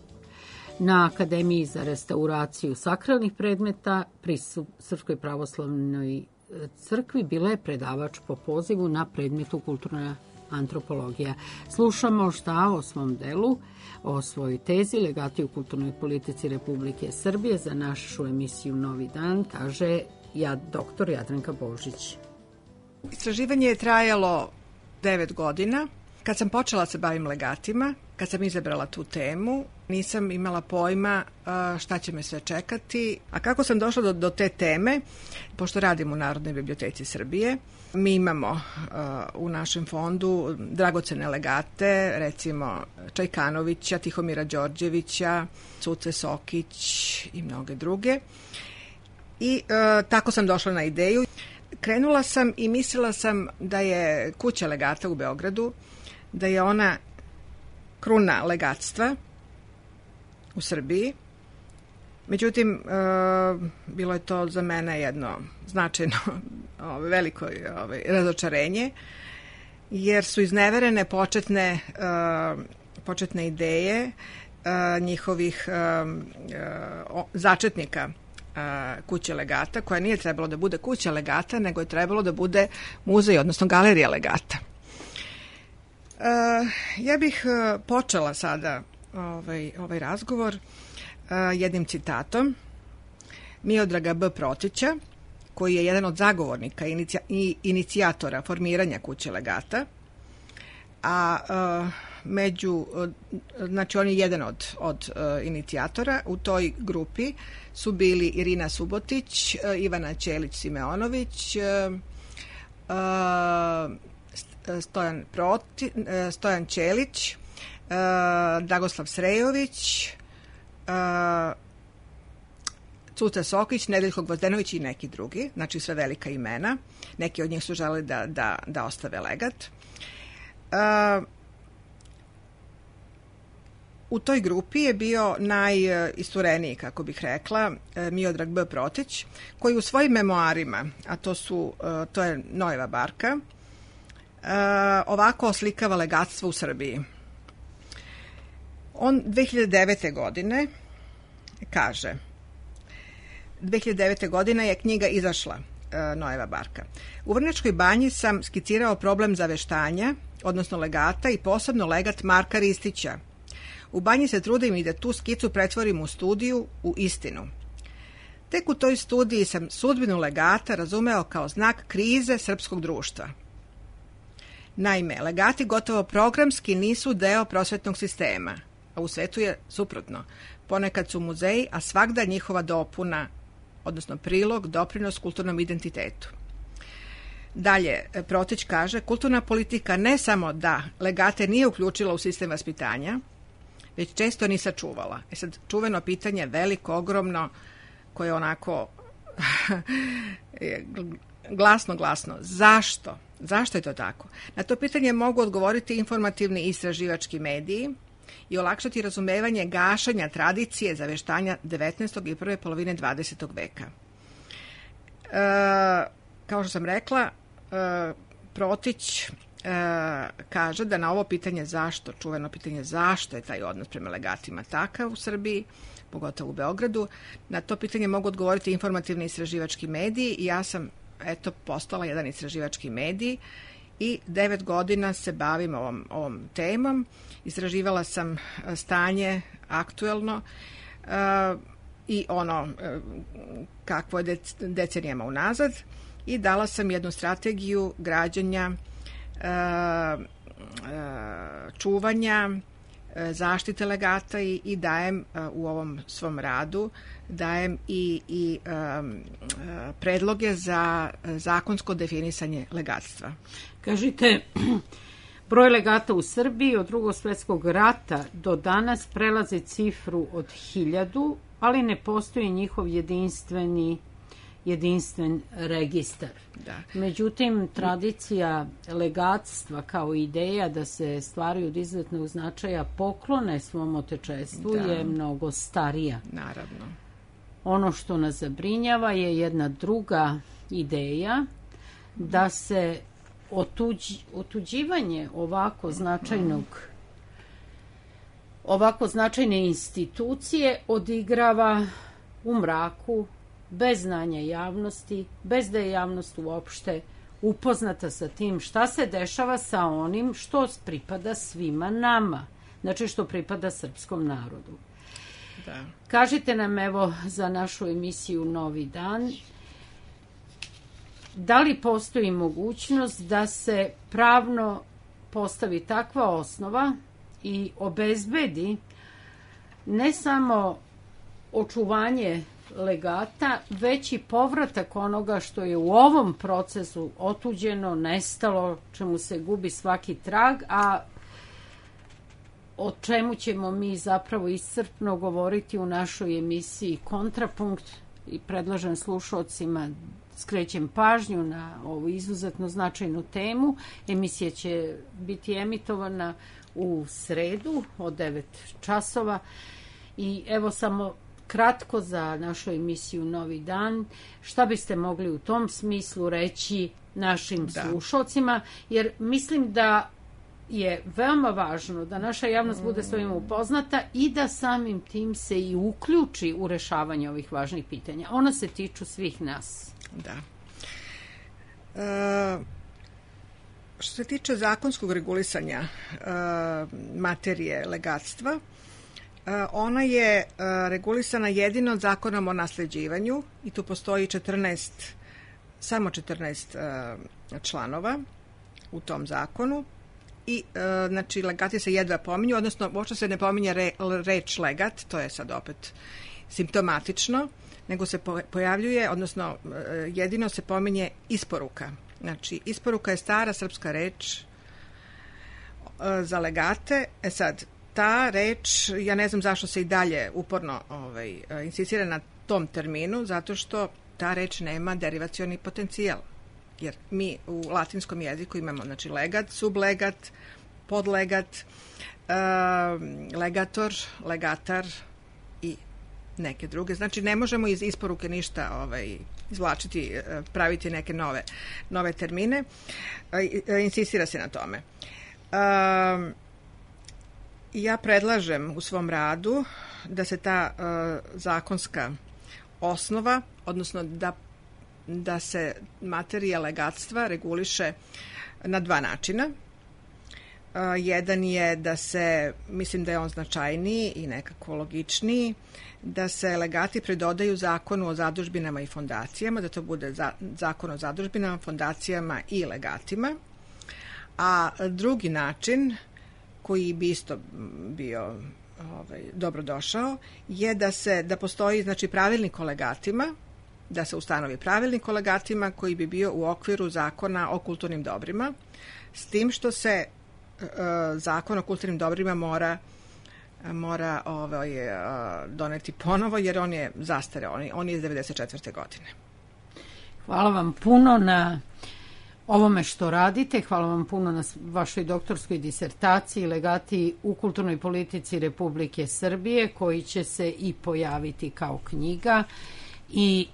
na Akademiji za restauraciju sakralnih predmeta pri Srpskoj pravoslavnoj crkvi bila je predavač po pozivu na predmetu kulturna antropologija. Slušamo šta o svom delu, o svojoj tezi Legati u kulturnoj politici Republike Srbije za našu emisiju Novi dan, kaže ja, doktor Jadranka Božić. Istraživanje je trajalo devet godina. Kad sam počela se bavim legatima, kad sam izabrala tu temu, nisam imala pojma šta će me sve čekati. A kako sam došla do, do te teme, pošto radim u Narodnoj biblioteci Srbije, mi imamo uh, u našem fondu dragocene legate, recimo Čajkanovića, Tihomira Đorđevića, Cuce Sokić i mnoge druge. I uh, tako sam došla na ideju. Krenula sam i mislila sam da je kuća legata u Beogradu, da je ona kruna legatstva u Srbiji. Međutim, e, bilo je to za mene jedno značajno ove, veliko ove, razočarenje, jer su izneverene početne, e, početne ideje e, njihovih e, o, začetnika e, kuće legata, koja nije trebalo da bude kuća legata, nego je trebalo da bude muzej, odnosno galerija legata. Uh, ja bih uh, počela sada ovaj, ovaj razgovor uh, jednim citatom Miodraga B. Protića, koji je jedan od zagovornika inicija, i inicijatora formiranja kuće legata, a uh, među, uh, znači on je jedan od, od uh, inicijatora. U toj grupi su bili Irina Subotić, uh, Ivana Ćelić-Simeonović, uh, uh, Stojan, Proti, Stojan Ćelić, Dragoslav Srejović, Cuca Sokić, Nedeljko Gvozdenović i neki drugi, znači sve velika imena. Neki od njih su želeli da, da, da ostave legat. U toj grupi je bio najistureniji, kako bih rekla, Miodrag B. Protić, koji u svojim memoarima, a to su, to je Nojeva barka, ovako oslikava legatstvo u Srbiji. On dve hiljade devete. godine kaže, dve hiljade devete. godine je knjiga izašla, e, Noeva Barka. U Vrnjačkoj banji sam skicirao problem zaveštanja, odnosno legata i posebno legat Marka Ristića. U banji se trudim i da tu skicu pretvorim u studiju, u istinu. Tek u toj studiji sam sudbinu legata razumeo kao znak krize srpskog društva. Naime, legati gotovo programski nisu deo prosvetnog sistema, a u svetu je suprotno. Ponekad su muzeji, a svagda njihova dopuna, odnosno prilog, doprinos kulturnom identitetu. Dalje, Protić kaže, kulturna politika ne samo da legate nije uključila u sistem vaspitanja, već često ni sačuvala. E sad, čuveno pitanje, veliko, ogromno, koje onako glasno, glasno. Zašto? Zašto je to tako? Na to pitanje mogu odgovoriti informativni i istraživački mediji i olakšati razumevanje gašanja tradicije zaveštanja devetnaestog i prve polovine dvadesetog veka. E, kao što sam rekla, e, Protić e, kaže da na ovo pitanje zašto, čuveno pitanje zašto je taj odnos prema legatima takav u Srbiji, pogotovo u Beogradu, na to pitanje mogu odgovoriti informativni istraživački mediji i ja sam eto postala jedan istraživački medij i devet godina se bavim ovom, ovom temom. Istraživala sam stanje aktuelno uh, i ono uh, kakvo je dec, decenijama unazad i dala sam jednu strategiju građenja, uh, uh, čuvanja, zaštite legata i, i dajem uh, u ovom svom radu dajem i, i um, predloge za zakonsko definisanje legatstva. Kažite, broj legata u Srbiji od Drugog svjetskog rata do danas prelazi cifru od hiljadu, ali ne postoji njihov jedinstveni jedinstven registar. Da. Međutim, tradicija legatstva kao ideja da se stvari od izuzetnog značaja poklone svom otečestvu da. je mnogo starija. Naravno. Ono što nas zabrinjava je jedna druga ideja da se otuđ, otuđivanje ovako značajnog ovako značajne institucije odigrava u mraku, bez znanja javnosti, bez da je javnost uopšte upoznata sa tim šta se dešava sa onim što pripada svima nama, znači što pripada srpskom narodu. Da. Kažite nam evo za našu emisiju Novi dan, da li postoji mogućnost da se pravno postavi takva osnova i obezbedi ne samo očuvanje legata, već i povratak onoga što je u ovom procesu otuđeno, nestalo, čemu se gubi svaki trag, a o čemu ćemo mi zapravo iscrpno govoriti u našoj emisiji Kontrapunkt i predlažem slušalcima, skrećem pažnju na ovu izuzetno značajnu temu. Emisija će biti emitovana u sredu od devet časova i evo samo kratko za našu emisiju Novi dan, šta biste mogli u tom smislu reći našim da. slušalcima, jer mislim da je veoma važno da naša javnost bude s ovim upoznata i da samim tim se i uključi u rešavanje ovih važnih pitanja. Ona se tiču svih nas. Da. E, što se tiče zakonskog regulisanja e, materije legatstva, ona je regulisana jedino zakonom o nasleđivanju i tu postoji četrnaest, samo četrnaest članova u tom zakonu i znači legati se jedva pominju, odnosno uopšte se ne pominje re, reč legat, to je sad opet simptomatično, nego se pojavljuje, odnosno jedino se pominje isporuka. Znači isporuka je stara srpska reč za legate. E sad, ta reč, ja ne znam zašto se i dalje uporno ovaj, insistira na tom terminu, zato što ta reč nema derivacioni potencijal. Jer mi u latinskom jeziku imamo znači, legat, sublegat, podlegat, uh, legator, legatar i neke druge. Znači ne možemo iz isporuke ništa ovaj, izvlačiti, praviti neke nove, nove termine. Uh, insistira se na tome. Uh, Ja predlažem u svom radu da se ta uh, zakonska osnova, odnosno da, da se materija legatstva reguliše na dva načina. Uh, jedan je da se, mislim da je on značajniji i nekako logičniji, da se legati predodaju zakonu o zadužbinama i fondacijama, da to bude za, zakon o zadužbinama, fondacijama i legatima. A drugi način, koji bi isto bio ovaj, dobrodošao, je da se da postoji znači pravilnik o legatima, da se ustanovi pravilnik o legatima koji bi bio u okviru zakona o kulturnim dobrima, s tim što se e, zakon o kulturnim dobrima mora mora ovaj, doneti ponovo, jer on je zastareo, on je, on je iz devedeset četvrte godine. Hvala vam puno na ovome što radite, hvala vam puno na vašoj doktorskoj disertaciji Legati u kulturnoj politici Republike Srbije, koji će se i pojaviti kao knjiga i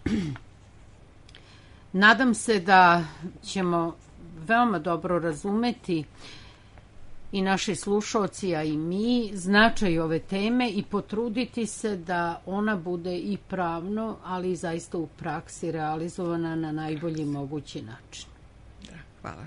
nadam se da ćemo veoma dobro razumeti i naši slušalci, a i mi, značaj ove teme i potruditi se da ona bude i pravno, ali i zaista u praksi realizovana na najbolji mogući način. Da, hvala.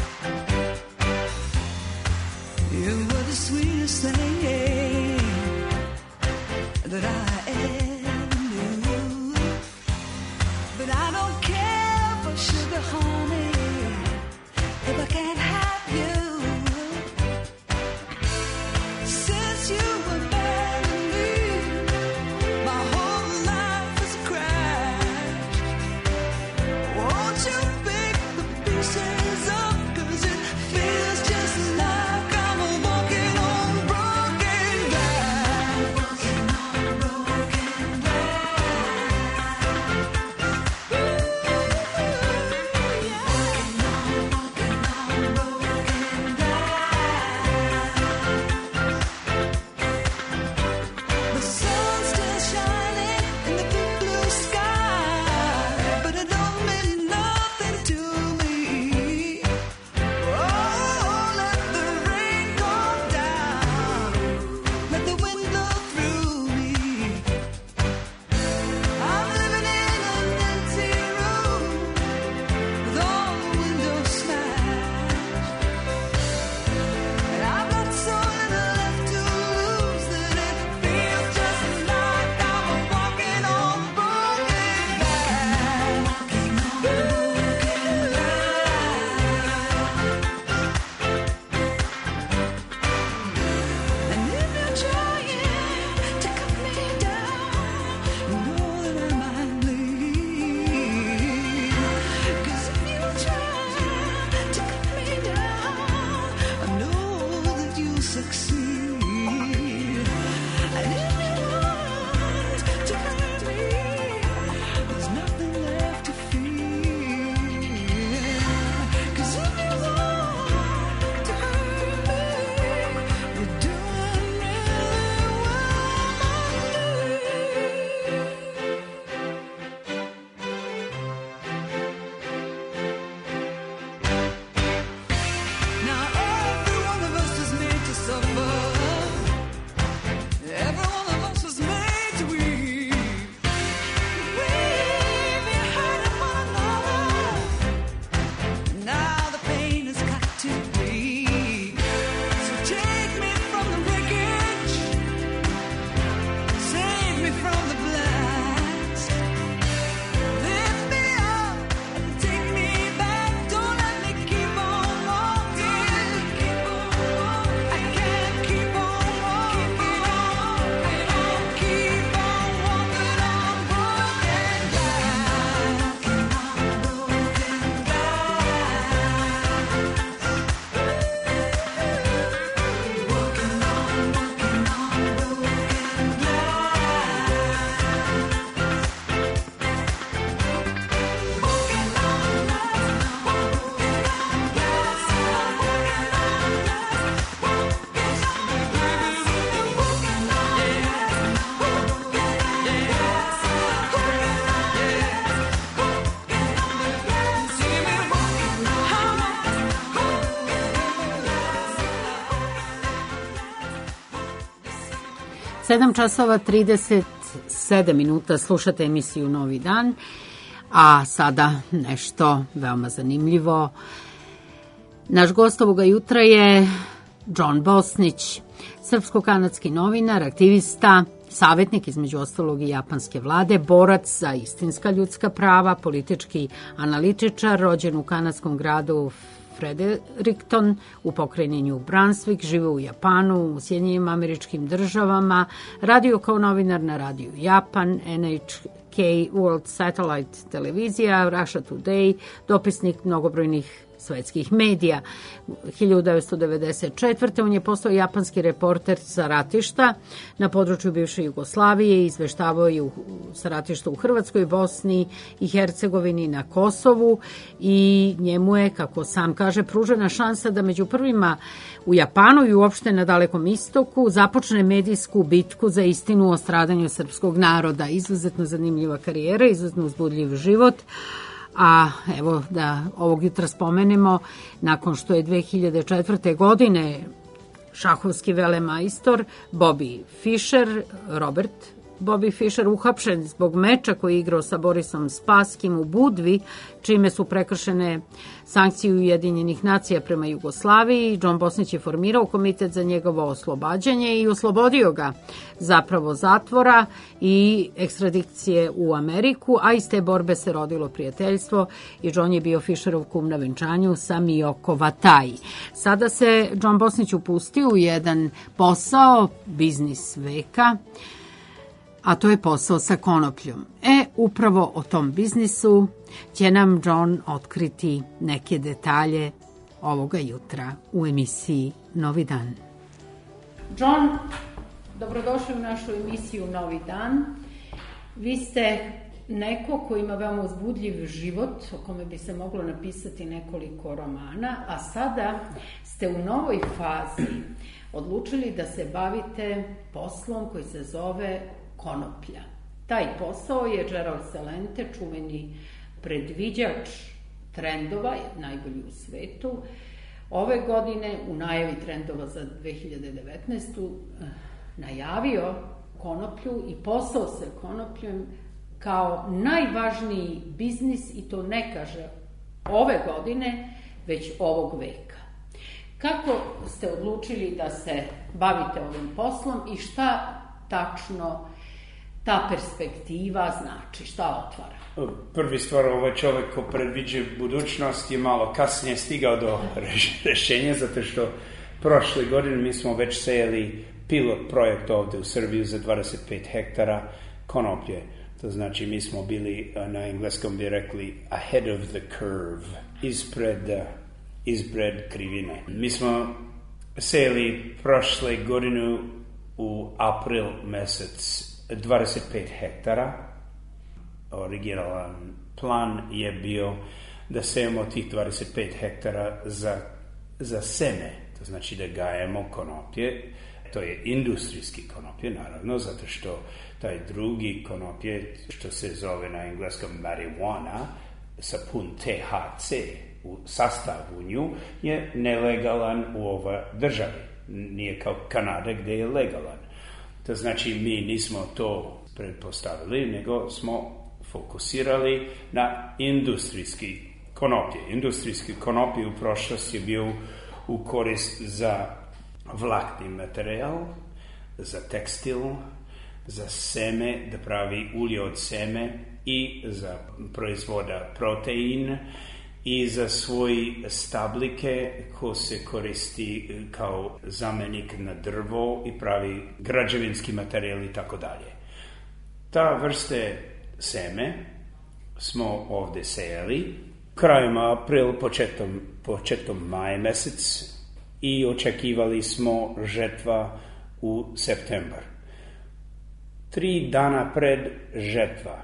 You were the sweetest thing sedam časova trideset sedam minuta, slušate emisiju Novi dan, a sada nešto veoma zanimljivo. Naš gost ovoga jutra je John Bosnić, srpsko-kanadski novinar, aktivista, savjetnik između ostalog i japanske vlade, borac za istinska ljudska prava, politički analitičar, rođen u kanadskom gradu Fredericton u pokrajini New Brunswick, žive u Japanu, u Sjedinjenim Američkim Državama, radio kao novinar na radiju Japan, N H K World Satellite televizija, Russia Today, dopisnik mnogobrojnih svetskih medija. hiljadu devetsto devedeset četvrte. on je postao japanski reporter sa ratišta na području bivše Jugoslavije, izveštavao je sa ratišta u Hrvatskoj, Bosni i Hercegovini, na Kosovu, i njemu je, kako sam kaže, pružena šansa da među prvima u Japanu i uopšte na Dalekom istoku započne medijsku bitku za istinu o stradanju srpskog naroda. Izuzetno zanimljiva karijera, izuzetno uzbudljiv život. A evo da ovog jutra spomenemo, nakon što je dve hiljade četvrte. godine šahovski velemajstor Bobby Fischer, Robert Bobby Fischer, uhapšen zbog meča koji je igrao sa Borisom Spaskim u Budvi, čime su prekršene sankcije Ujedinjenih nacija prema Jugoslaviji. John Bosnić je formirao komitet za njegovo oslobađanje i oslobodio ga zapravo zatvora i ekstradikcije u Ameriku, a iz te borbe se rodilo prijateljstvo i John je bio Fischerov kum na venčanju sa Miyoko Watai. Sada se John Bosnić upustio u jedan posao, biznis veka, a to je posao sa konopljom. E, upravo o tom biznisu će nam John otkriti neke detalje ovoga jutra u emisiji Novi dan. John, dobrodošli u našu emisiju Novi dan. Vi ste neko ko ima veoma uzbudljiv život, o kome bi se moglo napisati nekoliko romana, a sada ste u novoj fazi odlučili da se bavite poslom koji se zove konoplja. Taj posao je Gerald Celente, čuveni predviđač trendova, najbolji u svetu, ove godine u najavi trendova za dve hiljade devetnaestu. najavio konoplju i posao sa konopljom kao najvažniji biznis, i to ne kaže ove godine, već ovog veka. Kako ste odlučili da se bavite ovim poslom i šta tačno ta perspektiva znači, šta otvara? Prvi stvar, ovaj čovjek ko predviđa budućnost je malo kasnije stigao do rešenja, zato što prošle godine mi smo već sejali pilot projekt ovde u Srbiji za dvadeset pet hektara konoplje. To znači mi smo bili, na engleskom bi rekli, ahead of the curve, ispred, ispred krivine. Mi smo sejali prošle godinu u april mesec dvadeset pet hektara. Originalan plan je bio da sejemo tih dvadeset pet hektara za, za seme, to znači da gajemo konoplje. To je industrijski konoplje, naravno, zato što taj drugi konoplje, što se zove na engleskom marijuana, sa pun T H C u sastavu nju, je nelegalan u ovoj državi. Nije kao Kanada gdje je legalan. To znači mi nismo to pretpostavili, nego smo fokusirali na industrijski konoplje. Industrijski konoplje u prošlosti je bio u korist za vlakni materijal, za tekstil, za seme, da pravi ulje od seme, i za proizvoda protein, i za svoje stablike ko se koristi kao zamenik na drvo i pravi građevinski materijal i tako dalje. Ta vrste seme smo ovde sejali krajem april, početkom, početkom maja mesec, i očekivali smo žetva u septembar. Tri dana pred žetva,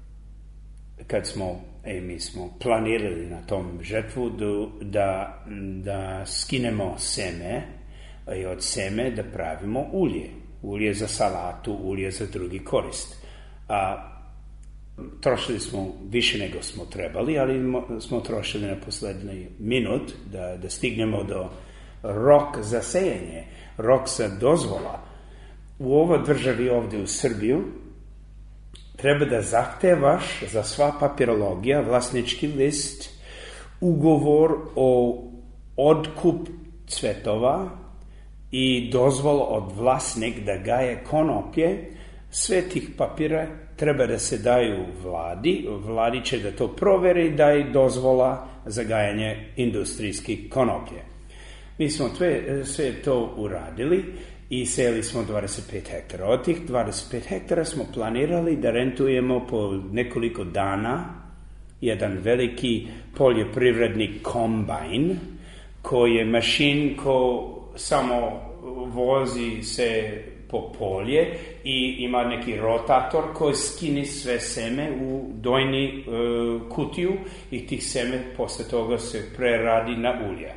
kad smo, e, mi smo planirali na tom žetvu da, da skinemo seme, i od seme da pravimo ulje. Ulje za salatu, ulje za drugi korist. A trošili smo više nego smo trebali, ali smo trošili na poslednji minut da, da stignemo do rok za sejanje, rok za dozvola u ovoj državi ovdje u Srbiju treba da zahtevaš za sva papirologija, vlasnički list, ugovor o odkup cvetova i dozvol od vlasnik da gaje konoplje. Sve tih papira treba da se daju vladi. Vladi će da to proveri i daje dozvola za gajanje industrijskih konoplje. Mi smo sve, sve to uradili i sejali smo dvadeset pet hektara. Od tih dvadeset pet hektara smo planirali da rentujemo po nekoliko dana jedan veliki poljoprivredni kombajn koji je mašin ko samo vozi se po polje i ima neki rotator koji skini sve seme u dojni uh, kutiju i tih seme posle toga se preradi na ulje.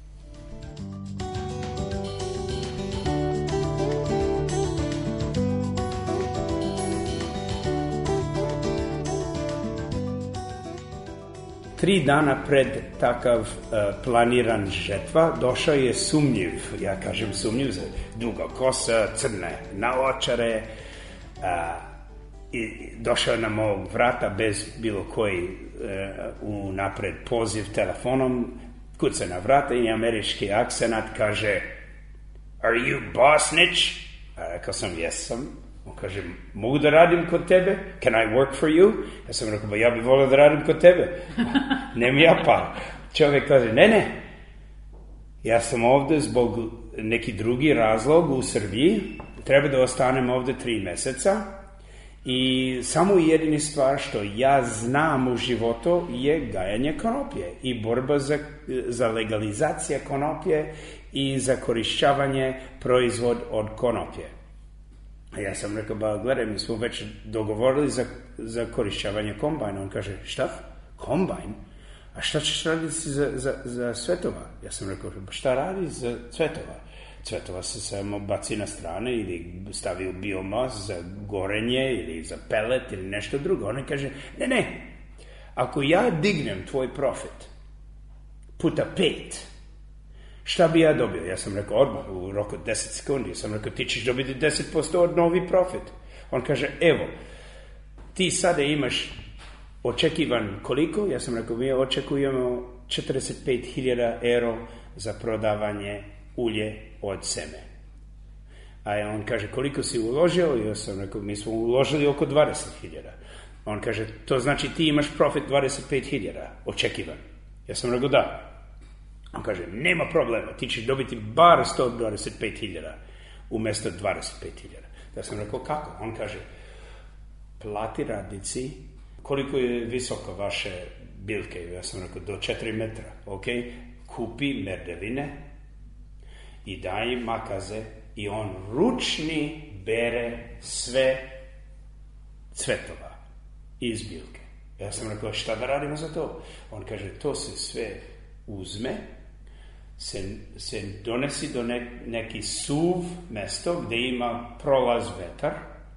Tri dana pred takav uh, planiran žetva došao je sumnjiv, ja kažem sumnjiv, za duga kosa, crne naočare, uh, i došao na mog vrata bez bilo koji uh, unapred poziv telefonom, kuca na vrata i američki akcenat kaže "Are you Bosnich?" A rekao sam, jesam. On kaže, mogu da radim kod tebe? Can I work for you? Ja sam rekao, ba ja bih volio da radim kod tebe. Nem ja pa. Čovjek kaže, ne, ne. Ja sam ovdje zbog neki drugi razlog u Srbiji. Treba da ostanem ovdje tri meseca. I samo jedini stvar što ja znam u životu je gajanje konoplje i borba za, za legalizacija konoplje i za korišćavanje proizvod od konoplje. A ja sam rekao, ba gledaj, mi smo već dogovorili za, za korišćavanje kombajna. On kaže, šta? Kombajn? A šta ćeš raditi za, za, za cvetova? Ja sam rekao, šta radi za cvetova? Cvetova se samo baci na strane ili stavi u biomas za gorenje ili za pelet ili nešto drugo. On kaže, ne, ne, ako ja dignem tvoj profit puta pet, šta bi ja dobio? Ja sam rekao, odmah, u roku deset sekundi. Ja sam rekao, ti ćeš dobiti deset posto od novi profit. On kaže, evo, ti sada imaš očekivan koliko? Ja sam rekao, mi očekujemo četrdeset pet hiljada euro za prodavanje ulje od seme. A on kaže, koliko si uložio? Ja sam rekao, mi smo uložili oko dvadeset hiljada. On kaže, to znači ti imaš profit dvadeset pet hiljada, očekivan. Ja sam rekao, da. On kaže, nema problema, ti ćeš dobiti bar sto dvadeset pet hiljada umjesto dvadeset pet hiljada. Ja sam rekao, kako? On kaže, plati radnici, koliko je visoko vaše biljke? Ja sam rekao, do četiri metra, ok? Kupi merdevine i daj im makaze i on ručni bere sve cvetova iz biljke. Ja sam rekao, šta da radimo za to? On kaže, to se sve uzme, se, se donesi do ne, neki suv mesto gdje ima prolaz vetar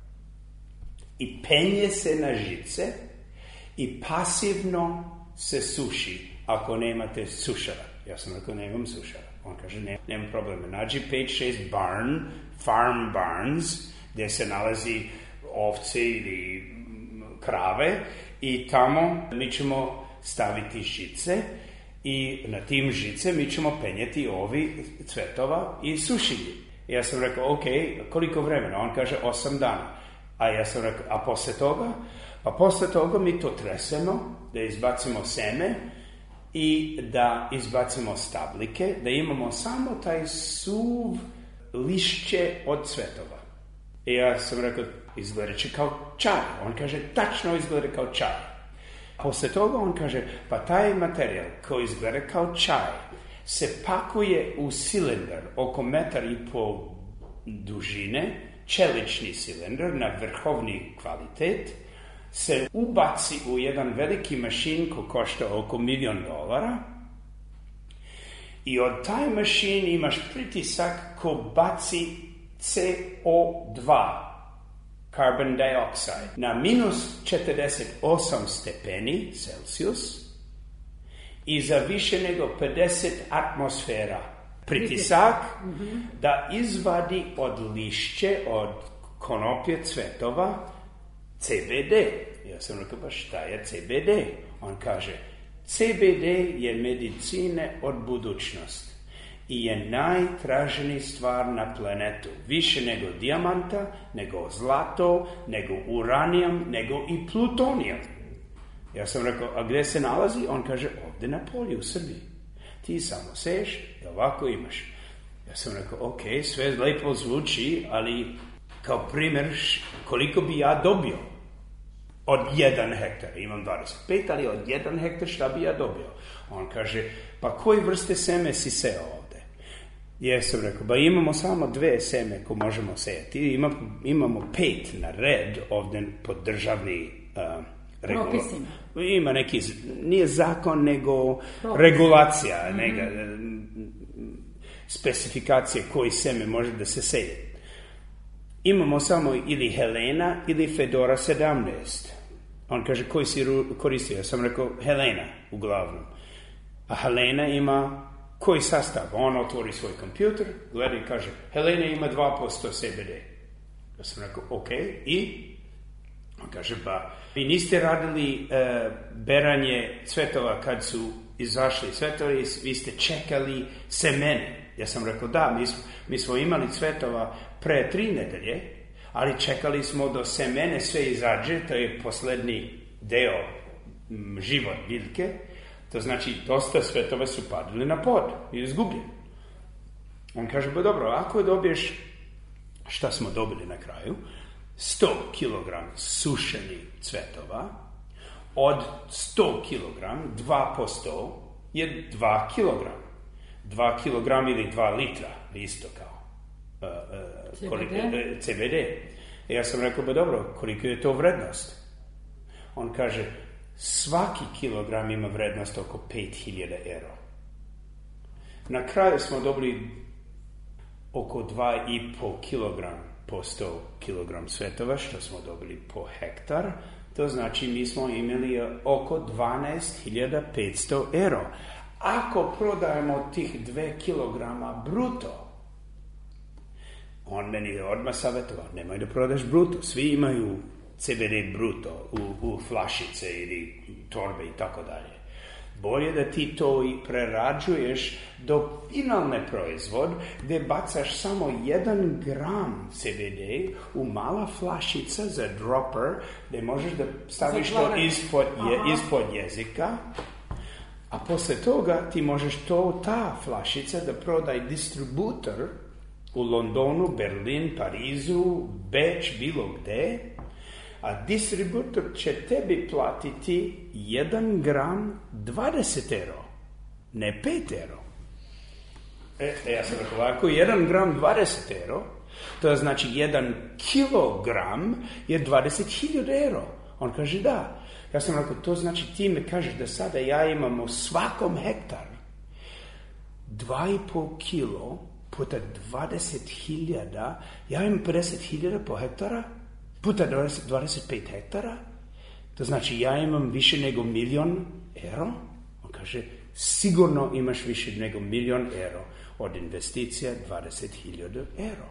i penje se na žice i pasivno se suši ako nemate sušara. Ja sam rekao, nemam sušara. On kaže, ne, nema problema. Nađi pet šest barn, farm barns, gdje se nalazi ovce ili krave i tamo mi ćemo staviti žice i na tim žice mi ćemo penjeti ovi cvetova i sušiti. Ja sam rekao, ok, koliko vremena? On kaže, osam dana. A ja sam rekao, a posle toga? Pa posle toga mi to tresemo, da izbacimo seme i da izbacimo stablike, da imamo samo taj suv lišće od cvetova. I ja sam rekao, izgleda će kao čaj. On kaže, tačno izgleda kao čaj. Posle toga on kaže, pa taj materijal koji izgleda kao čaj se pakuje u cilindar oko metar i pol dužine, čelični cilindar na vrhovni kvalitet, se ubaci u jedan veliki mašin koji košta oko milion dolara i od taj mašin imaš pritisak ko baci C O dva, carbon dioxide, na minus četrdeset osam stepeni Celsius i za više nego pedeset atmosfera pritisak da izvadi od lišće, od konoplje cvetova C B D. Ja sam rekao, pa šta je C B D? On kaže, C B D je medicine od budućnosti i je najtraženija stvar na planetu. Više nego dijamanta, nego zlato, nego uranijum, nego i plutonijum. Ja sam rekao, a gdje se nalazi? On kaže, ovdje na polju u Srbiji. Ti samo seš i ovako imaš. Ja sam rekao, ok, sve lepo zvuči, ali kao primjer koliko bi ja dobio od jedan hektar. Imam dvadeset pet, ali od jedan hektar šta bi ja dobio? On kaže, pa koji vrste seme si seo ovdje? Ja sam rekao, ba imamo samo dve seme ko možemo sejati. Ima, imamo pet na red ovdje pod državni uh, propisima. Ima neki, nije zakon, nego propis. Regulacija, mm-hmm. neka specifikacije koji seme može da se seje. Imamo samo ili Helena ili Fedora sedamnaest. On kaže, koji si koristio? Ja sam rekao, Helena, uglavnom. A Helena ima koji sastav? On otvori svoj kompjuter, gleda i kaže, Helena ima dva posto C B D. Ja sam rekao, ok, i? On kaže, ba, vi niste radili uh, beranje cvetova kad su izašli cvetovi, vi ste čekali semene. Ja sam rekao, da, mi smo, mi smo imali cvetova pre tri nedelje, ali čekali smo do semene sve izađe, to je posljednji deo m, život biljke, to znači dosta cvetova su padali na pod i izgubljeni. On kaže, ba dobro, ako dobiješ, šta smo dobili na kraju, sto kilograma sušenih cvetova, od sto kilograma, dva posto je dva kilograma. dva kilograma ili dva litra, isto kao uh, uh, C B D. Koliko, uh, C B D. I ja sam rekao, ba dobro, koliko je to vrednost? On kaže, svaki kilogram ima vrednost oko pet hiljada euro. Na kraju smo dobili oko dva i pol kilograma po sto kilogram cvetova, što smo dobili po hektar. To znači mi smo imali oko dvanaest hiljada petsto euro. Ako prodajemo tih dve kilograma bruto, on meni je odmah savjetovao, nemoj da prodaš bruto, svi imaju C B D bruto u, u flašice ili torbe i tako dalje. Bolje da ti to i prerađuješ do finalne proizvod, gdje bacaš samo jedan gram C B D u mala flašica za dropper, gdje možeš da staviš to ispod, je, ispod jezika, a posle toga ti možeš to, ta flašica, da prodaj distributor u Londonu, Berlin, Parizu, Beč, bilo gde, a distributor će tebi platiti jedan gram dvadeset euro, ne pet euro. E, ja sam rekao ovako, jedan gram dvadeset euro, to znači jedan kilogram je dvadeset hiljada euro. On kaže da. Ja sam rekao, to znači ti me kažeš da sada ja imam u svakom hektaru dva i pol kilo puta dvadeset hiljada, ja imam pedeset hiljada po hektara, puta dvadeset, dvadeset pet hektara, to znači ja imam više nego milion euro. On kaže, sigurno imaš više nego milion euro od investicija dvadeset hiljada euro.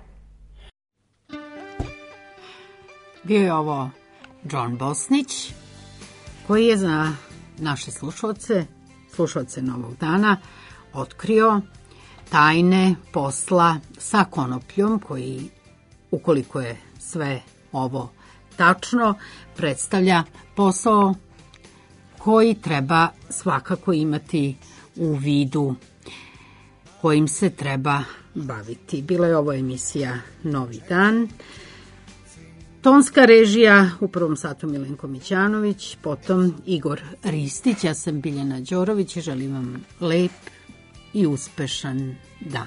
Bio je ovo John Bosnić, koji je za naše slušalce, slušalce Novog dana, otkrio tajne posla sa konopljom, koji, ukoliko je sve ovo tačno, predstavlja posao koji treba svakako imati u vidu, kojim se treba baviti. Bila je ovo emisija Novi dan. Tonska režija, u prvom satu Milenko Mićanović, potom Igor Ristić, ja sam Biljana Đorović i želim vam lep i uspešan dan.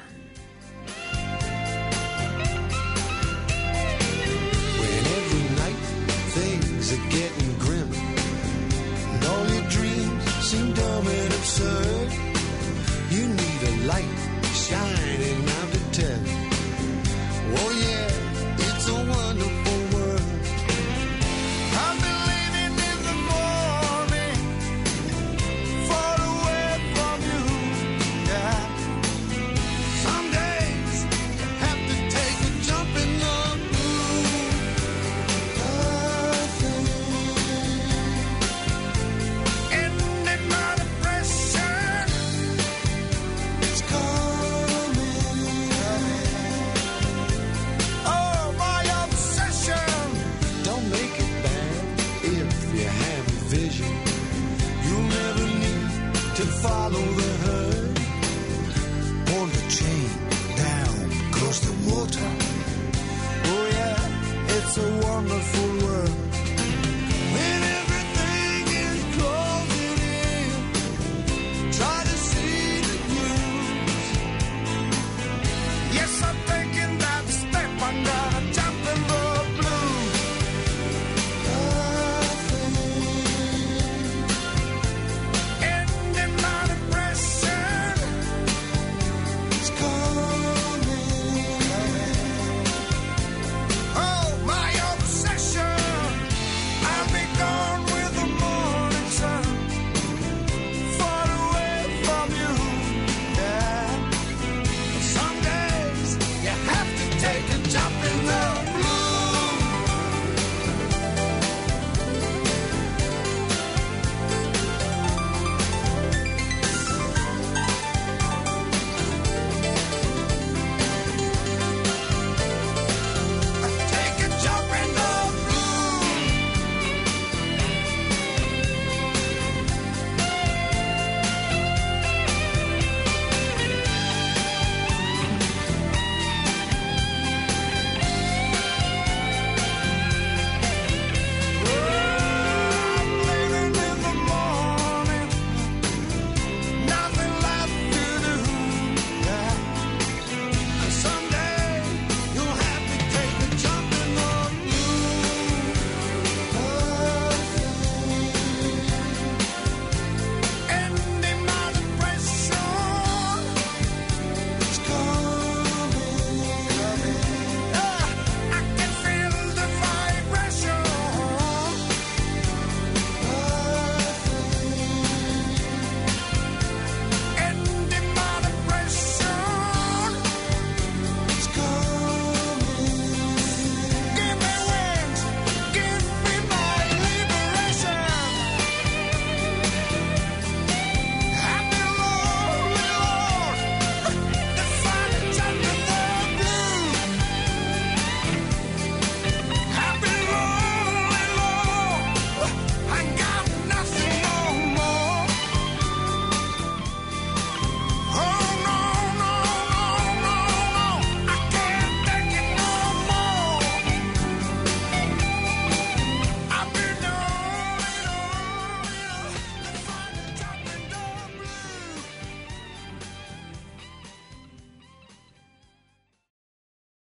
to follow the herd. Pull the chain down, cross the water. Oh yeah, it's a wonderful